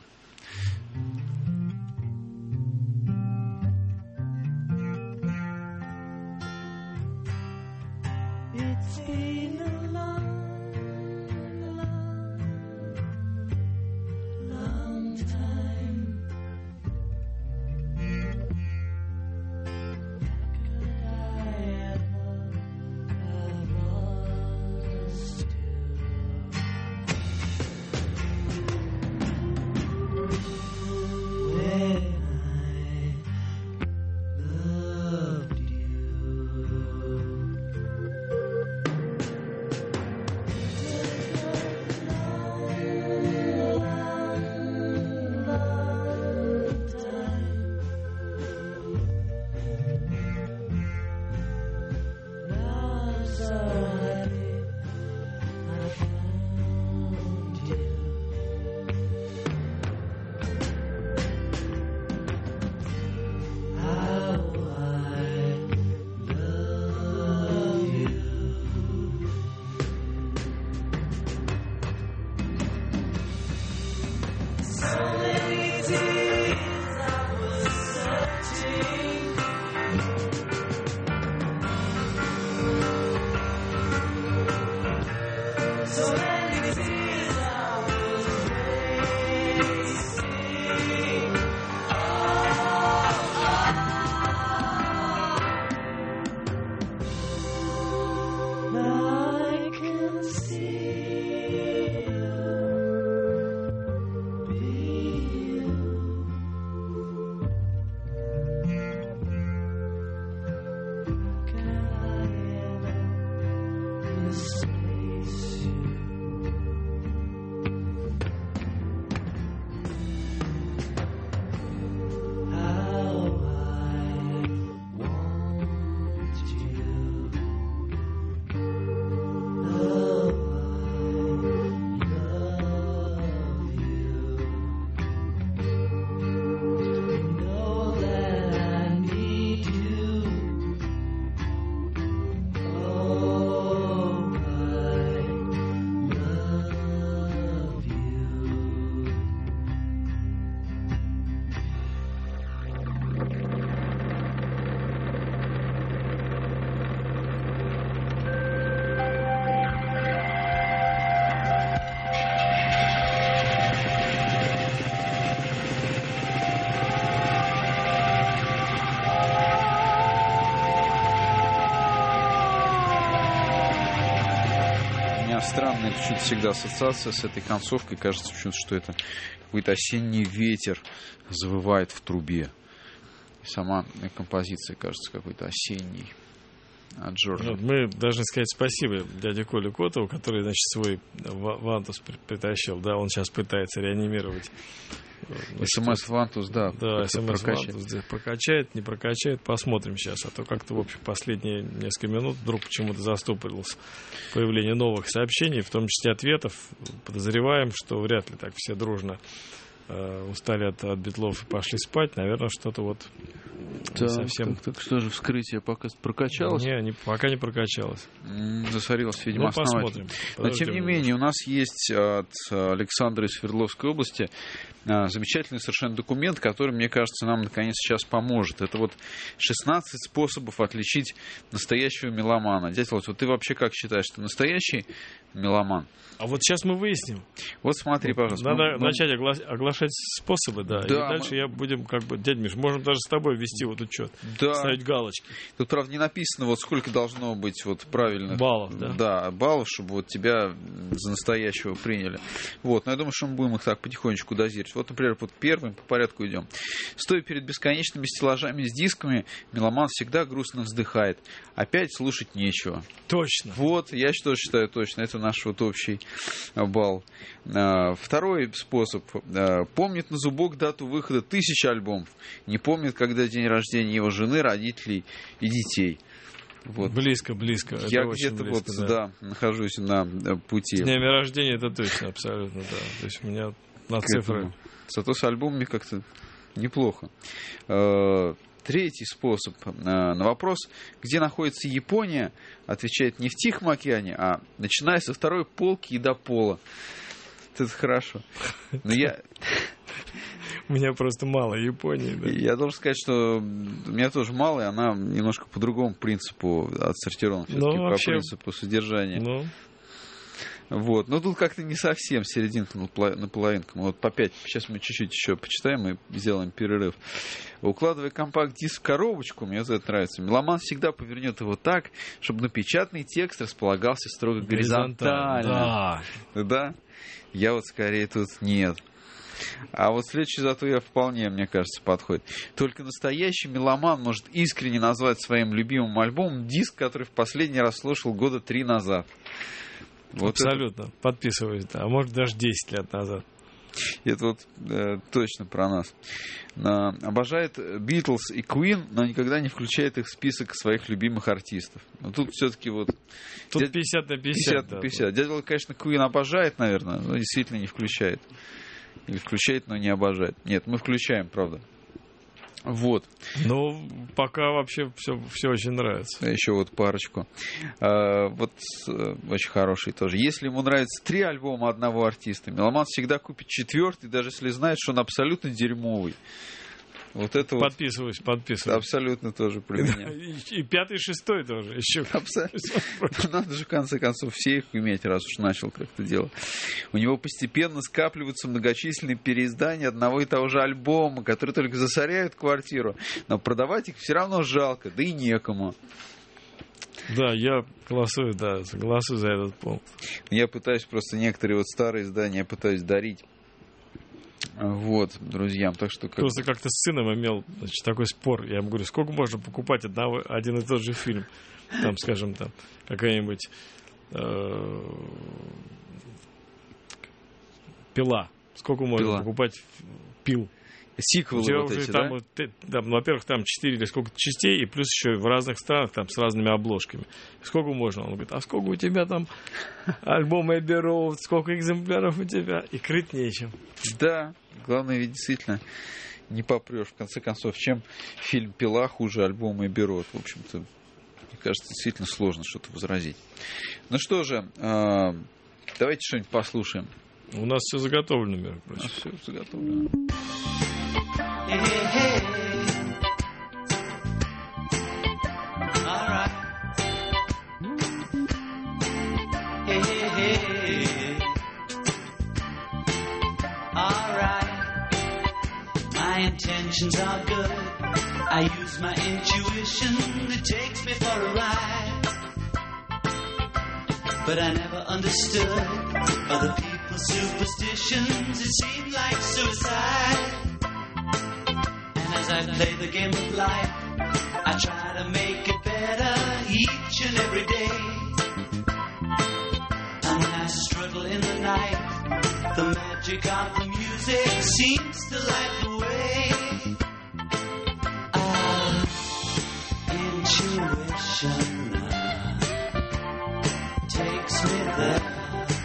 Странная почему-то всегда ассоциация с этой концовкой. Кажется почему-то, что это какой-то осенний ветер завывает в трубе. И сама композиция кажется какой-то осенней от Джорджа. Мы должны сказать спасибо дяде Коле Котову, который, значит, свой вантус притащил. Да, он сейчас пытается реанимировать. СМС-вантус, да. Да, СМС-вантус прокачает, не прокачает, посмотрим сейчас. А то как-то, в общем, последние несколько минут вдруг почему-то застопорилось появление новых сообщений, в том числе ответов. Подозреваем, что вряд ли так все дружно устали от Битлов и пошли спать. Наверное, что-то вот да, совсем... Так что же, вскрытие пока прокачалось? Пока не прокачалось. Засорилось, видимо, основательно. Но, тем не менее, у нас есть от Александра из Свердловской области замечательный совершенно документ, который, мне кажется, нам, наконец, сейчас поможет. Это вот 16 способов отличить настоящего меломана. Дядя Володь, вот ты вообще как считаешь, что настоящий меломан? А вот сейчас мы выясним. Вот смотри, пожалуйста. Надо начать оглашать способы, да. И дальше будем дядя Миш, можем даже с тобой ввести вот учет, ставить галочки. Тут, правда, не написано, вот сколько должно быть вот правильных баллов, да? Да, баллов, чтобы вот тебя за настоящего приняли. Вот, но я думаю, что мы будем их так потихонечку дозировать. слушать. Вот, например, вот первым по порядку идем. Стоя перед бесконечными стеллажами с дисками, меломан всегда грустно вздыхает. Опять слушать нечего. Точно. Вот, я тоже считаю точно. Это наш вот общий балл. Второй способ. Помнит на зубок дату выхода 1000 альбомов. Не помнит, когда день рождения его жены, родителей и детей. Вот. Близко. Я где-то близко, вот, да, нахожусь на пути. С днями рождения это точно, абсолютно, да. То есть у меня на цифры. Зато с альбомами как-то неплохо. Третий способ. На вопрос, где находится Япония, отвечает не в Тихом океане, а начиная со второй полки и до пола. Это хорошо. Но у меня просто мало Японии. Да. Я должен сказать, что у меня тоже мало, и она немножко по другому принципу отсортирована. Все-таки по принципу содержания. Вот. Но тут как-то не совсем серединка на половинку. Вот по 5. Сейчас мы чуть-чуть еще почитаем и сделаем перерыв. Укладывая компакт-диск в коробочку, мне это нравится, меломан всегда повернет его так, чтобы напечатанный текст располагался строго горизонтально. Да? Я вот скорее тут нет. А вот следующий зато я вполне, мне кажется, подходит. Только настоящий меломан может искренне назвать своим любимым альбомом диск, который в последний раз слушал 3 года назад. Вот абсолютно. Это... Подписываюсь, да. А может даже 10 лет назад. Это вот точно про нас. Обожает Битлз и Queen, но никогда не включает их в список своих любимых артистов. Но тут все-таки вот... Тут 50 на 50. 50 на 50. Дядя, конечно, Queen обожает, наверное, но действительно не включает. Или включает, но не обожает. Нет, мы включаем, правда. Вот. Ну, пока вообще все очень нравится. Еще вот парочку. Вот очень хороший тоже. Если ему нравится 3 альбома одного артиста, меломан всегда купит 4-й, даже если знает, что он абсолютно дерьмовый. Вот это подписываюсь. Абсолютно тоже про меня. И 5-й, 6-й тоже еще. Абсолютно. Надо же, в конце концов, все их иметь, раз уж начал как-то делать. У него постепенно скапливаются многочисленные переиздания одного и того же альбома, которые только засоряют квартиру. Но продавать их все равно жалко, да и некому. Да, я голосую за этот пункт. Я пытаюсь просто некоторые вот старые издания дарить. Вот, друзьям, так что... Просто как-то с сыном имел, значит, такой спор. Я ему говорю, сколько можно покупать один и тот же фильм? Там, скажем, там какая-нибудь «Пила». Сколько можно покупать «Пил»? Сиквелы вот эти, там, во-первых, там 4 или сколько-то частей, и плюс еще в разных странах там с разными обложками. Сколько можно? Он говорит, а сколько у тебя там альбом Эбби Роуд, сколько экземпляров у тебя? И крыть нечем. Да, главное, ведь действительно не попрешь. В конце концов, чем фильм «Пила» хуже альбома Эбби Роуд? В общем-то, мне кажется, действительно сложно что-то возразить. Ну что же, давайте что-нибудь послушаем. У нас все заготовлено, между прочим. У нас все заготовлено. Hey, hey, all right. Hey, hey, all right. My intentions are good. I use my intuition. It takes me for a ride. But I never understood other people's superstitions. It seemed like suicide. As I play the game of life, I try to make it better each and every day. And when I struggle in the night, the magic of the music seems to light the way. Intuition takes me there.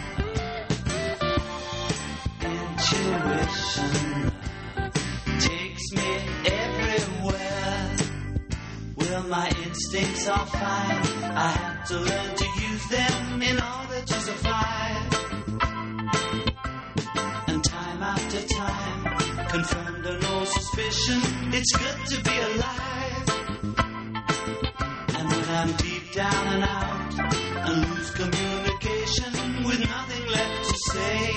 Intuition takes me everywhere. Well, my instincts are fine. I have to learn to use them in order to survive. And time after time, confirmed or no suspicion, it's good to be alive. And when I'm deep down and out and lose communication with nothing left to say,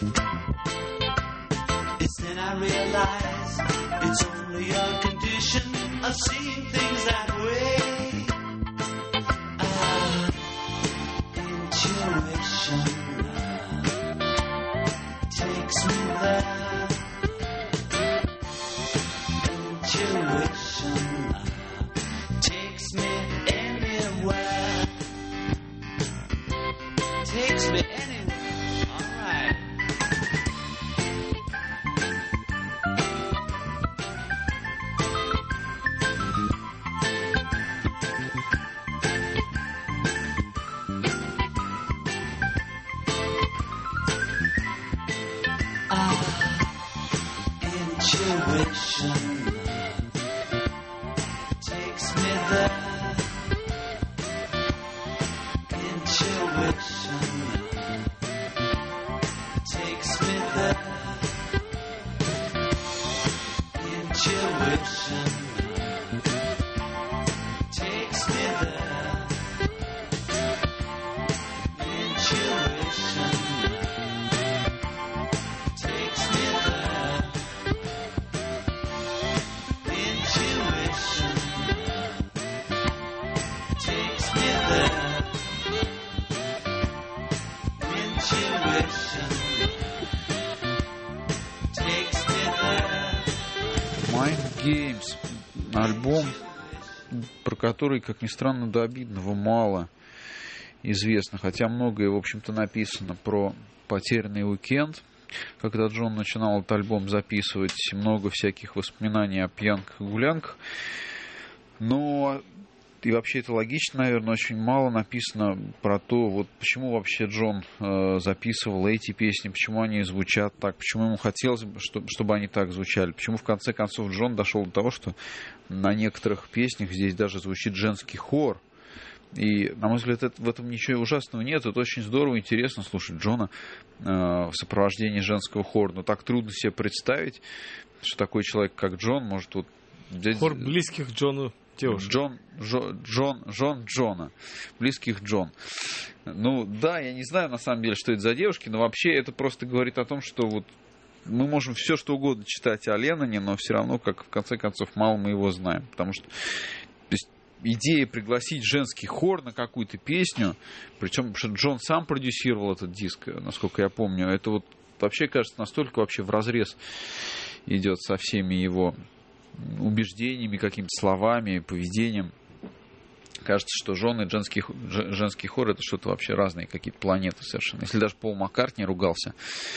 it's then I realize it's only a condition of seeing things that way. Intuition takes me there. Intuition takes me anywhere. Takes me anywhere. All right. Intuition takes me there. Intuition takes me there. Intuition takes me there. Intuition takes me there. Intuition takes me there. Intuition takes me there. Mind Games. Альбом, про который, как ни странно, до обидного мало известно. Хотя многое, в общем-то, написано про потерянный уикенд. Когда Джон начинал этот альбом записывать, много всяких воспоминаний о пьянках и гулянках. Но и вообще это логично, наверное, очень мало написано про то, вот почему вообще Джон записывал эти песни, почему они звучат так, почему ему хотелось бы, чтобы они так звучали, почему в конце концов Джон дошел до того, что на некоторых песнях здесь даже звучит женский хор. И, на мой взгляд, в этом ничего ужасного нет. Это очень здорово и интересно слушать Джона в сопровождении женского хора. Но так трудно себе представить, что такой человек, как Джон, может вот взять... Хор близких Джону девушек. Джона. Близких Джон. Ну, да, я не знаю, на самом деле, что это за девушки, но вообще это просто говорит о том, что вот мы можем все, что угодно читать о Ленноне, но все равно, как в конце концов, мало мы его знаем. Потому что идея пригласить женский хор на какую-то песню, причем, что Джон сам продюсировал этот диск, насколько я помню, это вот вообще, кажется, настолько вообще вразрез идет со всеми его убеждениями, какими-то словами, поведением. Кажется, что жены и женский хор — это что-то вообще разные, какие-то планеты совершенно. Если даже Пол Маккартни ругался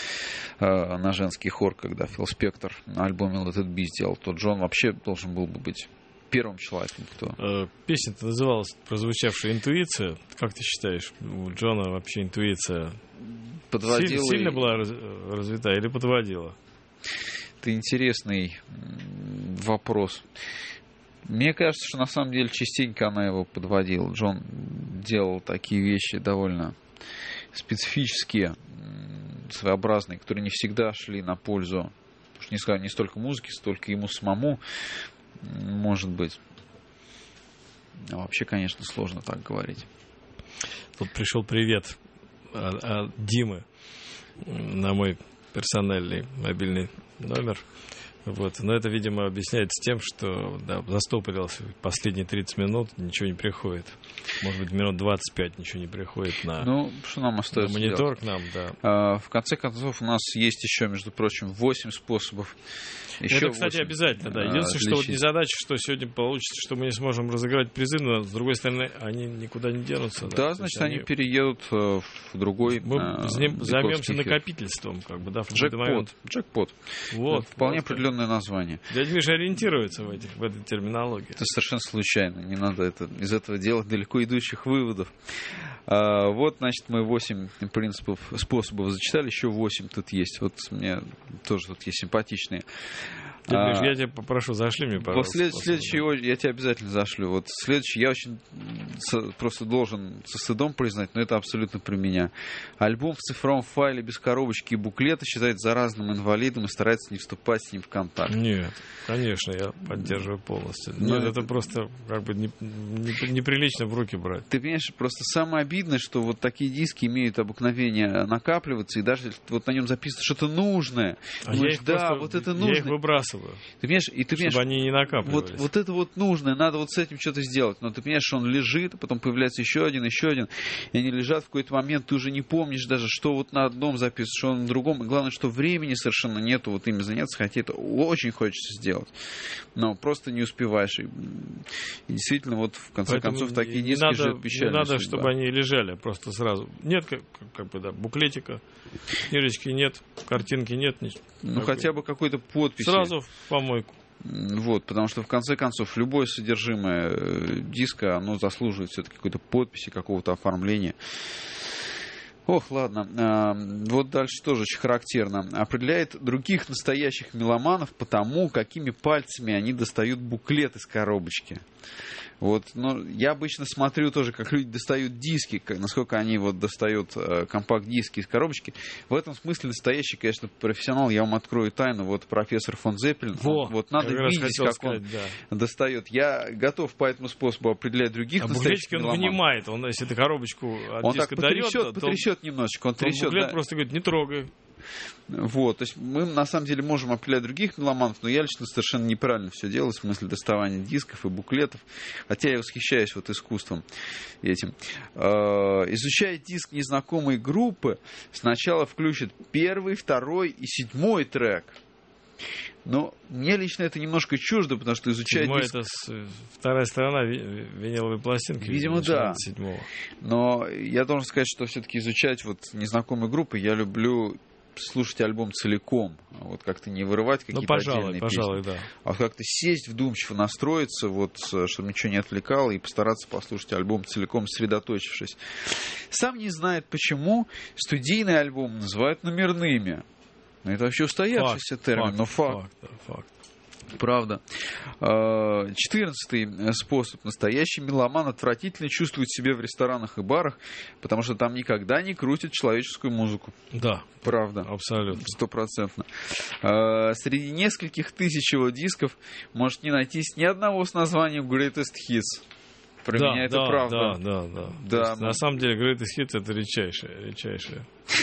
на женский хор, когда Фил Спектор на альбоме Let It Be сделал, то Джон вообще должен был бы быть первым человеком, кто... Песня-то называлась «Прозвучавшая интуиция». Как ты считаешь, у Джона вообще интуиция сильно была развита или подводила? Это интересный вопрос. Мне кажется, что на самом деле частенько она его подводила. Джон делал такие вещи довольно специфические, своеобразные, которые не всегда шли на пользу, не столько музыки, столько ему самому, может быть. А вообще, конечно, сложно так говорить. Тут пришел привет от Димы на мой персональный мобильный номер. Вот. Но это, видимо, объясняется тем, что застопорился последние 30 минут, ничего не приходит. Может быть, минут 25 ничего не приходит на, что нам остается монитор делать? К нам, да. В конце концов, у нас есть еще, между прочим, 8 способов. Еще это, кстати, 8. Обязательно, да. Единственное, что вот незадача, что сегодня получится, что мы не сможем разыграть призы, но, с другой стороны, они никуда не денутся. Да, значит, они переедут в другой... Мы займемся накопительством, как бы, да, в Джекпот. Вот. Вполне определенное название. Дядя Миша ориентируется в этой терминологии. Это совершенно случайно. Не надо из этого делать далеко идущих выводов. Вот, значит, мы 8 способов зачитали, еще 8 тут есть. Вот мне тоже тут есть симпатичные. Я тебя попрошу, зашли мне, пожалуйста. Следующий я тебе обязательно зашлю. Вот следующий я очень просто должен со стыдом признать, но это абсолютно про меня. Альбом в цифровом файле без коробочки и буклета считает заразным инвалидом и старается не вступать с ним в контакт. Нет, конечно, я поддерживаю полностью. Нет, это просто как бы неприлично в руки брать. Ты понимаешь, просто самое обидное, что вот такие диски имеют обыкновение накапливаться, и даже вот на нем записано что-то нужное. Я их выбрасываю. чтобы чтобы они не накапливались. Вот это вот нужно, надо вот с этим что-то сделать. Но ты понимаешь, что он лежит, а потом появляется еще один, и они лежат в какой-то момент, ты уже не помнишь даже, что вот на одном записывается, что на другом. И главное, что времени совершенно нету вот ими заняться, хотя это очень хочется сделать. Но просто не успеваешь. И действительно, вот в конце концов, такие диски же печальная Не надо, судьба. чтобы они лежали просто сразу. Нет буклетика, книжечки нет, картинки нет. Ну, хотя бы какой-то подписи. Сразу в помойку. Вот, потому что, в конце концов, любое содержимое диска, оно заслуживает все-таки какой-то подписи, какого-то оформления. Ох, ладно. Вот дальше тоже очень характерно. Определяет других настоящих меломанов по тому, какими пальцами они достают буклет из коробочки. Вот, но я обычно смотрю тоже, как люди достают диски, насколько они вот достают компакт-диски из коробочки. В этом смысле настоящий, конечно, профессионал. Я вам открою тайну. Вот профессор фон Зеппелин. Вот надо видеть, как он достает. Я готов по этому способу определять других настоящих меломанов. Он вынимает. Он, если ты коробочку от диска дает, потрясет немножечко. Он трясет. Буклет просто говорит, не трогай. Вот, то есть мы на самом деле можем определять других меломанов, но я лично совершенно неправильно все делаю в смысле доставания дисков и буклетов, хотя я восхищаюсь вот искусством этим. Изучая диск незнакомой группы, сначала включит 1, 2 и 7 трек. Но мне лично это немножко чуждо, потому что изучать диск... Это вторая сторона виниловой пластинки. Видимо, да. 7-го. Но я должен сказать, что все-таки изучать вот незнакомые группы я люблю слушать альбом целиком, вот как-то не вырывать какие-то отдельные песни, да. А как-то сесть вдумчиво, настроиться, вот, чтобы ничего не отвлекало, и постараться послушать альбом целиком, сосредоточившись. Сам не знает, почему студийные альбомы называют номерными. Это вообще устоявшийся термин, но факт. Правда. 14-й способ. Настоящий меломан отвратительно чувствует себя в ресторанах и барах, потому что там никогда не крутят человеческую музыку. Да. Правда. Абсолютно. 100%. Среди нескольких тысяч его дисков может не найтись ни одного с названием Greatest Hits. Про меня это правда. Да. На самом деле Greatest Hits это редчайшее.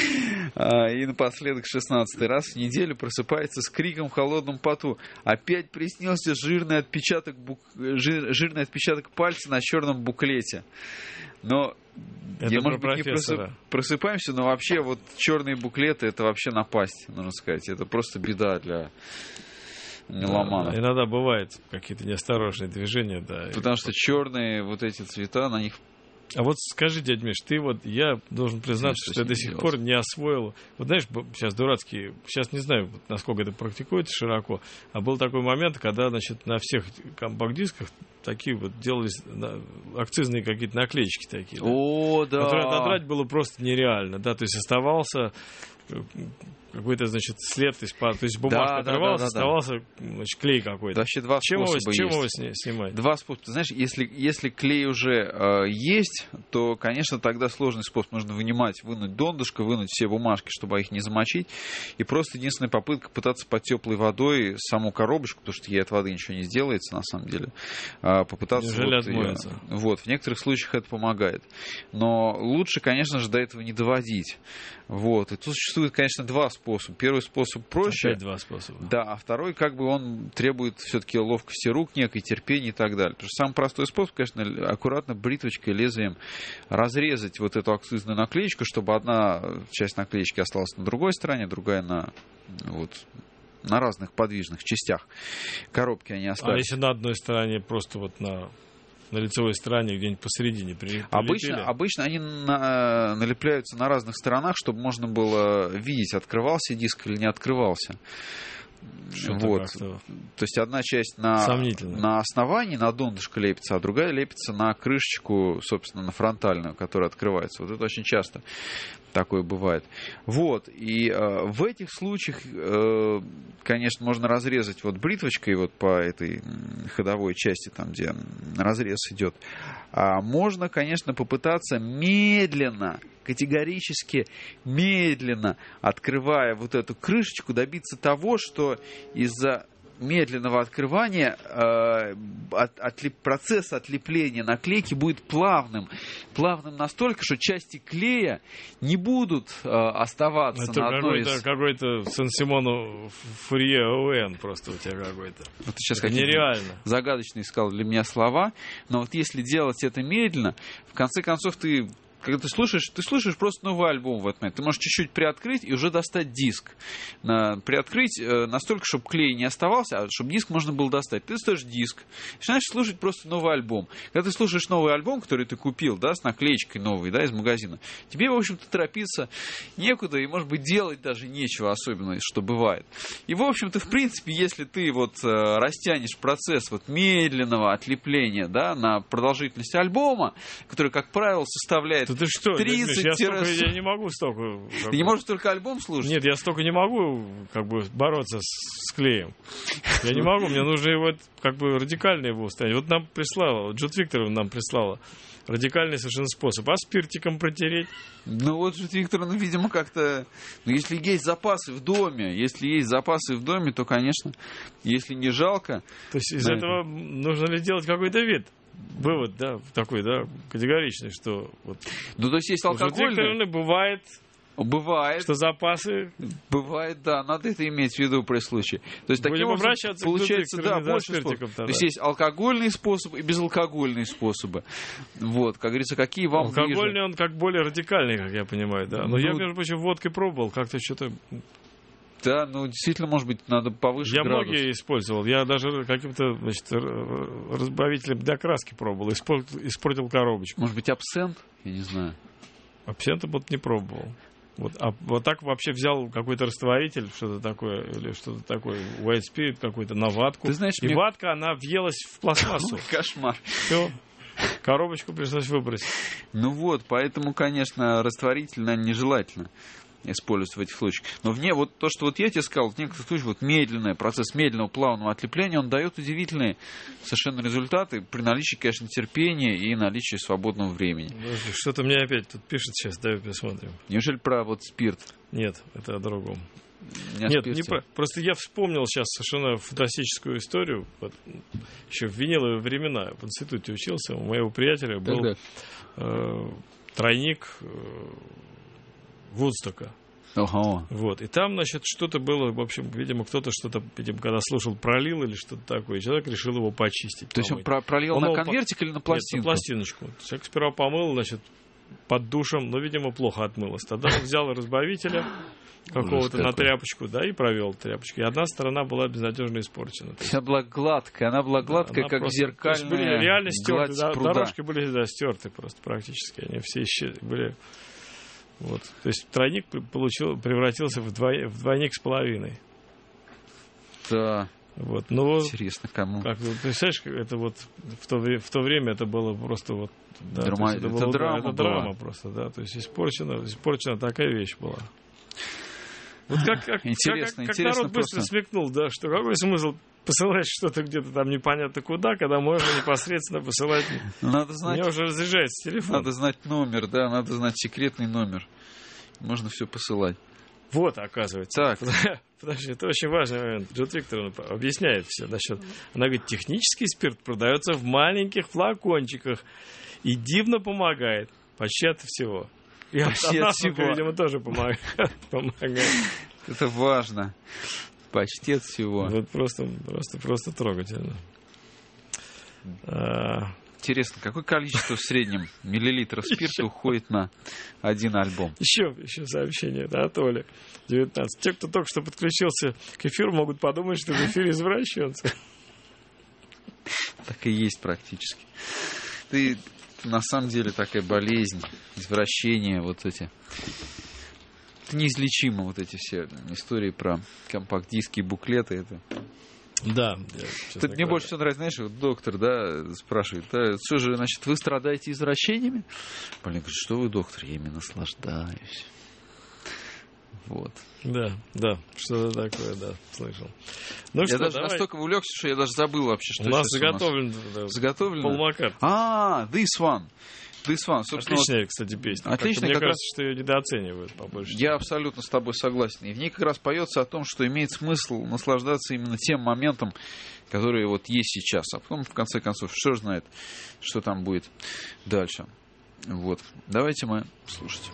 И напоследок 16-й раз в неделю просыпается с криком в холодном поту. Опять приснился жирный отпечаток пальца на черном буклете. Но это может быть, не просыпаемся, но вообще вот черные буклеты это вообще напасть, нужно сказать. Это просто беда для меломанов. Да, иногда бывают какие-то неосторожные движения, да. Потому что черные вот эти цвета, на них... А вот скажи, дядь Миш, я должен признаться, что я до сих пор не освоил. Вот знаешь, сейчас сейчас не знаю, насколько это практикуется широко, а был такой момент, когда, значит, на всех компакт-дисках такие вот делались акцизные какие-то наклеечки такие. Да? О, да. Которые отодрать было просто нереально, да, то есть оставался какой-то, значит, след, то есть бумажка отрывалась, оставался значит, клей какой-то. Вообще два способа Чем его снимать? Два способа. Ты знаешь, если клей уже есть, то, конечно, тогда сложный способ. Нужно вынуть донышко, вынуть все бумажки, чтобы их не замочить. И просто единственная попытка пытаться под теплой водой саму коробочку, потому что ей от воды ничего не сделается, на самом деле, попытаться... Неужели отмоется? В некоторых случаях это помогает. Но лучше, конечно же, до этого не доводить. Вот. И тут существует, конечно, два способа. Первый способ проще. Опять два способа. Да, а второй, он требует все-таки ловкости рук, некой терпения и так далее. Потому что самый простой способ, конечно, аккуратно бритвочкой, лезвием разрезать вот эту акцизную наклеечку, чтобы одна часть наклеечки осталась на другой стороне, другая на разных подвижных частях коробки они остались. А если на одной стороне просто на лицевой стороне где-нибудь посередине Обычно они налепляются на разных сторонах, чтобы можно было видеть, открывался диск или не открывался. То есть одна часть на основании, на донышко лепится, а другая лепится на крышечку, собственно, на фронтальную, которая открывается. Вот это очень часто такое бывает. И в этих случаях, конечно, можно разрезать бритвочкой по этой ходовой части, там, где разрез идет. А можно, конечно, попытаться медленно, категорически медленно, открывая вот эту крышечку, добиться того, что из-за медленного открывания процесс отлепления наклейки будет плавным. Плавным настолько, что части клея не будут оставаться это на одной из... какой-то Сан-Симону Фурье ОН просто у тебя какой-то. Вот сейчас это нереально. Загадочно искал для меня слова, но вот если делать это медленно, в конце концов когда ты слушаешь просто новый альбом в этот момент. Ты можешь чуть-чуть приоткрыть и уже достать диск. Приоткрыть настолько, чтобы клей не оставался, а чтобы диск можно было достать. Ты достаешь диск, начинаешь слушать просто новый альбом. Когда ты слушаешь новый альбом, который ты купил, да, с наклеечкой новой, да, из магазина, тебе, в общем-то, торопиться некуда и, может быть, делать даже нечего особенно, что бывает. И, в общем-то, в принципе, если ты вот растянешь процесс вот медленного отлепления, да, на продолжительность альбома, который, как правило, составляет ты что, 30 я не могу столько... Ты не можешь только альбом слушать? Нет, я столько не могу бороться с клеем. Я не могу, мне нужно его радикально его устранить. Вот нам прислала, Джуд Викторовна нам прислала радикальный совершенно способ. А спиртиком протереть? Ну вот Джуд Викторовна, видимо, как-то... если есть запасы в доме, то, конечно, если не жалко... То есть из этого нужно ли делать какой-то вид? Вывод, да, такой, да, категоричный, что вот... Ну, то есть алкогольный... Бывает, что запасы... Бывает, да, надо это иметь в виду при случае. То есть, таким образом, получается, да, больше способов. То есть, есть алкогольный способ и безалкогольные способы. Вот, как говорится, какие вам ближе. Алкогольный, он как более радикальный, как я понимаю, да. Но я, между прочим, водкой пробовал, как-то что-то... Да, действительно, может быть, надо повыше градус. Я многие использовал. Я даже каким-то, разбавителем для краски пробовал. Испортил коробочку. Может быть, абсент? Я не знаю. Абсента вот не пробовал. Вот так вообще взял какой-то растворитель, что-то такое, или что-то такое, white spirit какой-то, на ватку. Ты знаешь, ватка, она въелась в пластмассу. Кошмар. Все. Коробочку пришлось выбросить. Ну вот, поэтому, конечно, растворитель, наверное, нежелательно использовать в этих случаях. Но вот то, что вот я тебе сказал, в некоторых случаях процесс медленного плавного отлепления, он дает удивительные совершенно результаты при наличии, конечно, терпения и наличии свободного времени. Что-то мне опять тут пишет сейчас, давай посмотрим. Неужели про спирт? Нет, это о другом. Нет, просто я вспомнил сейчас совершенно фантастическую историю. Еще в виниловые времена в институте учился, у моего приятеля был тройник Вудстока. Ага. Вот. И там, что-то было, в общем, видимо, кто-то что-то, когда слушал, пролил или что-то такое, и человек решил его почистить. То есть он пролил на конвертик или на пластинку? Нет, на пластиночку. Человек сперва помыл, под душем, но, видимо, плохо отмылось. Тогда он взял разбавителя какого-то на тряпочку, да, и провел тряпочку. И одна сторона была безнадежно испорчена. Она была гладкая, как зеркальная. Были реально стерты, дорожки были стерты просто практически. Они все были... Вот. То есть тройник превратился в двойник с половиной. Да. Вот. Интересно, кому? Ты представляешь, это в то время это было просто это драма просто, да. То есть испорчена такая вещь была. Вот как народ быстро смекнул, да, что какой смысл посылать что-то где-то там непонятно куда, когда можно непосредственно посылать. Надо знать, у меня уже разряжается телефон. Надо знать номер, да, надо знать секретный номер. Можно все посылать. Вот, оказывается. Так. Подожди, это очень важный момент. Джуд Викторовна объясняет все насчет. Она говорит, технический спирт продается в маленьких флакончиках и дивно помогает. Почти от всего. И почти от всего. Видимо, тоже помогает. Это важно. Почти от всего. Вот просто трогательно. Интересно, какое количество в среднем миллилитров спирта уходит на один альбом? Еще сообщение, да, от Оли, 19. Те, кто только что подключился к эфиру, могут подумать, что в эфире извращенцы. Так и есть практически. Ты на самом деле такая болезнь, извращение, вот эти... Это неизлечимо, вот эти все истории про компакт-диски и буклеты. Это... Да. Мне больше всего нравится, знаешь, вот доктор, да, спрашивает, да, что же, значит, вы страдаете извращениями? Блин, говорит, что вы, доктор, я ими наслаждаюсь. Вот. Да, что-то такое, да, слышал. Ну я что, даже давай. Настолько увлекся, что я даже забыл вообще, что у нас заготовлен Пол Маккартни. This One. This One, собственно. Отличная, кстати, песня. Отличная, мне кажется, что ее недооценивают побольше. Я абсолютно с тобой согласен. И в ней как раз поется о том, что имеет смысл наслаждаться именно тем моментом, который вот есть сейчас. А потом, в конце концов, что же знает, что там будет дальше. Вот. Давайте мы слушать.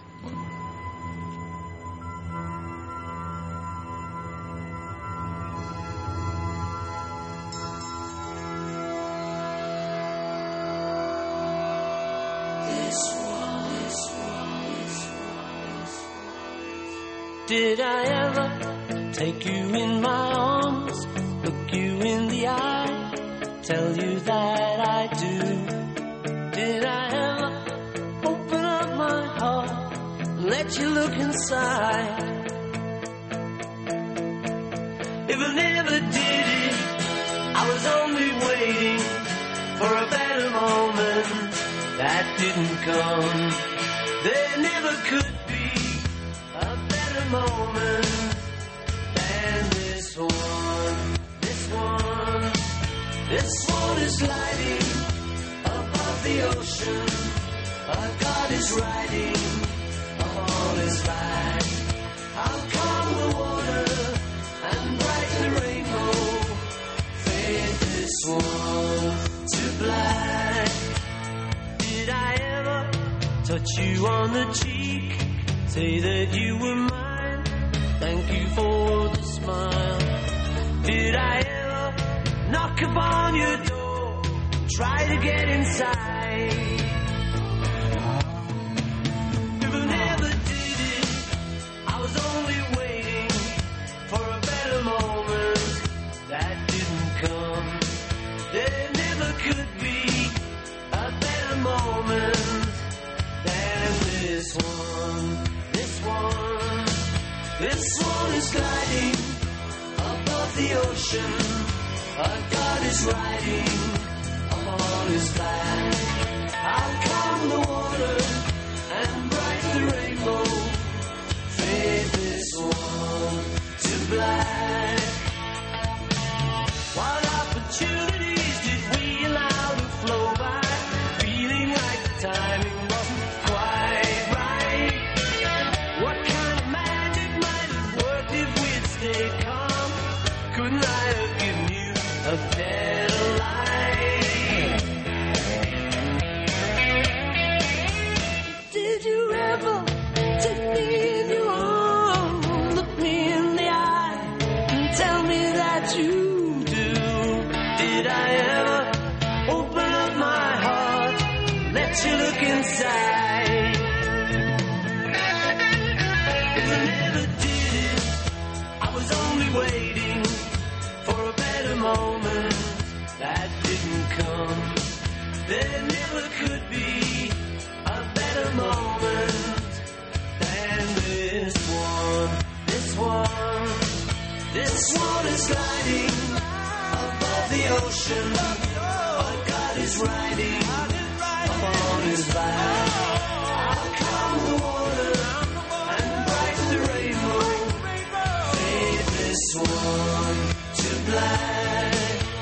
Did I ever take you in my arms, look you in the eye, tell you that I do? Did I ever open up my heart and let you look inside? If I never did it, I was only waiting for a better moment that didn't come. There never could be a better moment than this one. This one, this one is lighting above the ocean. A God is riding upon his back. How calm the water and bright the rainbow fade this one to black. Did I ever touch you on the cheek, say that you were mine, thank you for the smile? Did I ever knock upon your door, try to get inside? If I never did it, I was only waiting for a better moment that didn't come. There never could be a better moment than this one. This one, this one is gliding above the ocean. A God is riding upon his back. How calm the water and bright the rainbow fade this one to black. What opportunities did we allow to flow by, feeling like the timing wasn't quite right? What kind of magic might have worked if we'd stayed calm? Couldn't I have given you a better life? Did you ever take me in your arms, look me in the eye, and tell me that you do? Did I ever open up my heart, let you look inside? If I never did it, I was only waiting for a better moment that didn't come. There never could be a better moment than this one. This one, this one is gliding above the ocean. A God is riding upon his back. How calm the water and bright the rainbow fade this one to black.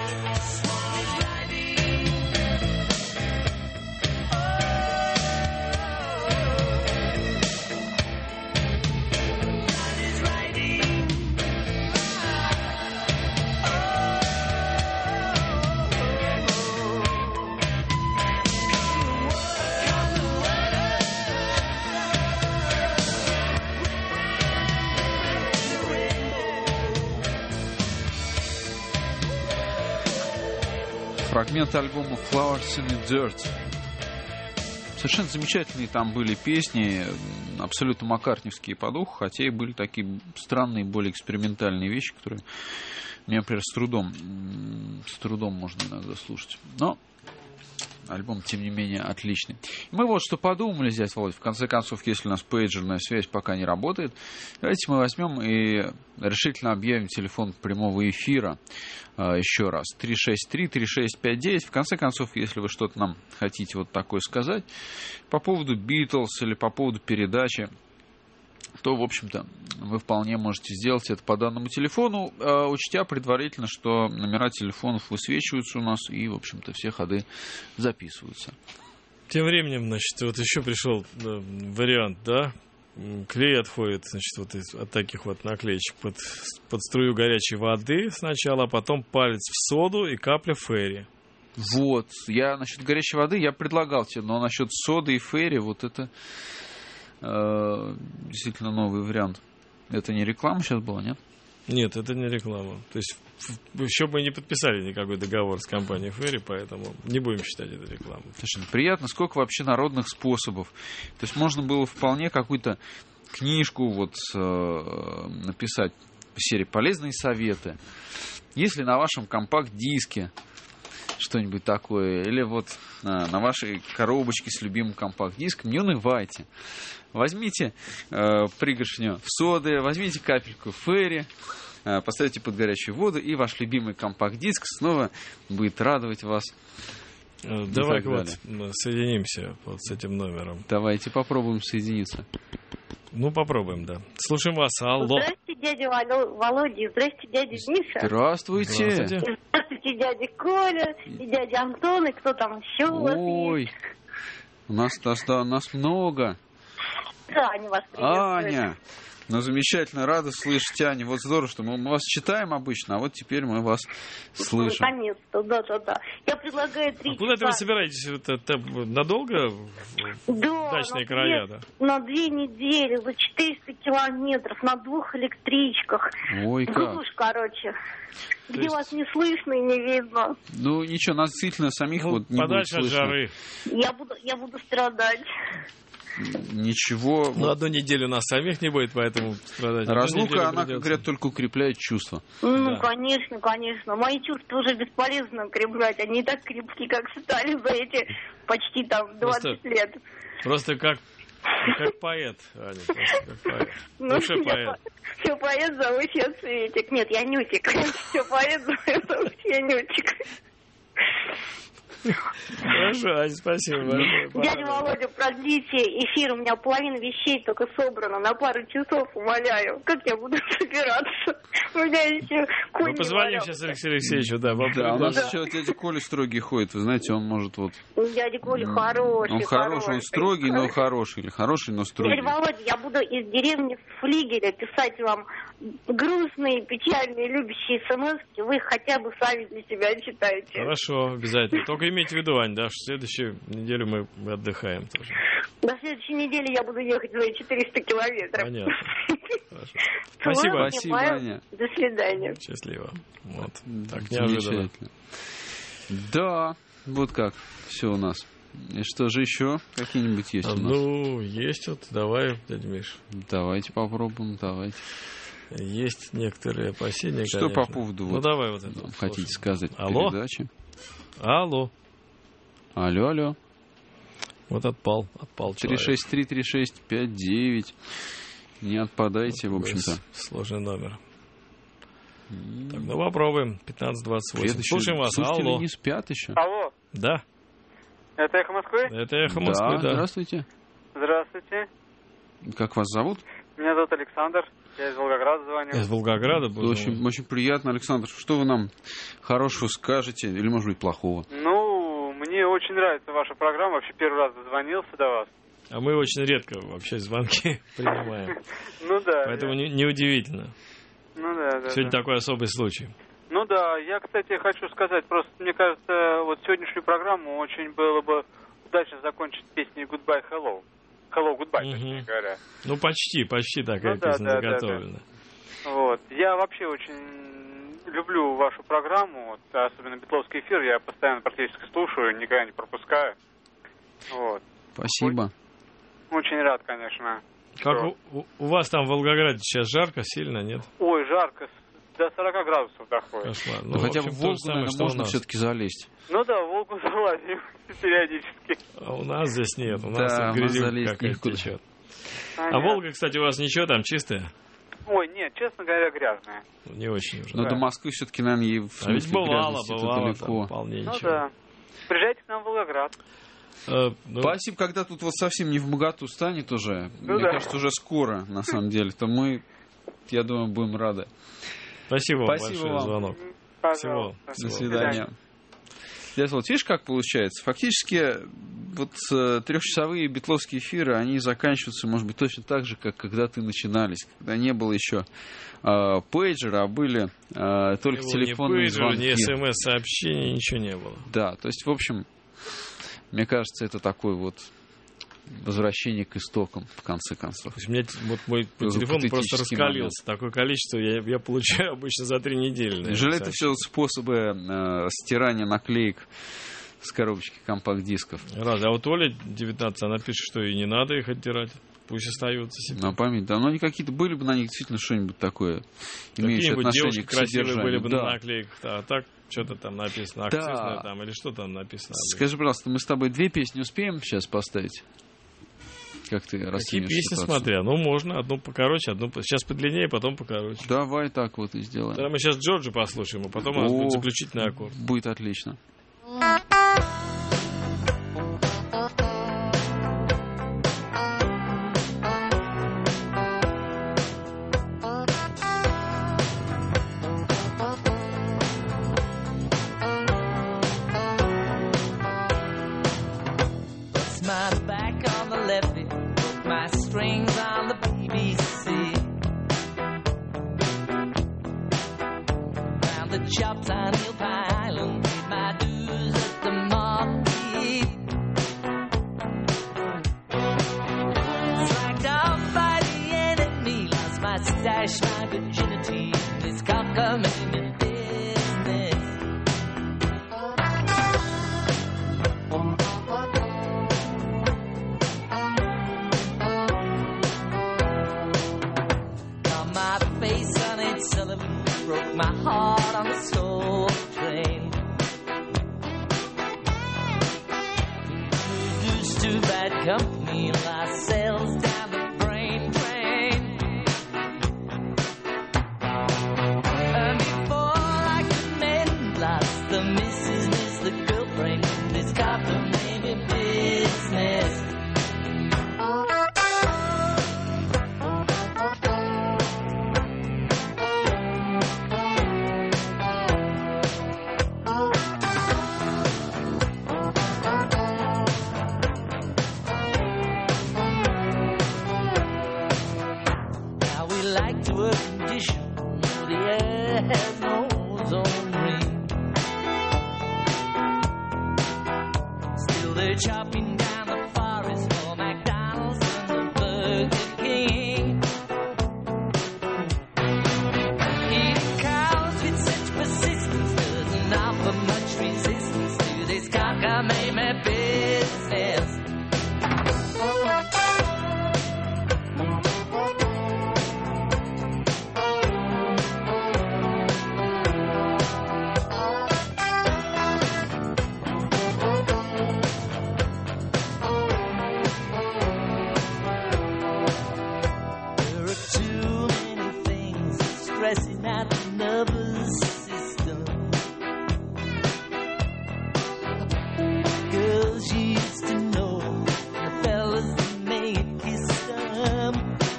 Фрагмент альбома Flowers in the Dirt. Совершенно замечательные там были песни, абсолютно маккартневские по духу, хотя и были такие странные, более экспериментальные вещи, которые мне, например, с трудом можно иногда слушать. Но альбом, тем не менее, отличный. Мы вот что подумали здесь, Володь. В конце концов, если у нас пейджерная связь пока не работает, давайте мы возьмем и решительно объявим телефон прямого эфира еще раз. 363-3659. В конце концов, если вы что-то нам хотите вот такое сказать по поводу Битлз или по поводу передачи, то, в общем-то, вы вполне можете сделать это по данному телефону, учтя предварительно, что номера телефонов высвечиваются у нас и, в общем-то, все ходы записываются. Тем временем, значит, вот еще пришел вариант, да? Клей отходит, значит, вот от таких вот наклеечек под струю горячей воды сначала, а потом палец в соду и капля ферри. Вот, я насчет горячей воды я предлагал тебе, но насчет соды и ферри, вот это действительно новый вариант. Это не реклама сейчас была, нет? Нет, это не реклама. То есть еще мы не подписали никакой договор с компанией Ферри, поэтому не будем считать это рекламой. Слушай, приятно, сколько вообще народных способов. То есть можно было вполне какую-то книжку вот написать по серии «Полезные советы». Если на вашем компакт-диске что-нибудь такое, или вот на вашей коробочке с любимым компакт-диском, не унывайте. Возьмите пригоршню соды, возьмите капельку ферри, поставите под горячую воду, и ваш любимый компакт-диск снова будет радовать вас. Давай вот соединимся вот с этим номером. Давайте попробуем соединиться. Ну, попробуем, да. Слушаем вас. Алло. Здравствуйте, дядя Володя. Здравствуйте, дядя Миша. Здравствуйте. Здравствуйте, дядя Коля и дядя Антон, и кто там еще у вас есть. Ой, у нас много. Да, Аня вас приветствует. Аня. Ну, замечательно, рада слышать, Аня. Вот здорово, что мы вас читаем обычно, а вот теперь мы вас слышим. Наконец-то, да. Я предлагаю 3 часа. Куда это вы собираетесь? Это надолго? Да, дачные края, да? На 2 недели, за 400 километров, на 2 электричках. Ой, как. Глушь, короче. Где вас не слышно и не видно. Ну, ничего, нас действительно самих вот не будет слышно. Подальше от жары. Я буду страдать. Ничего. Ну, одну неделю нас самих не будет, поэтому страдать. Разлука, она, как говорят, только укрепляет чувства. Ну, да. Конечно. Мои чувства уже бесполезно укреплять. Они не так крепки, как стали за эти почти там 20 лет. Просто как поэт, Аня, как поэт. Ну, поэт. Все поэт, зовут я Цветик. Нет, я Нютик. Все поэт, зовут я Нютик. Хорошо, Ань, спасибо большое. Дядя Володя, продлите эфир. У меня половина вещей только собрана на пару часов, умоляю. Как я буду собираться? У меня еще конь. Мы позвоним сейчас Алексею Алексеевичу, да. Да, у нас еще дядя Коля строгий ходит. Вы знаете, он может вот... Дядя Коля хороший. Он хороший, он строгий, но хороший. Или хороший, но строгий. Дядя Володя, я буду из деревни Флигеля писать вам грустные, печальные, любящие смс-ки. Вы их хотя бы сами для себя читаете. Хорошо, обязательно. Только имейте в виду, Ань, да, что в следующую неделю мы отдыхаем тоже. До следующей недели я буду ехать свои 400 километров. Понятно. Хорошо. Спасибо, Аня. До свидания. Счастливо. Вот. Так неожиданно. Да, вот как все у нас. И что же еще какие-нибудь есть у нас? Ну, есть вот. Давай, дядя Миш. Давайте попробуем, давайте. Есть некоторые опасения, что, конечно. По поводу ну, давай вот это хотите сказать алло? Передачи? Алло. Алло. Вот отпал 363-3659. Не отпадайте, вот, в общем-то. Сложный номер. Так, ну попробуем. 1528. Слушаем вас. Алло. Не спят еще. Алло. Да. Это «Эхо Москвы»? Это «Эхо Москвы», да. Здравствуйте. Здравствуйте. Как вас зовут? Меня зовут Александр. Я из Волгограда звоню. Из Волгограда? Очень приятно, Александр. Что вы нам хорошего скажете? Или, может быть, плохого? Ну, мне очень нравится ваша программа. Вообще первый раз дозвонился до вас. А мы очень редко вообще звонки принимаем. Ну да. Поэтому неудивительно. Ну да. Сегодня такой особый случай. Ну да, я, кстати, хочу сказать, просто мне кажется, вот сегодняшнюю программу очень было бы удачно закончить песней «Goodbye, Hello». Hello, Goodbye, точнее говоря. Ну, почти такая песня заготовлена. Да. Вот. Я вообще очень люблю вашу программу, вот, особенно «Битловский эфир», я постоянно практически слушаю, никогда не пропускаю. Вот. Спасибо. Очень рад, конечно. Как у вас там в Волгограде сейчас жарко, сильно, нет? Ой, жарко, до 40 градусов доходит. Кошмар. Ну, хотя в Волгу, наверное, можно все-таки залезть. Ну да, в Волгу залазим периодически. А у нас здесь нет, у нас грязюка какая-то течет. А Волга, кстати, у вас ничего там, чистая? Ой, нет, честно говоря, грязная. Не очень уже. Но до Москвы все-таки, наверное, ей в смысле ведь бывало далеко. Вполне ну ничего. Да. Приезжайте к нам в Волгоград. Спасибо, когда тут вот совсем не в моготу станет уже, мне кажется, уже скоро, на самом деле, то мы, я думаю, будем рады. Спасибо вам большое за звонок. Всего. До свидания. Вот видишь, как получается? Фактически вот трехчасовые битловские эфиры, они заканчиваются, может быть, точно так же, как когда-то начинались, когда не было еще пейджера, а были только телефонные звонки. Ни смс-сообщений, ничего не было. Да, то есть, в общем, мне кажется, это такой вот возвращение к истокам, в конце концов. У меня вот мой телефон просто раскалился. Такое количество я получаю обычно за 3 недели. Неужели это все способы стирания наклеек с коробочки компакт-дисков? Раз. А вот Оля, 19, она пишет, что и не надо их оттирать. Пусть остаются себе. На память, да. Но они какие-то были бы на них действительно что-нибудь такое, имеющее отношение к содержанию. Были бы на наклейках, а так что-то там написано, акцизное там, или что там написано. Скажи, пожалуйста, мы с тобой 2 песни успеем сейчас поставить? Как ты расцениваешь какие песни, ситуацию? смотря? Ну, можно одну покороче, одну сейчас подлиннее, потом покороче. Давай так вот и сделаем. Тогда мы сейчас Джорджа послушаем, а потом у нас будет заключительный аккорд. Будет отлично. Chopped on Hill Island, paid my dues at the market. Slacked off by the enemy, lost my stash, my virginity. This cocker made me business. Got my face on it, Sullivan. Broke my heart on the soul train. Reduced to bad company, lost sales down the brain drain. And before I could mend, lost the missus, missed the girlfriend. This copper made me business. Has no ozone ring. Still they're chopping down the forest for McDonald's and the Burger King. Eating cows with such persistence doesn't offer much resistance to this cockamamie business. Stressing out the nervous system. Girls she used to know, the fellas that made kiss them.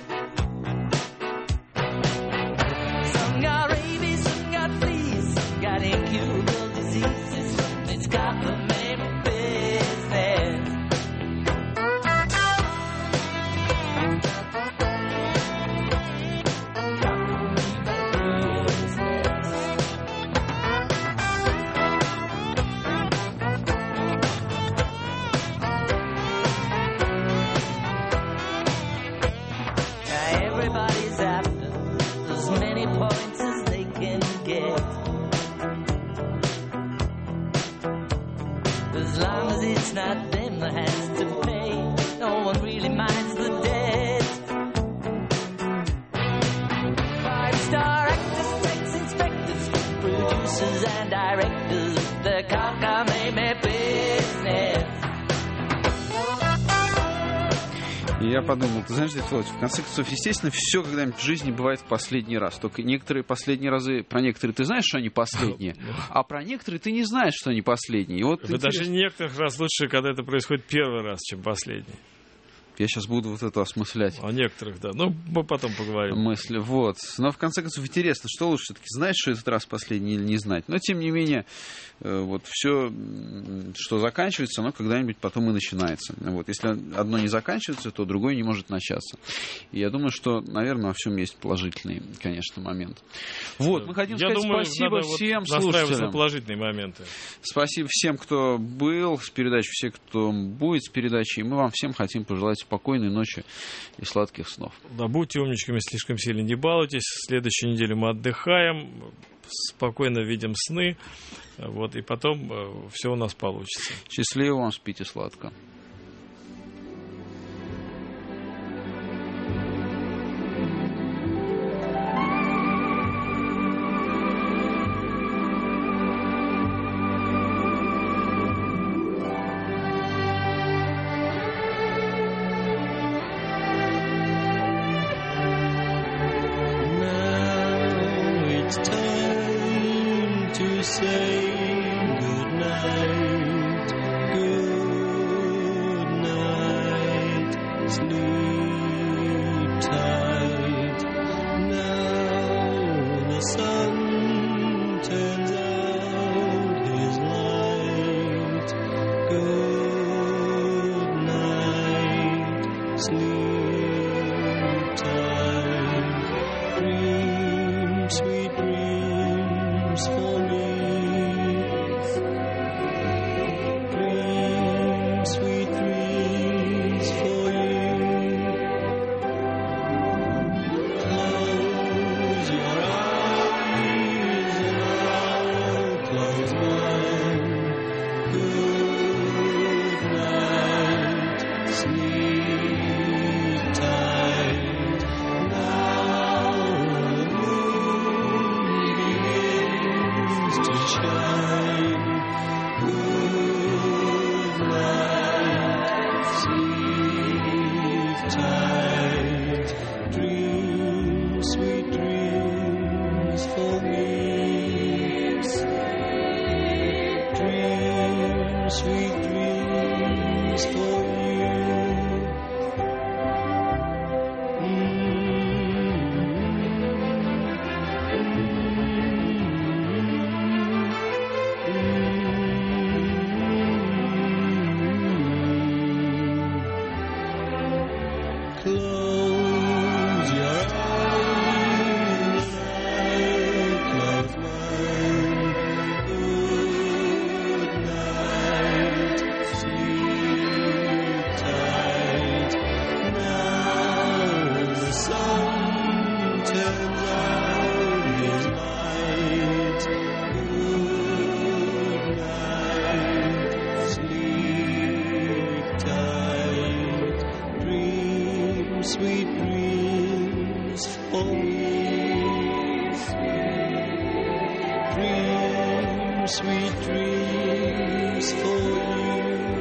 Some got rabies, some got fleas, some got incurable diseases. It's got the main business. Everybody's after as many points as they can get. As long as it's not them that has to pay, no one really minds the debt. 5-star actors, takes inspectors, producers and directors, the cockamamie business. И я подумал, ты знаешь, Дед Володь, в конце концов, естественно, все когда-нибудь в жизни бывает в последний раз. Только некоторые последние разы, про некоторые ты знаешь, что они последние, а про некоторые ты не знаешь, что они последние. И вот даже некоторых раз лучше, когда это происходит первый раз, чем последний. Я сейчас буду вот это осмыслять. О некоторых, да. Ну, мы потом поговорим. Мысли, вот. Но в конце концов интересно, что лучше все-таки знать, что этот раз последний или не знать. Но тем не менее, вот все, что заканчивается, оно когда-нибудь потом и начинается. Вот. Если одно не заканчивается, то другое не может начаться. И я думаю, что, наверное, во всем есть положительный, конечно, момент. Вот, мы хотим сказать спасибо всем слушателям. На положительные моменты. Спасибо всем, кто был с передачей, все, кто будет с передачей. И мы вам всем хотим пожелать спокойной ночи и сладких снов. Да, будьте умничками, слишком сильно не балуйтесь. В следующей неделе мы отдыхаем, спокойно видим сны. Вот, и потом все у нас получится. Счастливо вам, спите сладко. Sweet dreams for me. Sweet dreams for you.